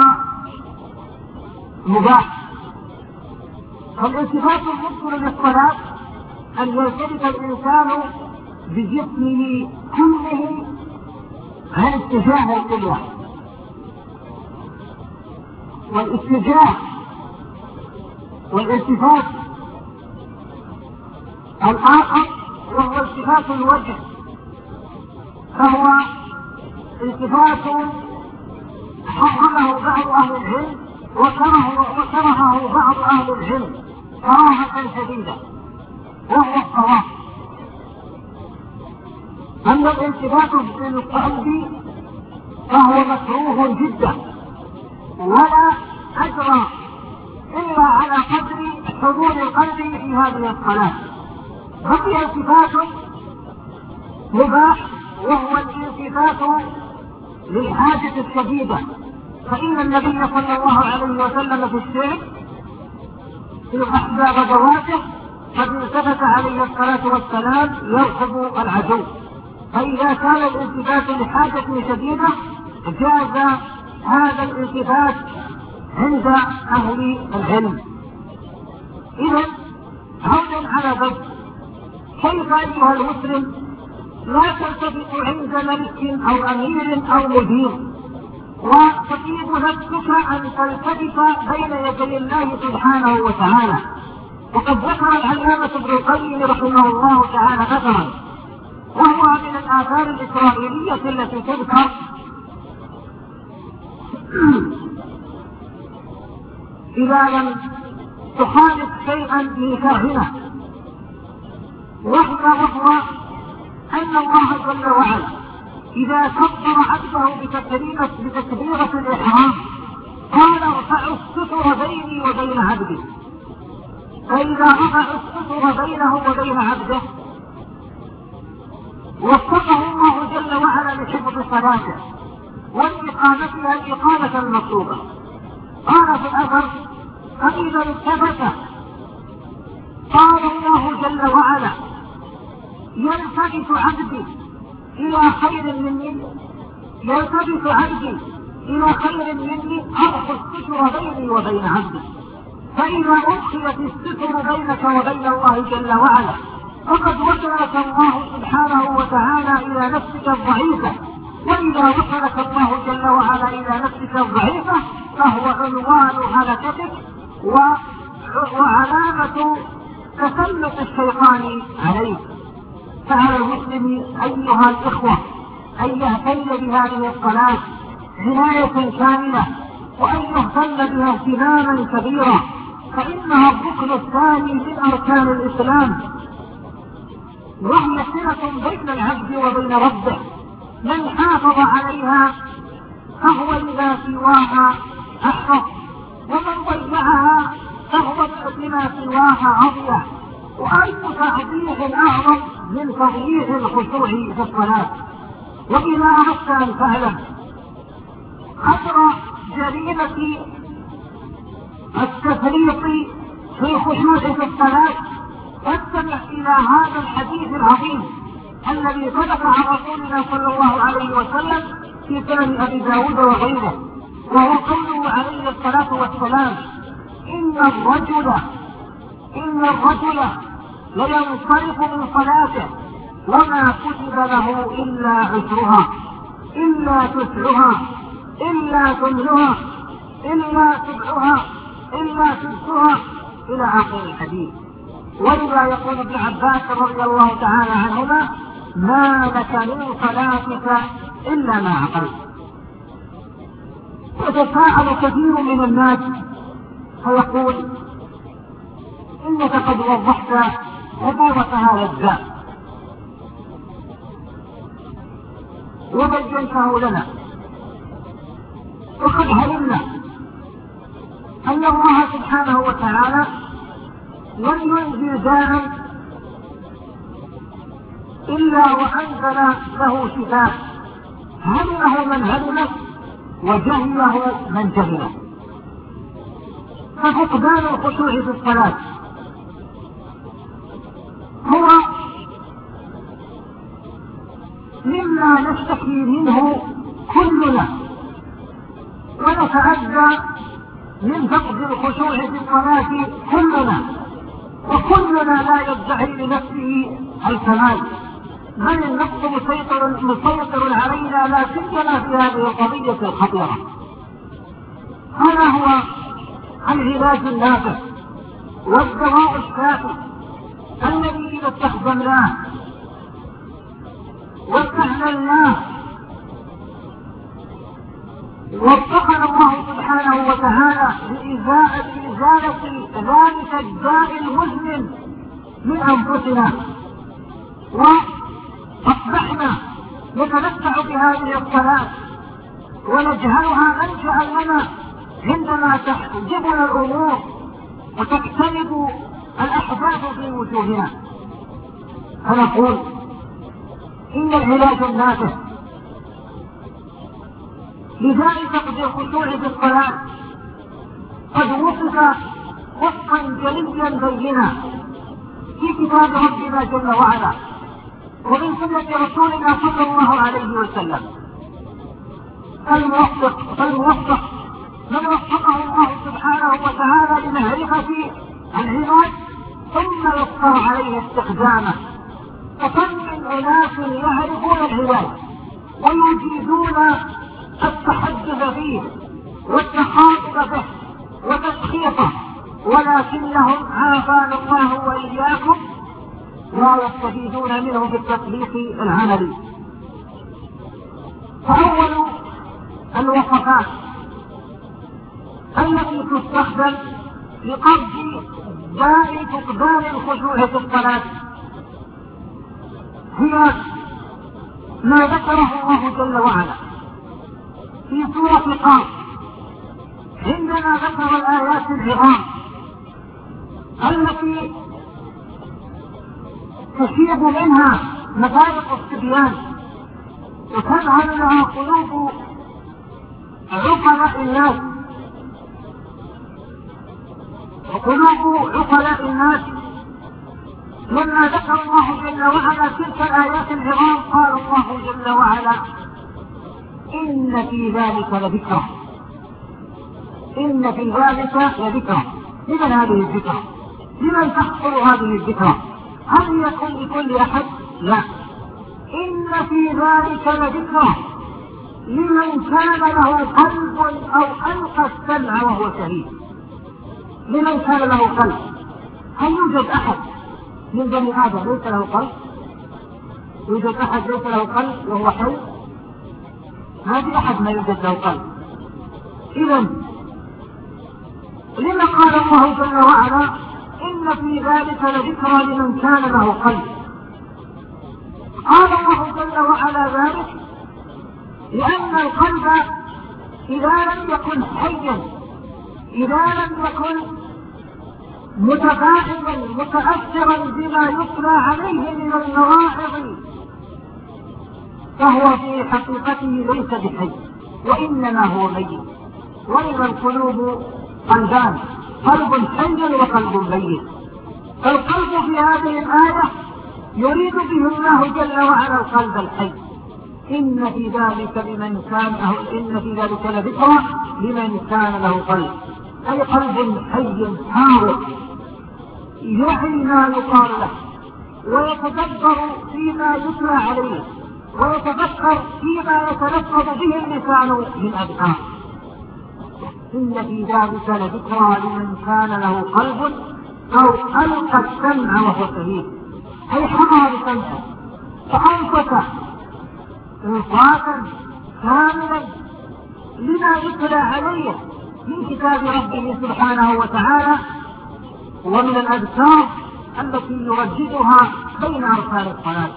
مباح. فالالتفات المبطل للصلاة أن يلتفت الإنسان بجسمه كله عن اتجاه القبلة، والاتجاه والالتفات الآخر وهو التفات الوجه، فهو التفات حرمه بعض أهل العلم وكرهه بعض أهل العلم كراهة شديدة، وهو الصواب. أما الالتفات بالقلب فهو مكروه جدا، ولا أجرى إلا على قدر حضور القلب في هذه الصلاة. بقي التفات مباح وهو الالتفات للحاجة الشديدة، فإن النبي صلى الله عليه وسلم في الشعر في أحدى غزواته قد التفت عليه الصلاة والسلام يركب العدو، فإذا كان الالتفات لحاجة شديدة جاز هذا الالتفات عند أهل العلم. إذا عودا على ذلك، كيف أيها المسلم لا تلتفت عند ملك أو أمير أو مدير وتطيب نفسك أن تلتفت بين يدي الله سبحانه وتعالى؟ وقد ذكر العلامة ابن القيم رحمه الله تعالى أثرا، وهو من الآثار الإسرائيلية التي تذكر إذا لم تخالف شيئا من شرعنا، وهو أن الله جل وعلا إذا كبر عبده بتكبيرة الإحرام قال ارفعوا الستر بيني وبين عبدي، فإذا رفعوا الستر بينه وبين عبده وفقه الله جل وعلا لحفظ صلاته ولإقامتها الإقامة المطلوبة. قال في الأثر: فإذا التفت قال الله جل وعلا: يلتفت عبدي إلى خير مني يلتفت عبدي إلى خير مني أرخي الستر بيني وبين عبدي. فإذا أدخلت الستر بينك وبين الله جل وعلا فقد وصلك الله سبحانه وتعالى إلى نفسك الضعيفة، وإذا وصلك الله جل وعلا إلى نفسك الضعيفة فهو عنوان هلكتك وعلامة تسلط الشيطان عليك. فعلى المسلم أيها الإخوة أن يهتم بهذه الصلاة عناية كاملة، وأن يهتم بها اهتماما كبيرا، فإنها الركن الثاني من أركان الإسلام، وهي صلة بين العبد وبين ربه. من حافظ عليها فهو لما سواها أحرص، ومن ضيعها فهو لما سواها أضيع. وأي تعظيم أعظم من تضييع الخشوع في الصلاة؟ وإذا أردت أن تعلم خطر جريمة التفريط في الخشوع في الصلاة فاستمع إلى هذا الحديث العظيم الذي صدق عن رسولنا صلى الله عليه وسلم في سنن أبي داود وغيره، وهو قوله عليه الصلاة والسلام: إن الرجل إن الرجل لينصرف من صلاته وما كتب له إلا عشرها إلا تسعها إلا ثمنها إلا سبعها إلا سدسها إلى آخر الحديث. ولذا يقول ابن عباس رضي الله تعالى عنهما: ما لك من صلاتك إلا ما عقلت. وتساءل كثير من الناس فيقول: إنك قد وضحت خطورة هذا الداء وبينته لنا، وقد علمنا أن الله سبحانه وتعالى لم ينزل داء إلا وأنزل له شفاء، علمه من علمه وجهله من جهله. ففقدان الخشوع في الصلاة هو مما نشتكي منه كلنا، ونتأذى من فقد الخشوع في الصلاة كلنا، وكلنا لا يدعي لنفسه الكمال، بل النفس مسيطر مسيطر علينا لا سيما في هذه القضية الخطيرة. هذا هو العلاج النافع والدواء الشافي الذي إذا استخدمناه واستعملناه وفقنا الله سبحانه وتعالى لإزالة ذلك الداء المزمن من أنفسنا، وأصبحنا نتمتع بهذه الصلاة ونجعلها منجعا لنا عندما تحجبنا الأمور وتكتمد الأحداث في وجوهنا. فنقول إن العلاج النافع لذلك قد الخشوع في الصلاة قد وصف وصفا جليا بينا في كتاب ربنا جل وعلا ومن سنة رسولنا صلى الله عليه وسلم. فالموفق فالموفق من وفقه الله سبحانه وتعالى لمعرفة العباد ثم يقر عليه استخدامه. فكم من أناس يعرفون العباد ويجيدون التحدث فيه والتخاطب به وتسخيطه، ولكنهم عافانا الله وإياكم لا يستفيدون منه بالتطبيق العملي. فأول الوصفات التي تستخدم لقصد داء فقدان الخشوع في الصلاة هي ما ذكره الله جل وعلا في سورة قاف عندما ذكر الآيات العظام التي تشيب منها مفارق الصبيان وتذهل لها قلوب عقلاء الناس وقلوب عقلاء الناس. لما ذكر الله جل وعلا تلك الآيات العظام قال الله جل وعلا إن في ذلك لذكرى، إن في ذلك لذكرى. لمن هذه الذكرى؟ لمن تحصل هذه الذكرى؟ هل يكون لكل أحد؟ لا. إن في ذلك لذكرى لمن كان له قلب أو ألقى السمع وهو شهيد. لمن كان له قلب. هل يوجد أحد من بني آدم ليس له قلب؟ يوجد أحد ليس له قلب وهو حي؟ ما في أحد ما يوجد له قلب. إذن لما قال الله جل وعلا إن في ذلك لذكرى لمن كان له قلب؟ قال الله جل وعلا ذلك لأن القلب إذا لم يكن حيا، إذا لم يكن متفاعلا متأثرا بما يتلى عليه من المواعظ فهو في حقيقته ليس بحي وإنما هو ميت. وإذا القلوب قلبان، قلب حي وقلب ميت. فالقلب في هذه الآية يريد به الله جل وعلا القلب الحي. إن في ذلك لمن كان إن في ذلك لذكرى لمن كان له قلب، أي قلب حي حاضر يعي ما يقال له ويتدبر فيما يتلى عليه ويتفكر فيما يتلفظ به اللسان من أذكار. إن في ذلك لذكرى لمن كان له قلب أو ألقى السمع وهو شهيد، أي حضر بسمعه فأنصت إنصاتا كاملا لما يتلى عليه من كتاب ربه سبحانه وتعالى ومن الأذكار التي يرددها بين أركان الصلاة.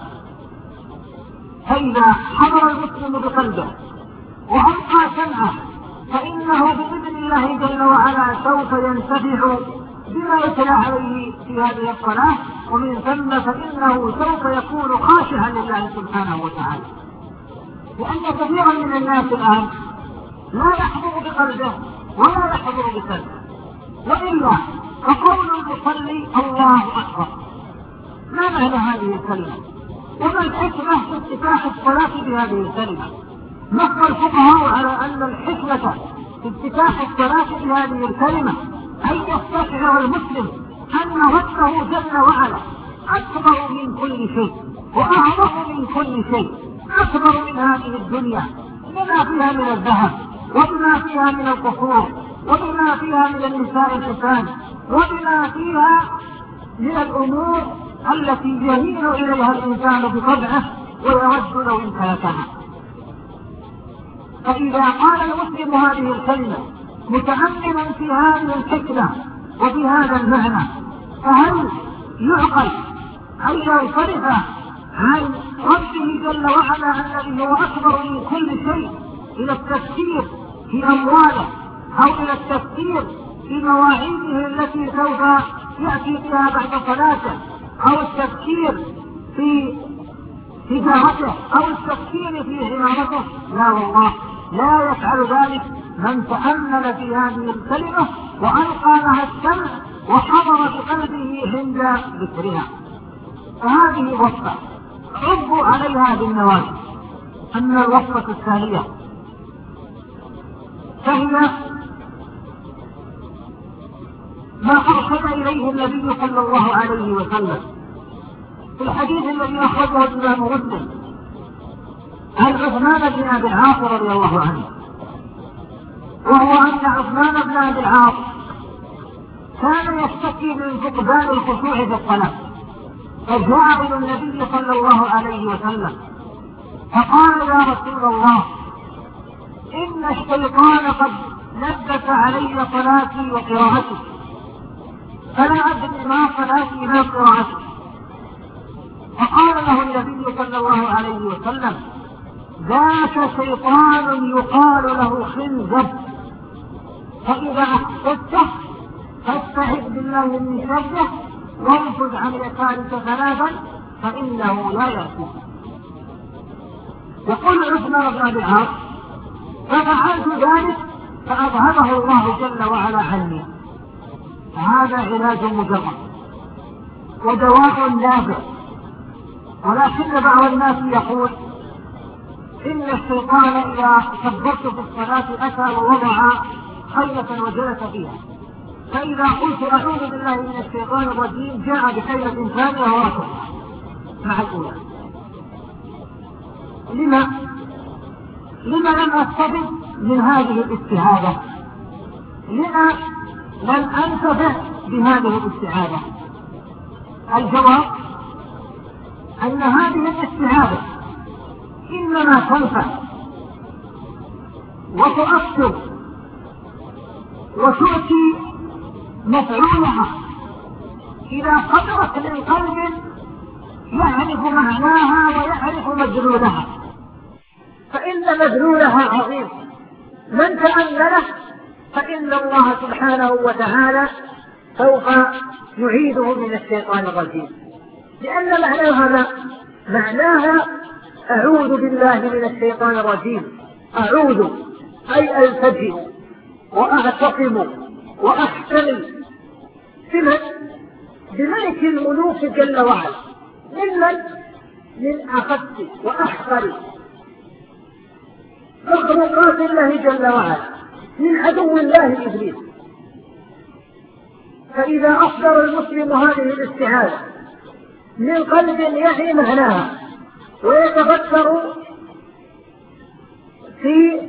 فإذا حضر المسلم بقلبه وألقى سمعه فإنه بإذن الله جل وعلا سوف ينتفع بما يتلى عليه في هذه الصلاة، ومن ثم فإنه سوف يكون خاشعا لله سبحانه وتعالى. لأن كثيرا من الناس الآن لا يحضر بقلبه ولا يحضر بسمعه، وإلا فقول المصلي الله أكبر ما معنى هذه الكلمة؟ وما الحكمة في افتتاح الصلاة بهذه الكلمة؟ نص الفقهاء على أن الحكمة في افتتاح الصلاة بهذه الكلمة أن يستشعر المسلم أن ربه جل وعلا أكبر من كل شيء، وأعظم من كل شيء، أكبر من هذه الدنيا بما فيها من الذهب وبما فيها من القصور وبما فيها من النساء الحسان وبما فيها من الأمور التي يميل إليها الإنسان بطبعه ويود لو امتلكها. فإذا قال المسلم هذه الكلمة متأملا في هذه الحكمة وفي هذا المعنى، فهل يعقل أن ينصرف عن ربه جل وعلا الذي هو أكبر من كل شيء إلى التفكير في أمواله أو إلى التفكير في مواعيده التي سوف يأتي بها بعد صلاته أو التفكير في تجارته أو التفكير في عمارته؟ لا والله، لا يفعل ذلك من تأمل في هذه الكلمة وألقى لها السمع وحضر بقلبه عند ذكرها. فهذه وصفة عضوا عليها بالنواجذ. أما الوصفة الثانية فهي ما أرشد إليه النبي صلى الله عليه وسلم في الحديث الذي أخرجه الإمام مسلم عن عثمان بن أبي العاص رضي الله عنه، وهو أن عثمان بن أبي العاص كان يشتكي من فقدان الخشوع في الصلاة، فجاء إلى النبي صلى الله عليه وسلم فقال: يا رسول الله، إن الشيطان قد لبس علي صلاتي وقراءتي، فلا أدري ما صلاتي ما قراءتي. فقال له النبي صلى الله عليه وسلم: ذاك شيطان يقال له خنزب، فإذا أحسسته فاستعذ بالله من شره وانفذ عن يسارك ثلاثا فإنه لا يأتيك. يقول عثمان بن أبي العاص: ففعلت ذلك فأذهبه الله جل وعلا عني. هذا علاج مجرد ودواء نافع، ولكن بعض الناس يقول إن الشيطان إذا كبرت في الصلاة أتى ووضع خيلة وجلس فيها، فإذا قلت أعوذ بالله من الشيطان الرجيم جاء بخيلة ثانية وركض مع الأولى. لما؟ لما لم أستفد من هذه الاستعاذة؟ لما لم أنتفع بهذه الاستعاذة؟ الجواب أن هذه الاستعاذة إنما تنفع وتؤثر وتؤتي مفعولها إذا قدرت للقلب يعرف معناها ويعرف مدلولها، فإن مدلولها عظيم. من تأمله فإن الله سبحانه وتعالى سوف يعيده من الشيطان الرجيم، لأن معناها ما؟ معناها أعوذ بالله من الشيطان الرجيم. أعوذ أي ألتجئ وأعتصم وأحتمي بمن؟ بملك الملوك جل وعلا. ممن؟ من أخذ وأحقر مخلوقات الله جل وعلا، من عدو الله إبليس. فإذا أصدر المسلم هذه الاستعاذة من قلب يعي معناها ويتفكر في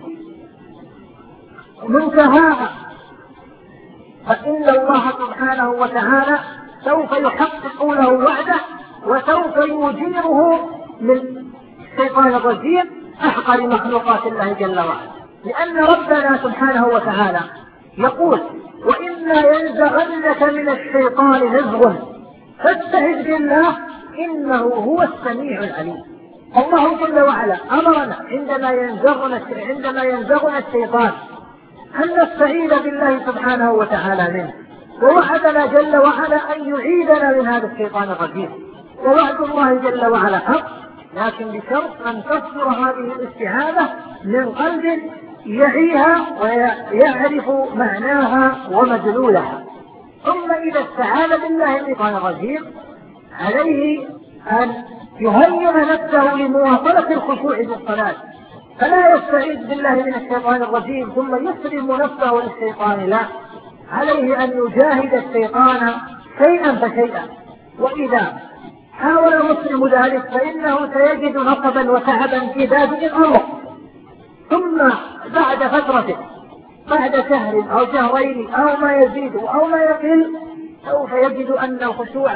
منتهاها، فإن الله سبحانه وتعالى سوف يحقق له وعده وسوف يجيره من الشيطان الرجيم أحقر مخلوقات الله جل وعلا. لأن ربنا سبحانه وتعالى يقول: وإما ينزغنك من الشيطان نزغ فاستعذ بالله إنه هو السميع العليم. الله جل وعلا أمرنا عندما ينزغنا عندما ينزغنا الشيطان أن نستعيذ بالله سبحانه وتعالى منه، ووعدنا جل وعلا أن يعيدنا من هذا الشيطان الرجيم. ووعد الله جل وعلا حق، لكن بشرط أن تصدر هذه الاستعاذة من قلب يعيها ويعرف معناها ومدلولها. ثم إذا استعاذ بالله من الشيطان الرجيم عليه أن يهيئ نفسه لمواصلة الخشوع في الصلاة، فلا يستعيذ بالله من الشيطان الرجيم ثم يسلم نفسه للشيطان، لا، عليه أن يجاهد الشيطان شيئا فشيئا. وإذا حاول المسلم ذلك فإنه سيجد نصبا وتعبا في ذلك الأمر، ثم بعد فترة بعد شهر أو شهرين أو ما يزيد أو ما يقل سوف يجد أن الخشوع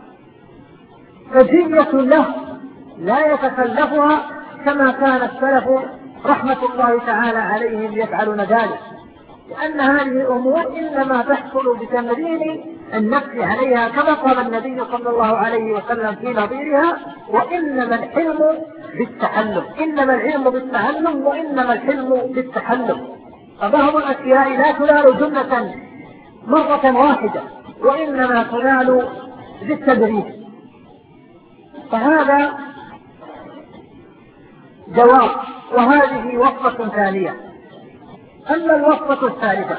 فجية له لا يتكلفها كما كان السلف رحمة الله تعالى عليهم يفعلون ذلك، لأن هذه الأمور إنما تحصل بتمرين النفس عليها كما قال النبي صلى الله عليه وسلم في نظيرها: وإنما الحلم بالتحلم، إنما العلم بالتعلم وإنما الحلم بالتحلم. فبعض الأشياء لا تنال جملة مرة واحدة وإنما تنال بالتدريج. فهذا جواب. وهذه وصفة ثانية. أما الوصفة الثالثة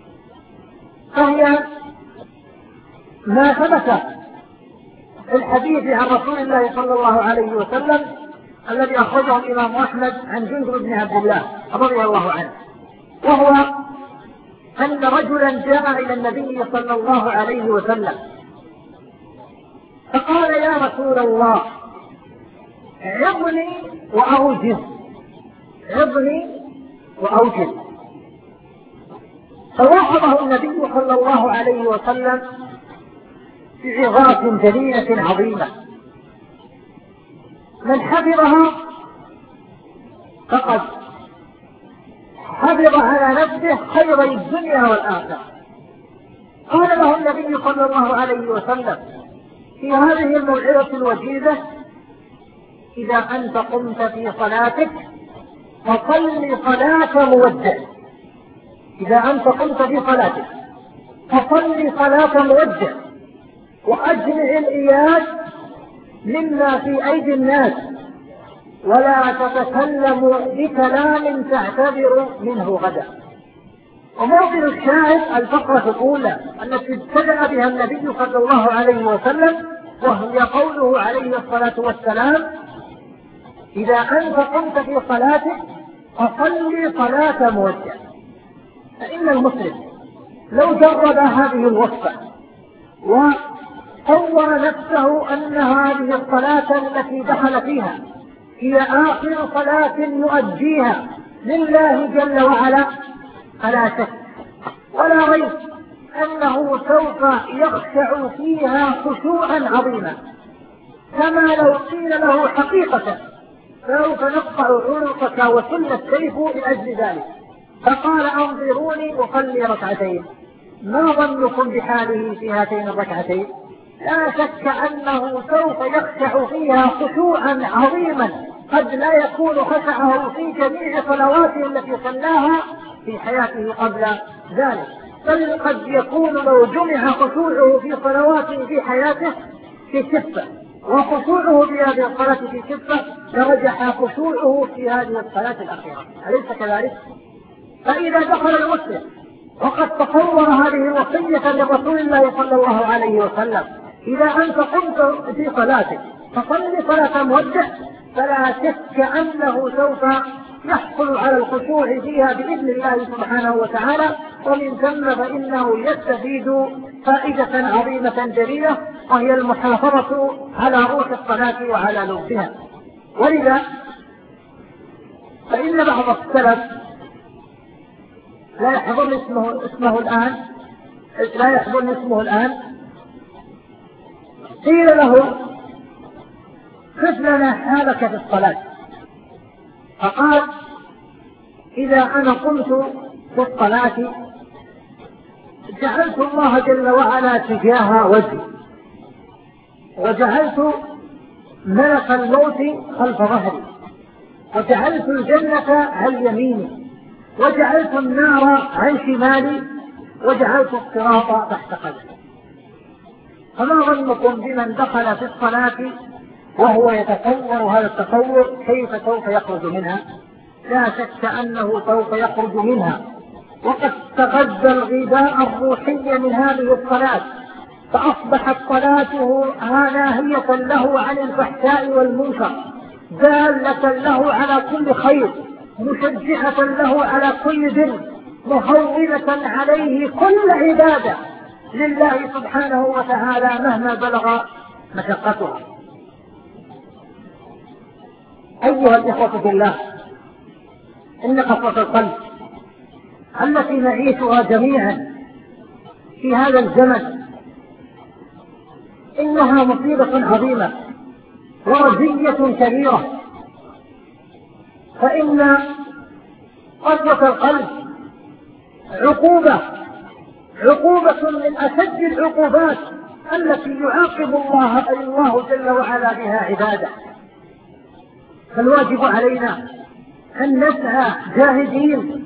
فهي ما ثبت في الحديث عن رسول الله صلى الله عليه وسلم الذي أخرجه الإمام أحمد عن جندب بن عبد الله رضي الله عنه، وهو أن رجلا جاء إلى النبي صلى الله عليه وسلم فقال: يا رسول الله، عظني وأوجز، عظني وأوجز. فوعظه النبي صلى الله عليه وسلم بعظات جليلة عظيمة، من حفظها فقد حفظ على نفسه خيري الدنيا والآخرة. قال له النبي صلى الله عليه وسلم في هذه الموعظة الوجيزة: إذا أنت قمت في صلاتك فصل صلاة مودع، إذا أنت قمت في صلاتك فصل صلاة مودع، وأجمع الإياد مما في أيدي الناس، ولا تتكلم بكلام تعتبر منه غدا. وموطن الشاهد الفقرة الأولى التي ابتدأ بها النبي صلى الله عليه وسلم، وهي قوله عليه الصلاة والسلام: إذا أنت قمت في صلاتك فصل صلاة مودع. فإن المسلم لو جرب هذه الوصفة وصور نفسه أن هذه الصلاة التي دخل فيها هي آخر صلاة يؤديها لله جل وعلا، فلا شك ولا ريب أنه سوف يخشع فيها خشوعا عظيما، كما لو قيل له حقيقة سوف نقطع عنقك وسل السيف لأجل ذلك، فقال: أنظروني أصلي ركعتين. ما ظنكم بحاله في هاتين الركعتين؟ لا شك أنه سوف يخشع فيها خشوعا عظيما قد لا يكون خشعه في جميع صلواته التي صلاها في حياته قبل ذلك، بل قد يكون لو جمع خشوعه في صلواته في حياته في كفة، وخشوعه في هذه الصلاة في كفة، لرجح خشوعه في هذه الصلاة الأخيرة. أليس كذلك؟ فإذا دخل المسلم وقد تصور هذه الوصية لرسول الله صلى الله عليه وسلم: إذا أنت قمت في صلاتك فصل صلاة مودع، فلا شك أنه سوف يحصل على الخشوع فيها بإذن الله سبحانه وتعالى، ومن ثم فإنه يستفيد فائدة عظيمة جليلة، وهي المحافظة على روح الصلاة وعلى لبها. ولذا فإن بعض السلف لا يحضرني اسمه, اسمه الآن لا يحضرني اسمه الآن قيل له: خذ لنا حالك في الصلاة. فقال: إذا أنا قمت في الصلاة جعلت الله جل وعلا تجاه وجهي، وجعلت ملك الموت خلف ظهري، وجعلت الجنة عن يميني، وجعلت النار عن شمالي، وجعلت الصراط تحت قدمي. فما ظنكم بمن دخل في الصلاة وهو يتصور هذا التصور كيف سوف يخرج منها؟ لا شك أنه سوف يخرج منها وقد تغذى الغذاء الروحي من هذه الصلاة، فأصبحت صلاته ناهية له عن الفحشاء والمنكر، دالة له على كل خير، مشجعة له على كل بر، مهونة عليه كل عبادة لله سبحانه وتعالى مهما بلغ مشقتها. أيها الإخوة في الله، إن قسوة القلب التي نعيشها جميعا في هذا الزمن إنها مصيبة عظيمة ورزية كبيرة. فإن قسوة القلب عقوبة عقوبة من أشد العقوبات التي يعاقب الله الله جل وعلا بها عباده. فالواجب علينا أن نسعى جاهدين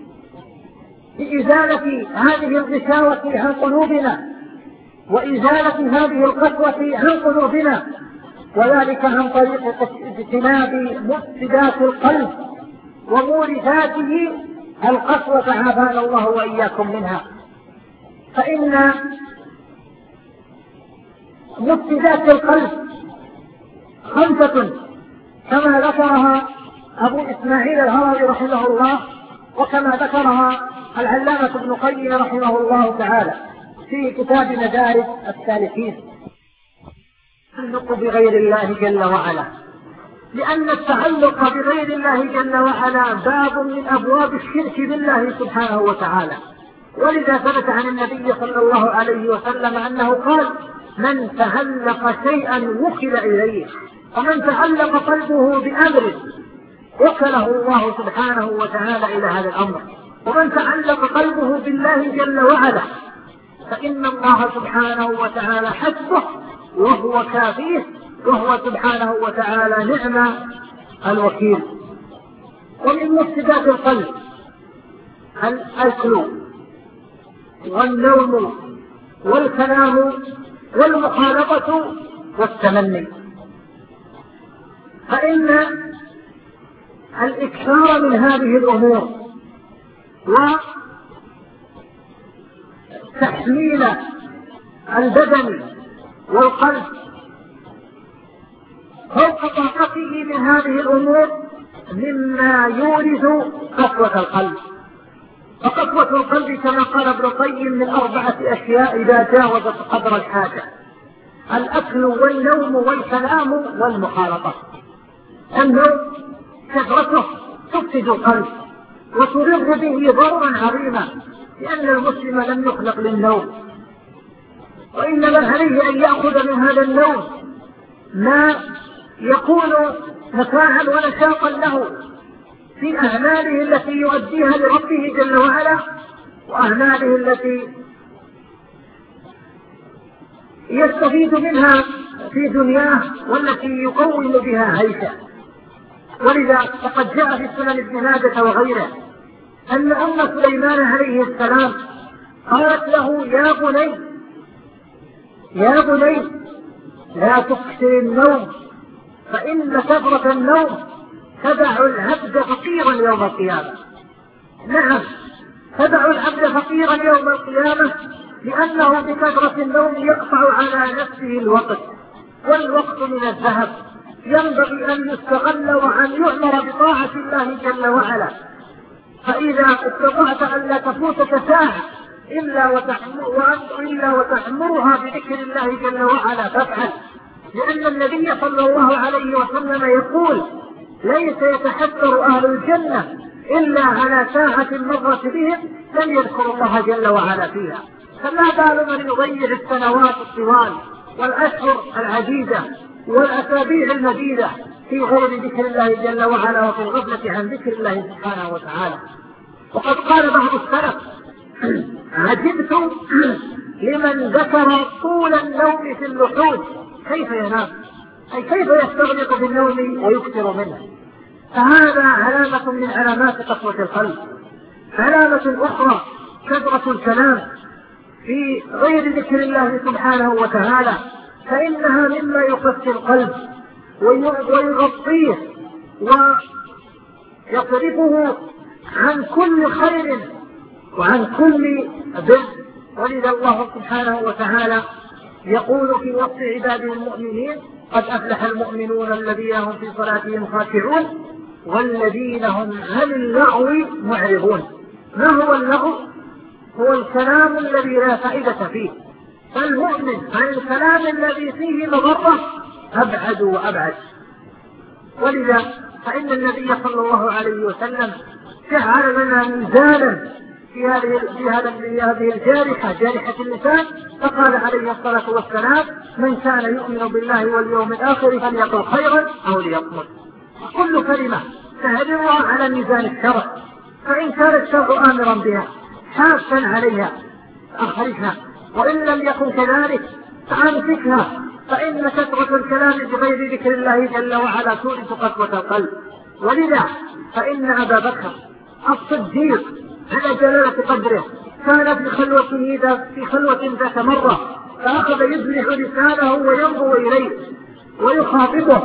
بإزالة هذه الغشاوة عن قلوبنا وإزالة هذه القسوة عن قلوبنا، وذلك عن طريق اجتناب مفسدات القلب ومورثاته القسوة عافانا الله وإياكم منها. فإن مفسدات القلب خمسة كما ذكرها أبو إسماعيل الهروي رحمه الله، وكما ذكرها العلامة ابن القيم رحمه الله تعالى في كتاب مدارج السالكين. التعلق بغير الله جل وعلا، لأن التعلق بغير الله جل وعلا باب من أبواب الشرك بالله سبحانه وتعالى. ولذا ثبت عن النبي صلى الله عليه وسلم أنه قال: من تعلق شيئا وكل إليه، ومن تعلق قلبه بأمر وكله الله سبحانه وتعالى إلى هذا الأمر. ومن تعلق قلبه بالله جل وعلا فإن الله سبحانه وتعالى حسبه وهو كافيه، وهو سبحانه وتعالى نعم الوكيل. ومن مفسدات القلب الأكل والنوم والكلام والمخالطة والتمني. فإن الإكثار من هذه الأمور وتحميل البدن والقلب فوق طاقته من هذه الأمور مما يورث قسوة القلب. فقسوة القلب كما قال ابن القيم من أربعة أشياء إذا جاوزت قدر الحاجة: الأكل والنوم والكلام والمخالطة. النوم كثرته تفسد القلب وتضر به ضررا عظيما، لأن المسلم لم يخلق للنوم، وإنما عليه أن يأخذ من هذا النوم ما يكون متاعا ونشاطا له في أعماله التي يؤديها لربه جل وعلا، وأعماله التي يستفيد منها في دنياه والتي يقوم بها عيشه. ولذا فقد جاء في سنن ابن ماجه وغيره أن أم سليمان عليه السلام قالت له: يا بني يا بني لا تكثر النوم، فإن كثرة النوم تدع العبد فقيرا يوم القيامة. نعم، تدع العبد فقيرا يوم القيامة، لأنه بكثرة النوم يقطع على نفسه الوقت، والوقت من الذهب ينبغي أن يستغل وأن يؤمر بطاعة الله جل وعلا. فإذا استطعت أن لا تفوتك ساعة إلا إلا وتحمرها بذكر الله جل وعلا فافعل، لأن النبي صلى الله عليه وسلم يقول: ليس يتحسر أهل الجنة إلا على ساعة مرت بهم لم يذكروا الله جل وعلا فيها. فما بال من يضيع السنوات الطوال والأشهر العديدة والأسابيع المديدة في غير ذكر الله جل وعلا وفي الغفلة عن ذكر الله سبحانه وتعالى. وقد قال بعض السلف: عجبت لمن ذكر طول النوم في اللحود كيف ينام، أي كيف يستغرق بالنوم ويكثر منه. فهذا علامة من علامات قسوة القلب. علامة أخرى كثرة الكلام في غير ذكر الله سبحانه وتعالى، فإنها مما يقسي القلب ويغطيه ويصرفه عن كل خير وعن كل بر. ولذا الله سبحانه وتعالى يقول في وصف عباده المؤمنين: قد أفلح المؤمنون الذين هم في صلاتهم خاشعون والذين هم عن اللغو معرضون. ما هو اللغو؟ هو الكلام الذي لا فائدة فيه. فالمؤمن عن الكلام الذي فيه مضرة أبعد وأبعد. ولذا فإن النبي صلى الله عليه وسلم جعل لنا ميزانا في هذه في هذا في هذه الجارحة جارحة اللسان، فقال عليه الصلاة والسلام: من كان يؤمن بالله واليوم الآخر فليقل خيرا أو ليصمت. كل كلمة تهدرها على ميزان الشرع، فإن كان الشرع آمرا بها حاسا عليها أخرجها، وإن لم يكن كذلك فأمسكها، فإن كثرة الكلام بغير ذكر الله جل وعلا تورث قسوة القلب. ولذا فإن أبا بكر الصديق على جلالة قدره كان في خلوته في خلوة ذات مرة، فأخذ يزلح لسانه وينظر إليه ويخاطبه،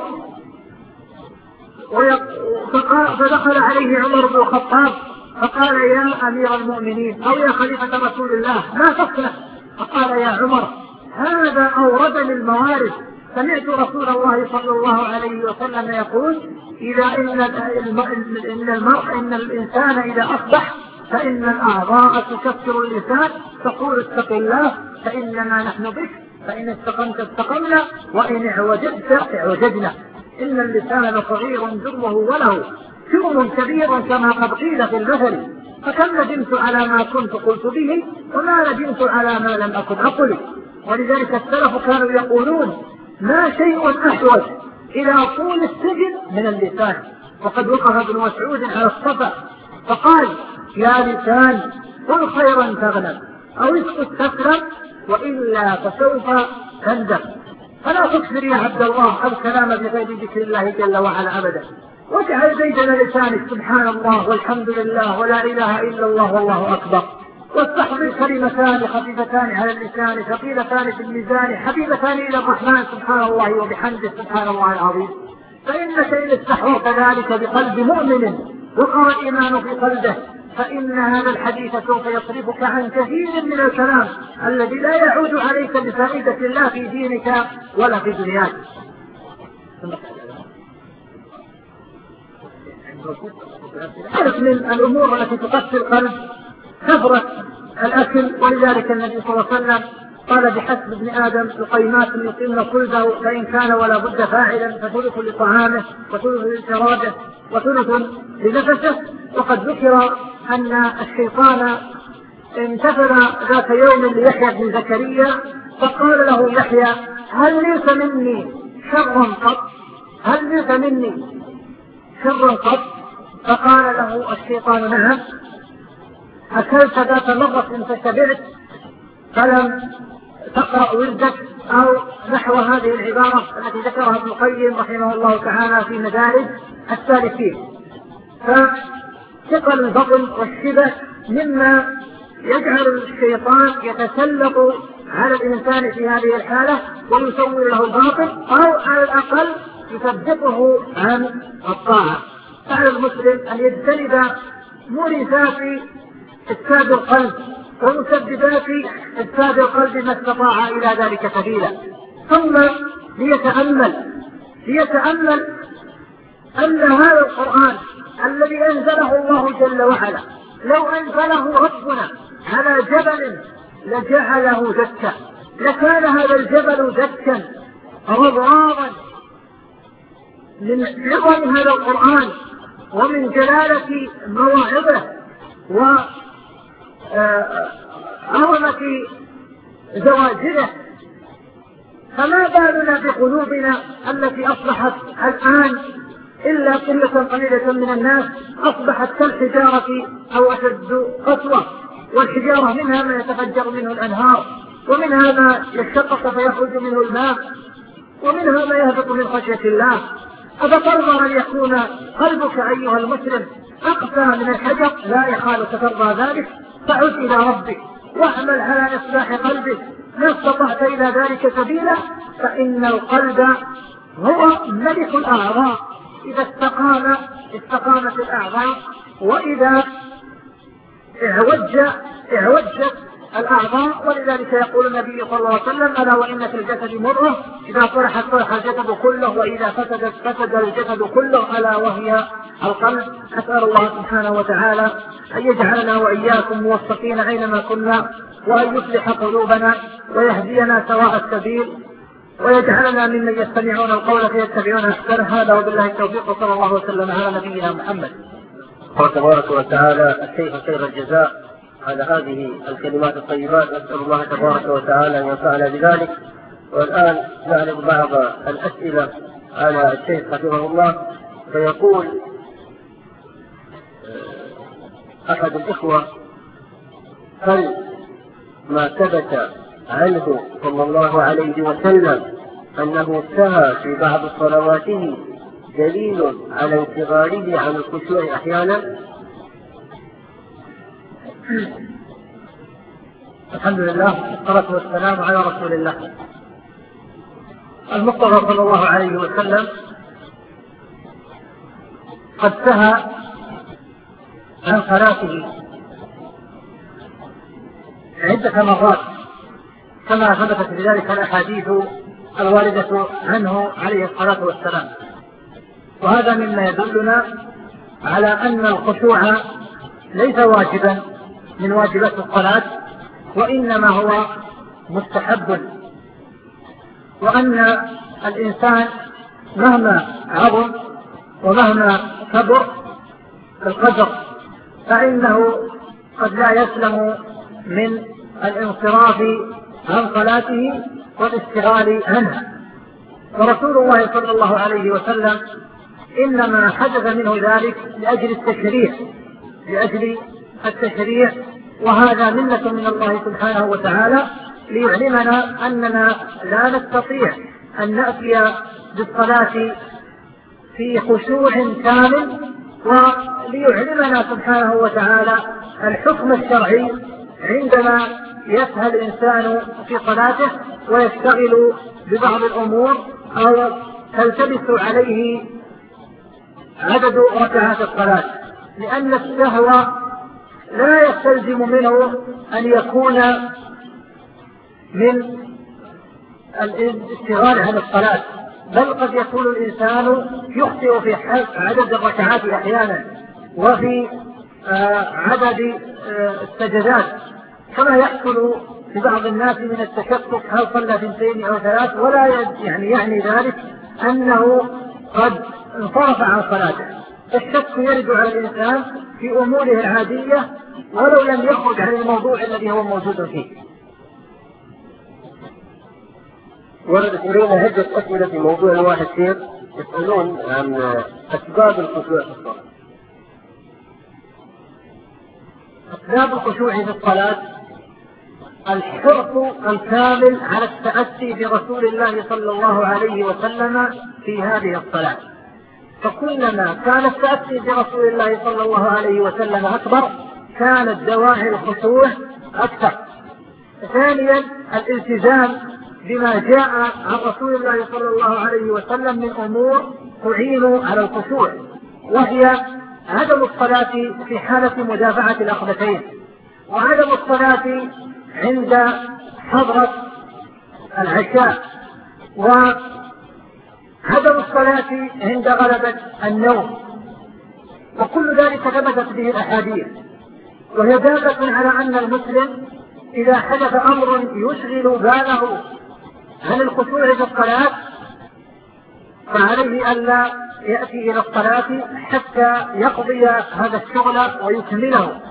فدخل عليه عمر بن الخطاب فقال: يا أمير المؤمنين أو يا خليفة رسول الله ما تصنع؟ فقال: يا عمر هذا أوردني الموارد، سمعت رسول الله صلى الله عليه وسلم يقول: إذا إن إن المرء إن الإنسان إذا أصبح فإن الأعضاء تكسر اللسان تقول اتق الله فإننا نحن بك، فإن استقمت استقمنا وإن اعوجدت اعوجدنا. إن اللسان لصغير جره وله شؤم كبير كما قد قيل في المثل، فكم ندمت على ما كنت قلت به وما ندمت على ما لم أكن أقله. ولذلك السلف كانوا يقولون: ما شيء أحوج إلى طول السجن من اللسان. وقد وقف ابن مسعود على الصفا فقال: يا لسان قل خيرا تغنم أو اسكت تسلم وإلا فسوف تندم. فلا تكثر يا عبد الله الكلام بغير ذكر الله جل وعلا أبدا، واجعل زيدنا لسانك سبحان الله والحمد لله ولا إله إلا الله والله أكبر، واستحضر كلمتان خفيفتان على اللسان ثقيلتان في الميزان حبيبتان إلى الرحمن سبحان الله وبحمده سبحان الله العظيم. فإنك إن استحضرت ذلك بقلب مؤمن وقر الإيمان في قلبه فإن هذا الحديث سوف يصرفك عن كثير من الكلام الذي لا يعود عليك بفائدة لا في دينك ولا في دنياك. من الأمور التي تقسي القلب كثرة الأكل، ولذلك النبي صلى الله عليه وسلم قال: بحسب ابن آدم لقيمات يقيمن صلبه، فإن كان ولا بد فاعلا فثلث لطعامه وثلث لشرابه وثلث لنفسه. وقد ذكر أن الشيطان انتفل ذات يوم ليحيى بن زكريا فقال له يحيى: هل ليس مني شر قط؟ هل ليس مني شر قط؟ فقال له الشيطان: نعم، أكلت ذات مرة فشبعت فلم تقرأ وردك، أو نحو هذه العبارة التي ذكرها ابن القيم رحمه الله تعالى في مدارج السالكين. فثقل البطن والشبع مما يجعل الشيطان يتسلط على الإنسان في هذه الحالة ويسول له الباطل، أو على الأقل يثبته عن الطاعة. فعلى المسلم أن يجتنب مورثات إفساد القلب ومسببات إفساد القلب ما استطاع إلى ذلك سبيلا. ثم ليتأمل ليتأمل أن هذا القرآن الذي أنزله الله جل وعلا لو أنزله ربنا على جبل لجعله دكا، لكان هذا الجبل دكا رضراضا من عظم هذا القرآن ومن جلالة مواعظه وعظمة زواجره. فما بالنا بقلوبنا التي أصبحت الآن إلا قلة قليلة من الناس أصبحت كالحجارة أو أشد قسوة، والحجارة منها ما يتفجر منه الأنهار، ومنها ما يشقق فيخرج منه الماء، ومنها ما يهبط من خشية الله. أفترضى أن يكون قلبك أيها المسلم أقسى من الحجر؟ لا يخالك ترضى ذلك، فعد إلى ربك واعمل على إصلاح قلبك، ما استطعت إلى ذلك سبيلا، فإن القلب هو ملك الأعضاء، إذا استقام استقامت الأعضاء، وإذا اعوج اعوجت الأعضاء. ولذلك يقول النبي صلى الله عليه وسلم: ألا وإن في الجسد مضغة إذا صلحت صلح الجسد كله وإذا فسدت فسد الجسد كله، ألا وهي القلب. أسأل الله سبحانه وتعالى أن يجعلنا وإياكم موفقين أينما كنا، وأن يصلح قلوبنا ويهدينا سواء السبيل، ويجعلنا ممن يستمعون القول فيتبعون أحسنه. هذا وبالله التوفيق، وصلى الله وسلم على نبينا محمد. قال تبارك وتعالى: الشيخ خير الجزاء على هذه الكلمات الطيبات، نسأل الله تبارك وتعالى أن ينفعنا بذلك. والآن نعرض بعض الأسئلة على الشيخ حفظه الله. فيقول أحد الإخوة: هل ما ثبت عنه صلى الله عليه وسلم أنه سهى في بعض صلواته دليل على انشغاله عن الخشوع أحيانا؟ الحمد لله والصلاة والسلام على رسول الله. المصطفى صلى الله عليه وسلم قد سهى عن صلاته عدة مرات كما ثبتت بذلك الأحاديث الواردة عنه عليه الصلاة والسلام. وهذا مما يدلنا على أن الخشوع ليس واجبا من واجبات الصلاة، وإنما هو مستحب، وأن الإنسان مهما عظم ومهما كبر القدر فإنه قد لا يسلم من الانصراف عن صلاته والاشتغال عنها. ورسول الله صلى الله عليه وسلم إنما حدث منه ذلك لأجل التشريع لأجل التشريع وهذا منة من الله سبحانه وتعالى ليعلمنا أننا لا نستطيع أن نأتي بالصلاة في خشوع كامل، وليعلمنا سبحانه وتعالى الحكم الشرعي عندما يسهى الإنسان في صلاته ويشتغل ببعض الأمور أو تلتبس عليه عدد ركعات الصلاة، لأن السهو لا يستلزم منه أن يكون من الاشتغال عن الصلاة، بل قد يكون الإنسان يخطئ في عدد الركعات أحيانا وفي عدد السجدات، كما يحصل في بعض الناس من التشكك هل صلى اثنتين أو ثلاث، ولا يعني يعني ذلك أنه قد انصرف عن صلاته. الشك يرد على الإنسان في أموره العادية ولو لم يخرج عن الموضوع الذي هو موجود فيه. وردت إلينا عدة أسئلة في موضوع واحد كثير يسألون عن أسباب الخشوع في الصلاة. أسباب الخشوع في الصلاة الحرص الكامل على التأسي برسول الله صلى الله عليه وسلم في هذه الصلاة، فكلما كان التأسي برسول الله صلى الله عليه وسلم أكبر كانت دواعي الخشوع أكثر. ثانيا الالتزام بما جاء عن رسول الله صلى الله عليه وسلم من أمور تعين على الخشوع، وهي عدم الصلاة في حالة مدافعة الأخبثين، وعدم الصلاة عند حضرة العشاء، وعدم الصلاة عند غلبة النوم، وكل ذلك ثبتت به الأحاديث، وهي دالة على أن المسلم إذا حدث أمر يشغل باله عن الخشوع في الصلاة فعليه ألا يأتي إلى الصلاة حتى يقضي هذا الشغل ويكمله،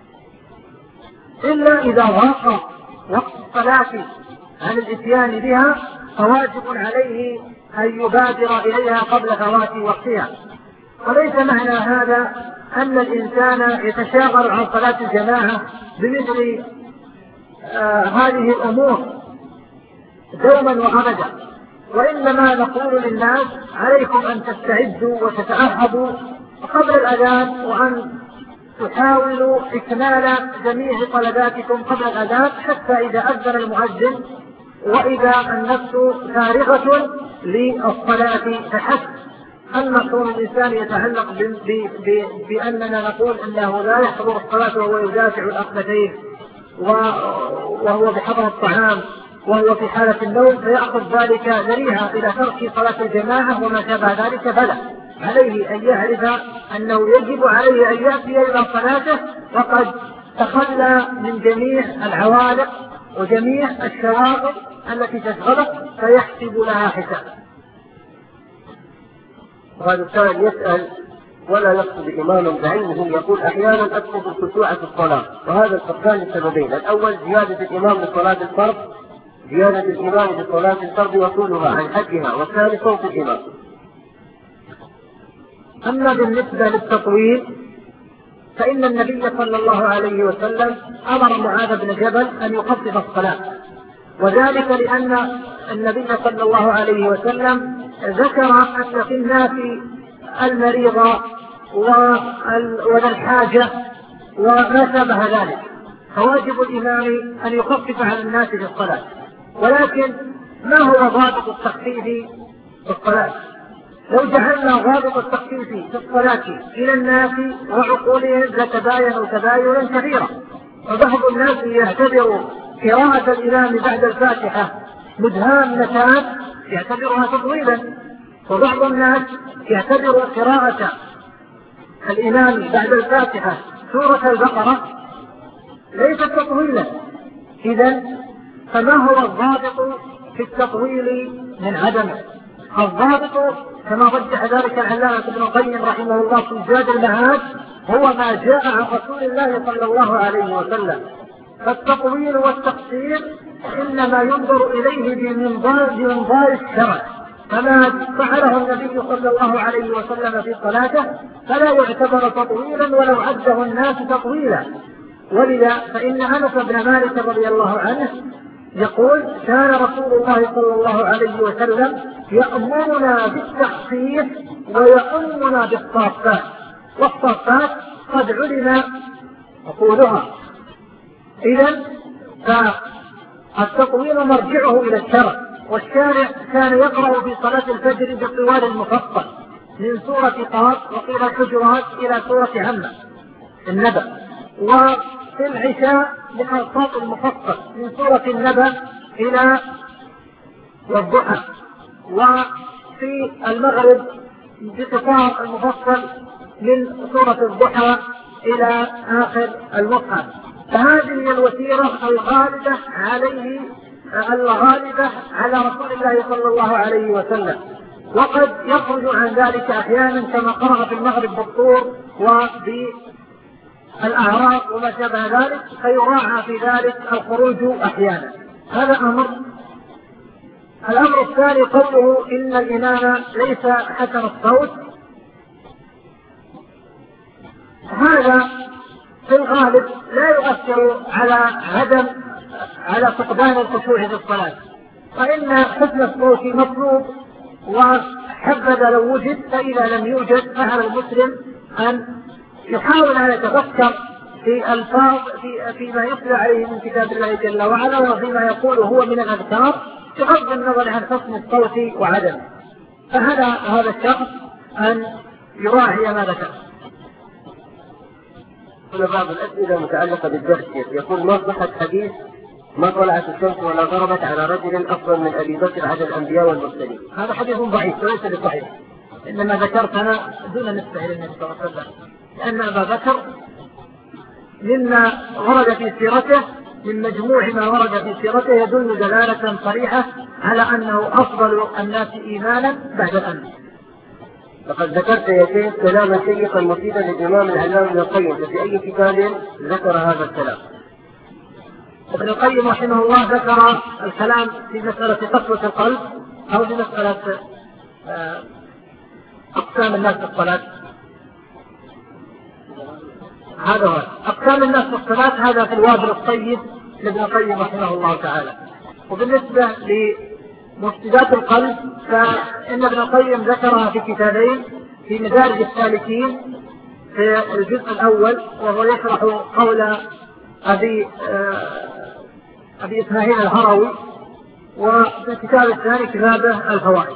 إلا إذا ضاق وقت الصلاة عن الإتيان بها فواجب عليه أن يبادر إليها قبل فوات وقتها. وليس معنى هذا أن الإنسان يتشاغل عن صلاة الجماعة بمثل آه هذه الأمور دوما وأبدا، وإنما نقول للناس عليكم أن تستعدوا وتتأهبوا قبل الأذان، وأن تحاولوا إكمال جميع طلباتكم قبل الأذان حتى إذا أذن المؤذن وإذا النفس فارغة للصلاة فحسب. أما كون الإنسان يتعلق بأننا نقول أنه لا يحضر الصلاة وهو يدافع الأخبثين وهو بحضر الطعام وهو في حالة النوم فيأخذ ذلك ذريعة إلى ترك صلاة الجماعة وما شابه ذلك، بلى عليه أن يعرف أنه يجب عليه أن يأتي إلى صلاته وقد تخلى من جميع العوالق وجميع الشواغل التي تشغلك فيحسب لها حساب. وهذا السائل يسأل ولا يقصد إمام بعينه، يقول أحيانا أقصد الخشوع في الصلاة، وهذا الفرقان لسببين: الأول زيادة الإمام لصلاة الفرض زيادة الإمام لصلاة الفرض وطولها عن حدها، والثاني صوت الإمام. أما بالنسبة للتطويل فإن النبي صلى الله عليه وسلم أمر معاذ بن جبل أن يخفف الصلاة، وذلك لأن النبي صلى الله عليه وسلم ذكر أن في الناس المريض وذا الحاجة وما شابه ذلك، فواجب الإمام أن يخفف على الناس في الصلاة. ولكن ما هو ضابط التخفيف في الصلاة؟ لو جعلنا ضابط التخفيف في الصلاة إلى الناس وعقولهم لتباينوا تباينا كثيرا، وبعض الناس يعتبر قراءة الإمام بعد الفاتحة مدهامة يعتبرها تطويلا، وبعض الناس يعتبر قراءة الإمام بعد الفاتحة سورة البقرة ليست تطويلا. إذن فما هو الضابط في التطويل من عدمه؟ الضابط كما رجح ذلك العلامة ابن القيم رحمه الله في زاد المعاد هو ما جاء عن رسول الله صلى الله عليه وسلم. فالتطويل والتقصير إنما ينظر إليه بمنظار الشرع، فما فعله النبي صلى الله عليه وسلم في صلاته فلا يعتبر تطويلا ولو عده الناس تطويلا. ولذا فإن أنس بن مالك رضي الله عنه يقول: كان رسول الله صلى الله عليه وسلم يأمرنا بالتخفيف ويأمرنا بالصافات، والصافات قد علم أقولها. إذن فالتطويل مرجعه إلى الشرع، والشارع كان يقرأ في صلاة الفجر بالطوال المفصل من سورة قاف وقيل الحجرات إلى سورة عمة النبأ، وفي العشاء بالأوساط المفصل من سورة النبأ إلى الضحى، وفي المغرب بقطار المفصل من سورة الضحى إلى آخر المصحف. فهذه الوتيرة الغالبة عليه الغالبة على رسول الله صلى الله عليه وسلم، وقد يخرج عن ذلك أحيانا كما قرأ في المغرب بالطور وفي الأعراف وما شابه ذلك، فيراعى في ذلك الخروج أحيانا. هذا أمر. الأمر الثاني قوله إن الإمام ليس حسن الصوت، هذا في الغالب لا يؤثر على عدم على فقدان الخشوع في الصلاة، فإن حسن الصوت مطلوب، وحبذا لو وجد، فإذا لم يوجد فعلى المسلم أن يحاول أن يتفكر في الفاظ في فيما يتلى عليه من كتاب الله جل وعلا وفيما يقوله هو من الأذكار بغض النظر عن حسن الصوت وعدمه. فهذا هذا الشخص أن يراعي ما ذكر. هنا بعض الأسئلة متعلقة بالدرس. يقول: ما صحة حديث ما طلعت الشمس ولا غربت على رجل أفضل من أبي بكر على الأنبياء والمرسلين؟ هذا حديث ضعيف وليس بصحيح، إنما ذكرت أنا دون نسبة إلى النبي صلى الله عليه وسلم، لأن أبا بكر مما ورد في سيرته من مجموع ما ورد في سيرته يدل دلالة صريحة على أنه أفضل الناس إيمانا بعد الأنبياء. لقد ذكرت يا شيخ كلاما شيقا مفيدا للإمام العلامة ابن القيم، ففي أي كتاب ذكر هذا الكلام؟ ابن القيم رحمه الله ذكر الكلام في مسألة قسوة القلب أو في مسألة أقسام الناس في الصلاة. هذا هو أقسام الناس في الصلاة، هذا في الوابل الطيب لابن القيم رحمه الله تعالى. وبالنسبة لمفسدات القلب فإن ابن القيم ذكرها في كتابين: في مدارج السالكين في الجزء الأول وهو يشرح قول أبي أبي إسماعيل الهروي، وفي الكتاب الثاني كتابه الفوائد.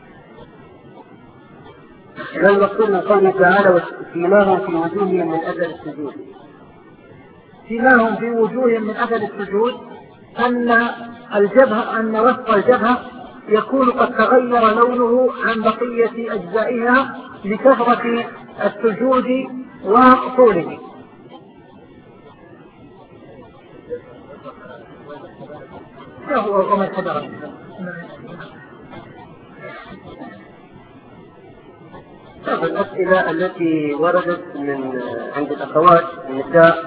إذا المقصود من قوله تعالى: سيماهم في وجوههم من أثر السجود. سيماهم في وجوههم من أثر السجود أن الجبهة أن وسط الجبهة يكون قد تغير لونه عن بقية أجزائها لكثرة السجود وطوله. هو ومن حضر. بعض الأسئلة التي وردت من عند الأخوات النساء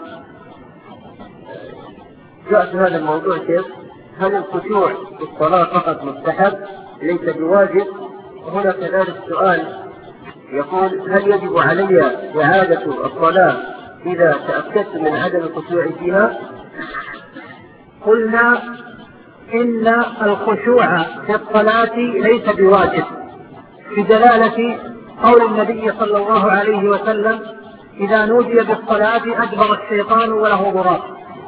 جاء في هذا الموضوع كيف؟ هل الخشوع في الصلاة فقط مستحب ليس بواجب؟ وهنا كذلك سؤال يقول هل يجب علي إعادة الصلاة إذا تأكدت من عدم الخشوع فيها؟ قلنا إن الخشوع في الصلاة ليس بواجب في دلالة قول النبي صلى الله عليه وسلم إذا نودي بالصلاة أدبر الشيطان وله ضراب،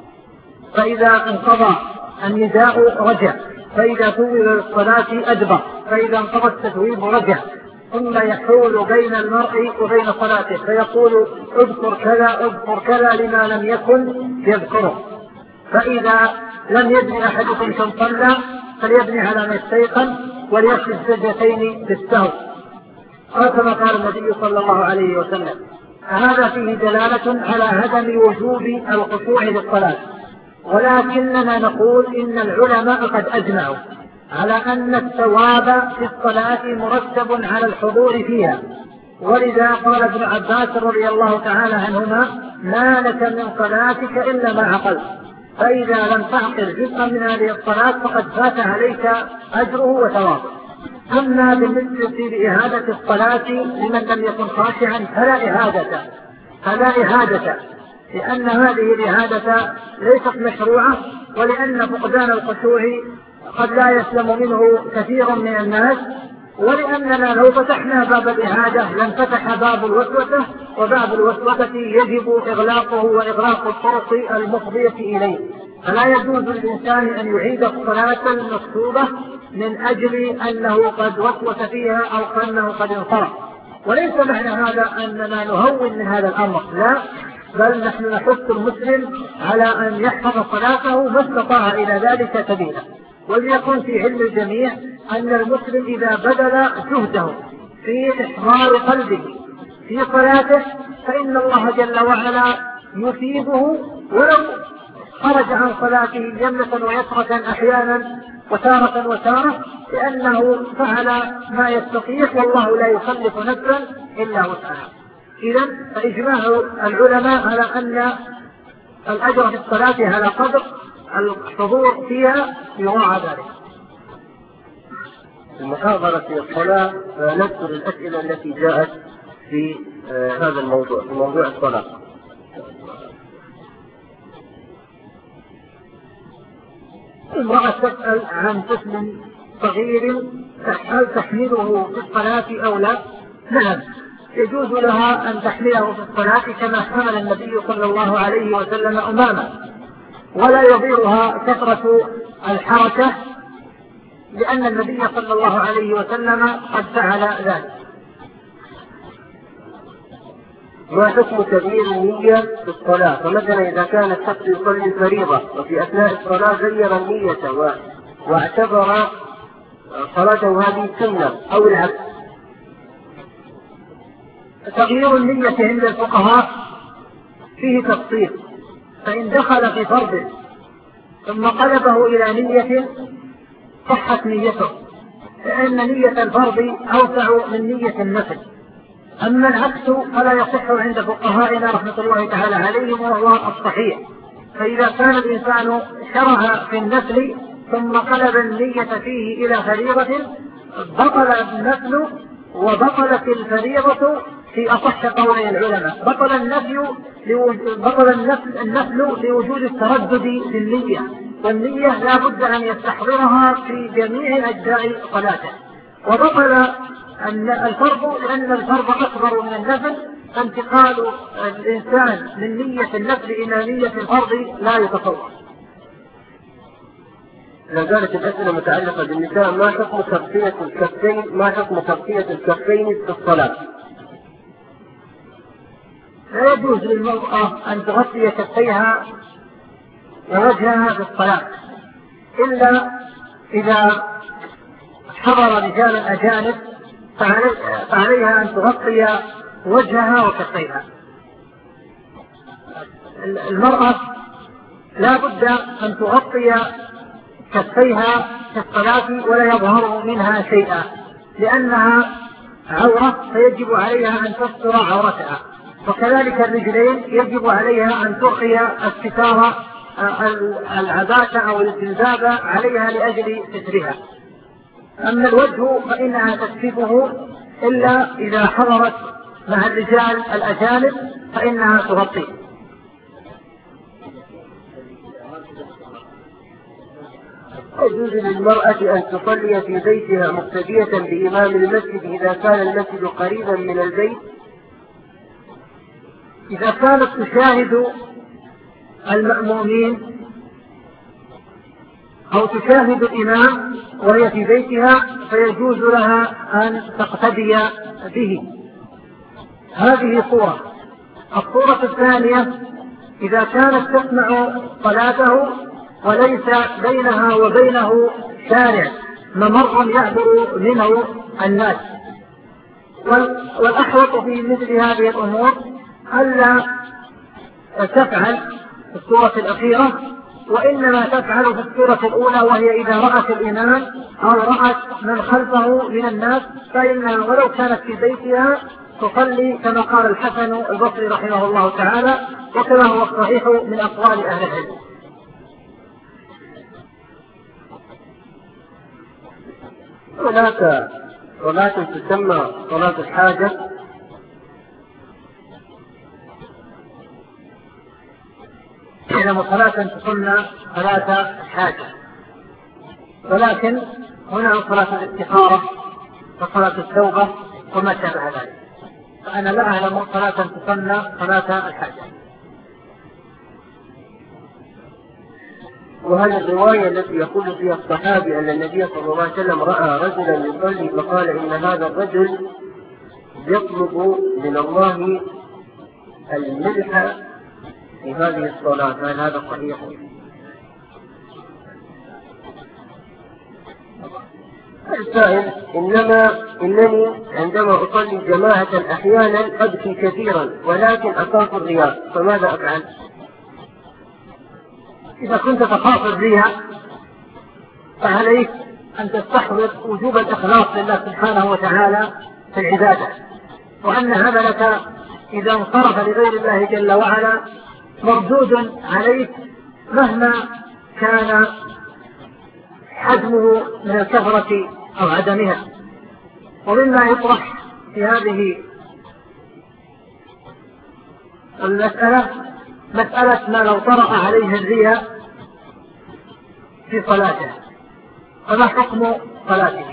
فإذا انقضى النداء رجع، فإذا ثوب للصلاة أدبر، فإذا انقضى التثويب رجع، ثم يحول بين المرء وبين صلاته فيقول اذكر كذا اذكر كذا لما لم يكن يذكره. فإذا لم يبني أحدكم كم صلى فليبني على ما استيقن وليسجد سجدتين بالسهو، كما قال النبي صلى الله عليه وسلم. هذا فيه دلالة على عدم وجوب الخشوع للصلاة، ولكننا نقول إن العلماء قد أجمعوا على أن الثواب في الصلاة مرتب على الحضور فيها، ولذا قال ابن عباس رضي الله تعالى عنهما ما لك من صلاتك إلا ما عقلت، فإذا لم تعقل جزءا من هذه الصلاة فقد فات عليك أجره وثوابه. أما بالنسبة لإعادة الصلاة لمن لم يكن خاشعا فلا إعادة فلا إعادة لأن هذه الإعادة ليست مشروعة، ولأن فقدان الخشوع قد لا يسلم منه كثير من الناس، ولأننا لو فتحنا باب الإعادة لانفتح باب الوسوسة، وباب الوسوسة يجب إغلاقه وإغلاق الطرق المفضية إليه، فلا يجوز للإنسان أن يعيد الصلاة المكتوبة من أجل أنه قد وسوس فيها أو أنه قد انصرف. وليس معنى هذا أننا نهون من هذا الأمر، لا، بل نحن نحث المسلم على أن يحفظ صلاته ما استطاع إلى ذلك سبيلا. وليكن في علم الجميع أن المسلم إذا بذل جهده في إحضار قلبه في صلاته فإن الله جل وعلا يثيبه، ولو خرج عن صلاته يمنة ويسرة أحيانا وتارة وتارة، لأنه فعل ما يستطيع والله لا يكلف نفسا إلا وسعها. إذن فإجماع العلماء على أن الأجر في الصلاة على قدر الحضور فيها يراعى ذلك. المحاضرة في الصلاة نذكر الأسئلة التي جاءت في هذا الموضوع، في موضوع الصلاة. امرأة تسأل عن طفل صغير هل تحمله في الصلاة أو لا؟ نعم، يجوز لها أن تحمله في الصلاة كما حمل النبي صلى الله عليه وسلم أمامه، ولا يضيرها كثرة الحركة لأن النبي صلى الله عليه وسلم قد فعل ذلك. ما حكم تغيير النية في الصلاة؟ فمثلا إذا كان الشخص يصلي الفريضة وفي أثناء الصلاة غير النية و... واعتبر صلاته هذه سنة أو العكس. تغيير النية عند الفقهاء فيه تفصيل، فإن دخل في فرض ثم قلبه إلى نية صحت نيته، لأن نية الفرض أوسع من نية النفل. أما العكس فلا يصح عند فقهائنا رحمة الله تعالى عليهم، وهو الصحيح. فإذا كان الإنسان شرع في النفل ثم قلب النية فيه إلى فريضة بطل النفل وبطلت الفريضة في أصح قولي العلماء. بطل النفل بطل النفل, النفل لوجود التردد في النية، والنية لا بد أن يستحضرها في جميع أجزاء صلاته. وبطل الفرض لأن الفرض أكبر من النفل، فانتقال الإنسان من نية النفل إلى نية الفرض لا يتصور. لا زالت الأسئلة متعلقة بالنساء. ما حكم تغطية الكفين ما حكم تغطية الكفين في الصلاة؟ لا يجوز للمرأة أن تغطي كفيها ووجهها في الصلاة إلا إذا حضر رجال أجانب فعليها أن تغطي وجهها وكفيها. المرأة لا بد أن تغطي كفيها في الصلاة ولا يظهر منها شيئا، لأنها عورة فيجب عليها أن تستر عورتها. وكذلك الرجلين يجب عليها أن ترخي الستار العباءة أو الجلباب عليها لأجل سترها. أما الوجه فإنها تكشفه إلا إذا حضرت مع الرجال الأجانب فإنها تغطيه. يجوز للمرأة أن تصلي في بيتها مقتدية بإمام المسجد إذا كان المسجد قريبا من البيت؟ إذا كانت تشاهد المأمومين أو تشاهد الإمام وهي في بيتها فيجوز لها أن تقتدي به. هذه صورة. الصورة الثانية إذا كانت تسمع صلاته وليس بينها وبينه شارع ممر يعبر منه الناس. والأحوط في مثل هذه الأمور ألا تفعل في السورة الأخيرة، وإنما تفعل في السورة الأولى، وهي إذا رأت الإمام أو رأت من خلفه من الناس فإنها ولو كانت في بيتها تصلي كما قال الحسن البصري رحمه الله تعالى، وكما هو الصحيح من أقوال أهل العلم. هناك صلاة تسمى صلاة الحاجة، إذا صلاة تسمى صلاة الحاجة، ولكن هنا صلاة الاستخارة وصلاة التوبة وما شابه ذلك، فأنا لا أعلم صلاة تسمى صلاة الحاجة. وهذه الرواية التي يقول فيها الصحابي أن النبي صلى الله عليه وسلم رأى رجلا يصلي فقال إن هذا الرجل يطلب من الله الملح في هذه الصلاة، هل هذا صحيح؟ السائل: إنما إنني عندما أصلي جماعة أحيانا أبكي كثيرا ولكن أخاف الرياء، فماذا أفعل؟ إذا كنت تخاف الرياء فعليك أن تستحضر وجوب الإخلاص لله سبحانه وتعالى في العبادة، وأن هذا لك إذا انصرف لغير الله جل وعلا مردود عليك مهما كان حجمه من الكثرة أو عدمها. ومما يطرح في هذه المسألة مسألة ما لو طرأ عليه الرياء في صلاته فما حكم صلاته؟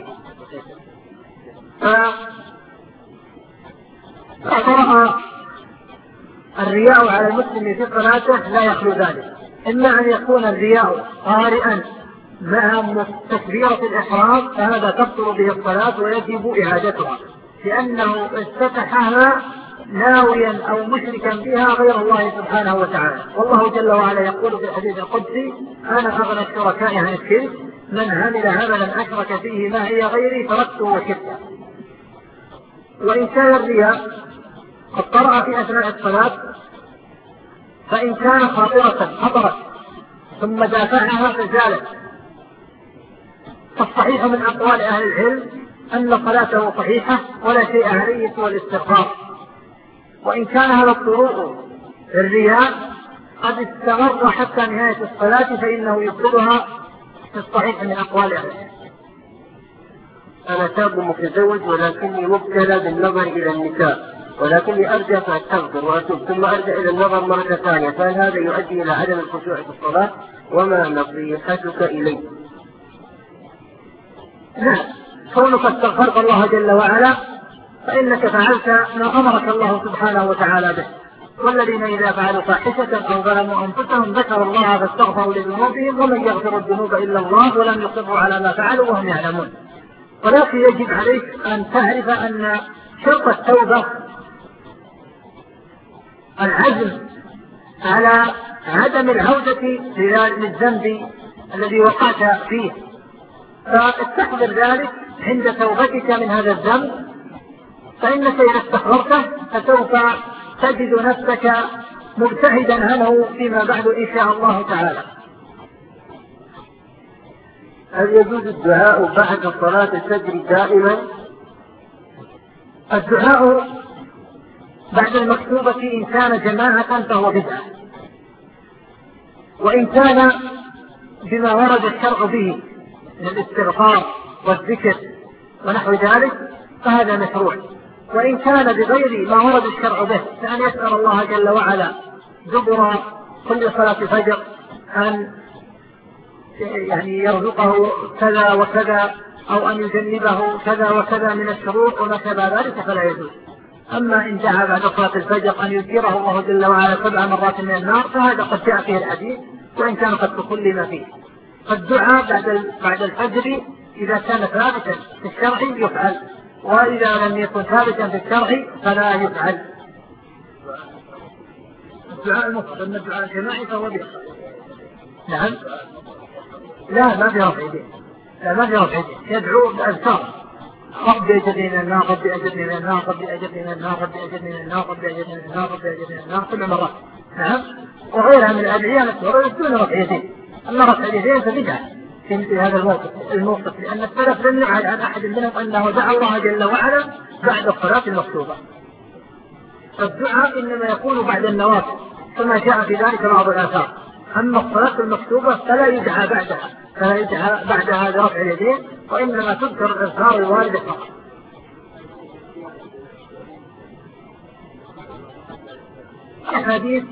فطرأ الرياء على المسلم في صلاته لا يخلو ذلك، إما أن يكون الرياء طارئا مع تكبيرة الإحرام فهذا تبطل به الصلاة ويجب إعادتها، لأنه افتتحها ناويا أو مشركا بها غير الله سبحانه وتعالى. والله جل وعلا يقول في الحديث القدسي: أنا أغنى الشركاء عن الشرك، من عمل عملا أشرك فيه معي غيري تركته وشركه. وإن كان الرياء قد طرأ في أثناء الصلاة فإن كان خاطرة خطرت ثم دافعها فزالت، فالصحيح من أقوال أهل العلم أن صلاته صحيحة ولا شيء عليه سوى الاستغفار. وإن كان هذا الطروق الرياء قد استمر حتى نهاية الصلاة فإنه يبطلها في الصحيح من أقوال أهل العلم. أنا شاب متزوج ولكني مبتلى بالنظر إلى النساء، ولكني أرجع فأستغفر وأتوب ثم أرجع إلى النظر مرة ثانية، فهل هذا يؤدي إلى عدم الخشوع في الصلاة؟ وما نصيحتك إلي؟ نعم، كونك استغفرت الله جل وعلا فإنك فعلت ما أمرك الله سبحانه وتعالى به. والذين إذا فعلوا فاحشة أو ظلموا أنفسهم ذكروا الله فاستغفروا لذنوبهم ومن يغفر الذنوب إلا الله ولم يصروا على ما فعلوا وهم يعلمون. ولكن يجب عليك أن تعرف أن شرط التوبة العزم على عدم العودة للذنب الذي وقعت فيه، فاستحضر ذلك عند توبتك من هذا الذنب، فإنك إذا استحضرته فسوف تجد نفسك مبتعدا عنه فيما بعد إن شاء الله تعالى. هل يجوز الدعاء بعد صلاة الفجر دائما؟ الدعاء بعد المكتوبة إن كان جماعة فهو بدعة، وإن كان بما ورد الشرع به من الاستغفار والذكر ونحو ذلك فهذا مشروع، وإن كان بغير ما ورد الشرع به كأن يسأل الله جل وعلا دبر كل صلاة فجر أن يعني يرزقه كذا وكذا أو أن يجنبه كذا وكذا من الشرور وما شابه ذلك فلا يجوز. أما إن دعا بعد صلاة الفجر أن يجيره الله جل وعلا سبع مرات من النار فهذا قد جاء فيه الحديث وإن كان قد تكلم فيه. فالدعاء بعد بعد الفجر إذا كان ثابتا في الشرع يفعل، وإذا لم يكن ثابتا في الشرع فلا يفعل. الدعاء المفضل من الدعاء الجماعي فهو به. نعم. لا ما في رفع يدين، لا ما في رفع يدين، يدعو بأذكار ربي أجرني من النار، ربي أجرني من النار، ربي أجرني من النار، ربي أجرني من النار، ربي أجرني من النار، ربي أجرني من النار سبع مرات. نعم. وغيرها من الأدعية المشهورة دون رفع يدين. أما رفع اليدين فبدعة في مثل هذا الموقف الموقف لأن السلف لم يعهد عن أحد منهم أنه دعا الله جل وعلا بعد الصلاة المكتوبة. الدعاء إنما يكون بعد النوافل كما جاء في ذلك بعض الآثار، أما الصلاة المكتوبة فلا يدعى بعدها فلا يدعى بعدها برفع اليدين، وإنما تذكر الأذكار الواردة فقط. الحديث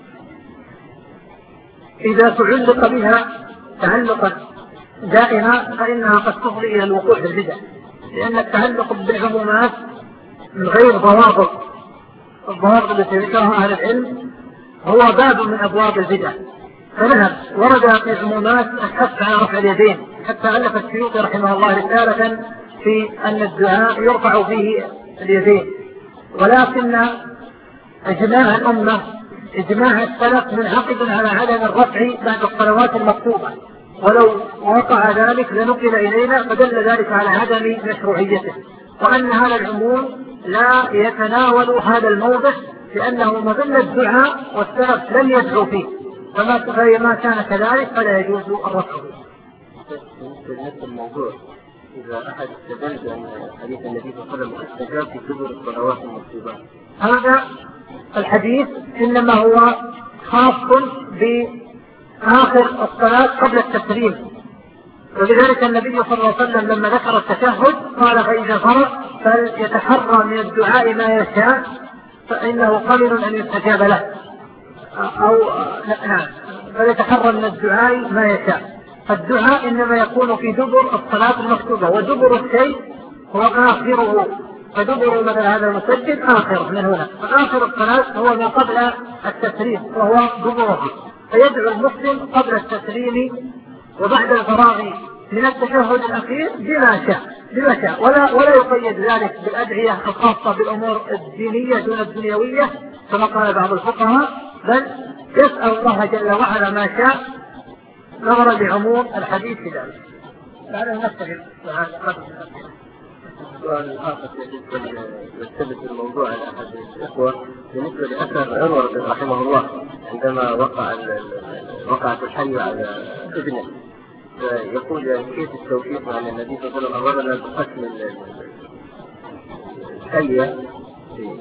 إذا تعلق بها تعلقا دائما فإنها قد تفضي إلى الوقوع في البدع، لأن التعلق بالعمومات من غير ضوابط، الضوابط التي ذكرها أهل العلم هو باب من أبواب البدع. فنعم ورد في العمومات الحث على رفع اليدين، حتى ألف السيوطي رحمه الله رسالة في أن الدعاء يرفع فيه اليدين، ولكن إجماع الأمة إجماع السلف منعقد على عدم الرفع بعد الصلوات المكتوبة، ولو وقع ذلك لنقل إلينا فدل ذلك على عدم مشروعيته، وأن هذا العموم لا يتناول هذا الموضع لأنه مظل الدعاء والسلف لم يدعو فيه، فما كان كذلك فلا يجوز الرفع به. في نفس الموضوع إذا أحد استدل بأن حديث النبي صلى الله عليه وسلم استجاب في دبر الصلوات المكتوبة، هذا الحديث إنما هو خاص بآخر الصلاة قبل التسليم، ولذلك النبي صلى الله عليه وسلم لما ذكر التشهد قال فإذا فرغ فليتحرى من الدعاء ما يشاء فإنه قليل أن يستجاب له، أو نعم فليتحرى من الدعاء ما يشاء. فالدعاء إنما يكون في دبر الصلاة المكتوبة، ودبر الشيء هو آخره، فدبر مثلا هذا المسجد آخر من هنا، فآخر الصلاة هو ما قبل التسليم وهو دبرها، فيدعو المسلم قبل التسليم وبعد الفراغ من التشهد الأخير بما شاء بما شاء ولا ولا يقيد ذلك بالأدعية الخاصة بالأمور الدينية دون الدنيوية كما قال بعض الفقهاء، بل يسأل الله جل وعلا ما شاء نظرا لعموم الحديث في ذلك. لعله نستغل وهذا قبل السؤال الآخر يثبت الموضوع على أحد الإخوة بالنسبة لأثر عمر رحمه الله عندما وقع وقعت الحية على ابنه، يقول كيف التوفيق عن النبي صلى الله عليه وسلم أمرنا بقتل الحية في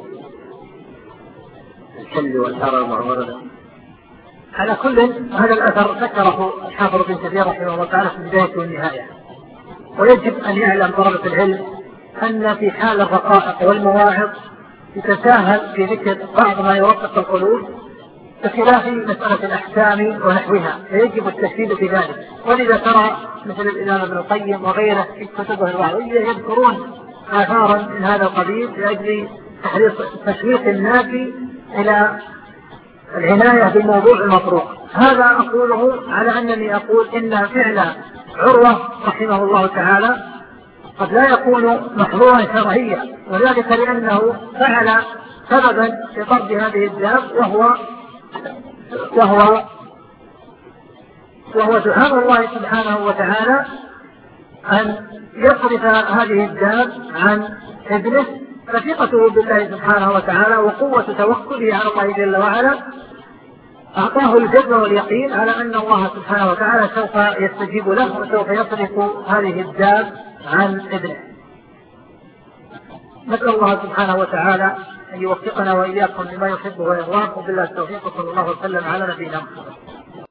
الحل والحرم وأمرنا. على كل هذا الأثر ذكره الحافظ بن كثير رحمه الله تعالى في البداية والنهاية، ويجب أن يعلم طلبة العلم أن في حال الرقائق والمواعظ يتساهل في ذكر بعض ما يوفق القلوب بخلاف مسألة الأحكام ونحوها، فيجب التشديد في ذلك. ولذا ترى مثل الإمام ابن القيم وغيره في كتبه الوعظية يذكرون آثارا من هذا القبيل لأجل تشويق الناس إلى العناية بالموضوع المطروح. هذا أقوله على أنني أقول إن فعل عروة رحمه الله تعالى قد لا يكون محظورا شرعيا، وذلك لأنه فعل سببا في طرد هذه الداب وهو وهو وهو دعاء الله سبحانه وتعالى أن يصرف هذه الداب عن ابنه، فثقته بالله سبحانه وتعالى وقوة توكله على الله جل وعلا أعطاه الجزم واليقين على أن الله سبحانه وتعالى سوف يستجيب له وسوف يصرف هذه الداب عن ابنه. نسأل الله سبحانه وتعالى أن يوفقنا وإياكم لما يحبه ويرضاه، وبالله التوفيق، صلى الله وسلم على نبينا محمد.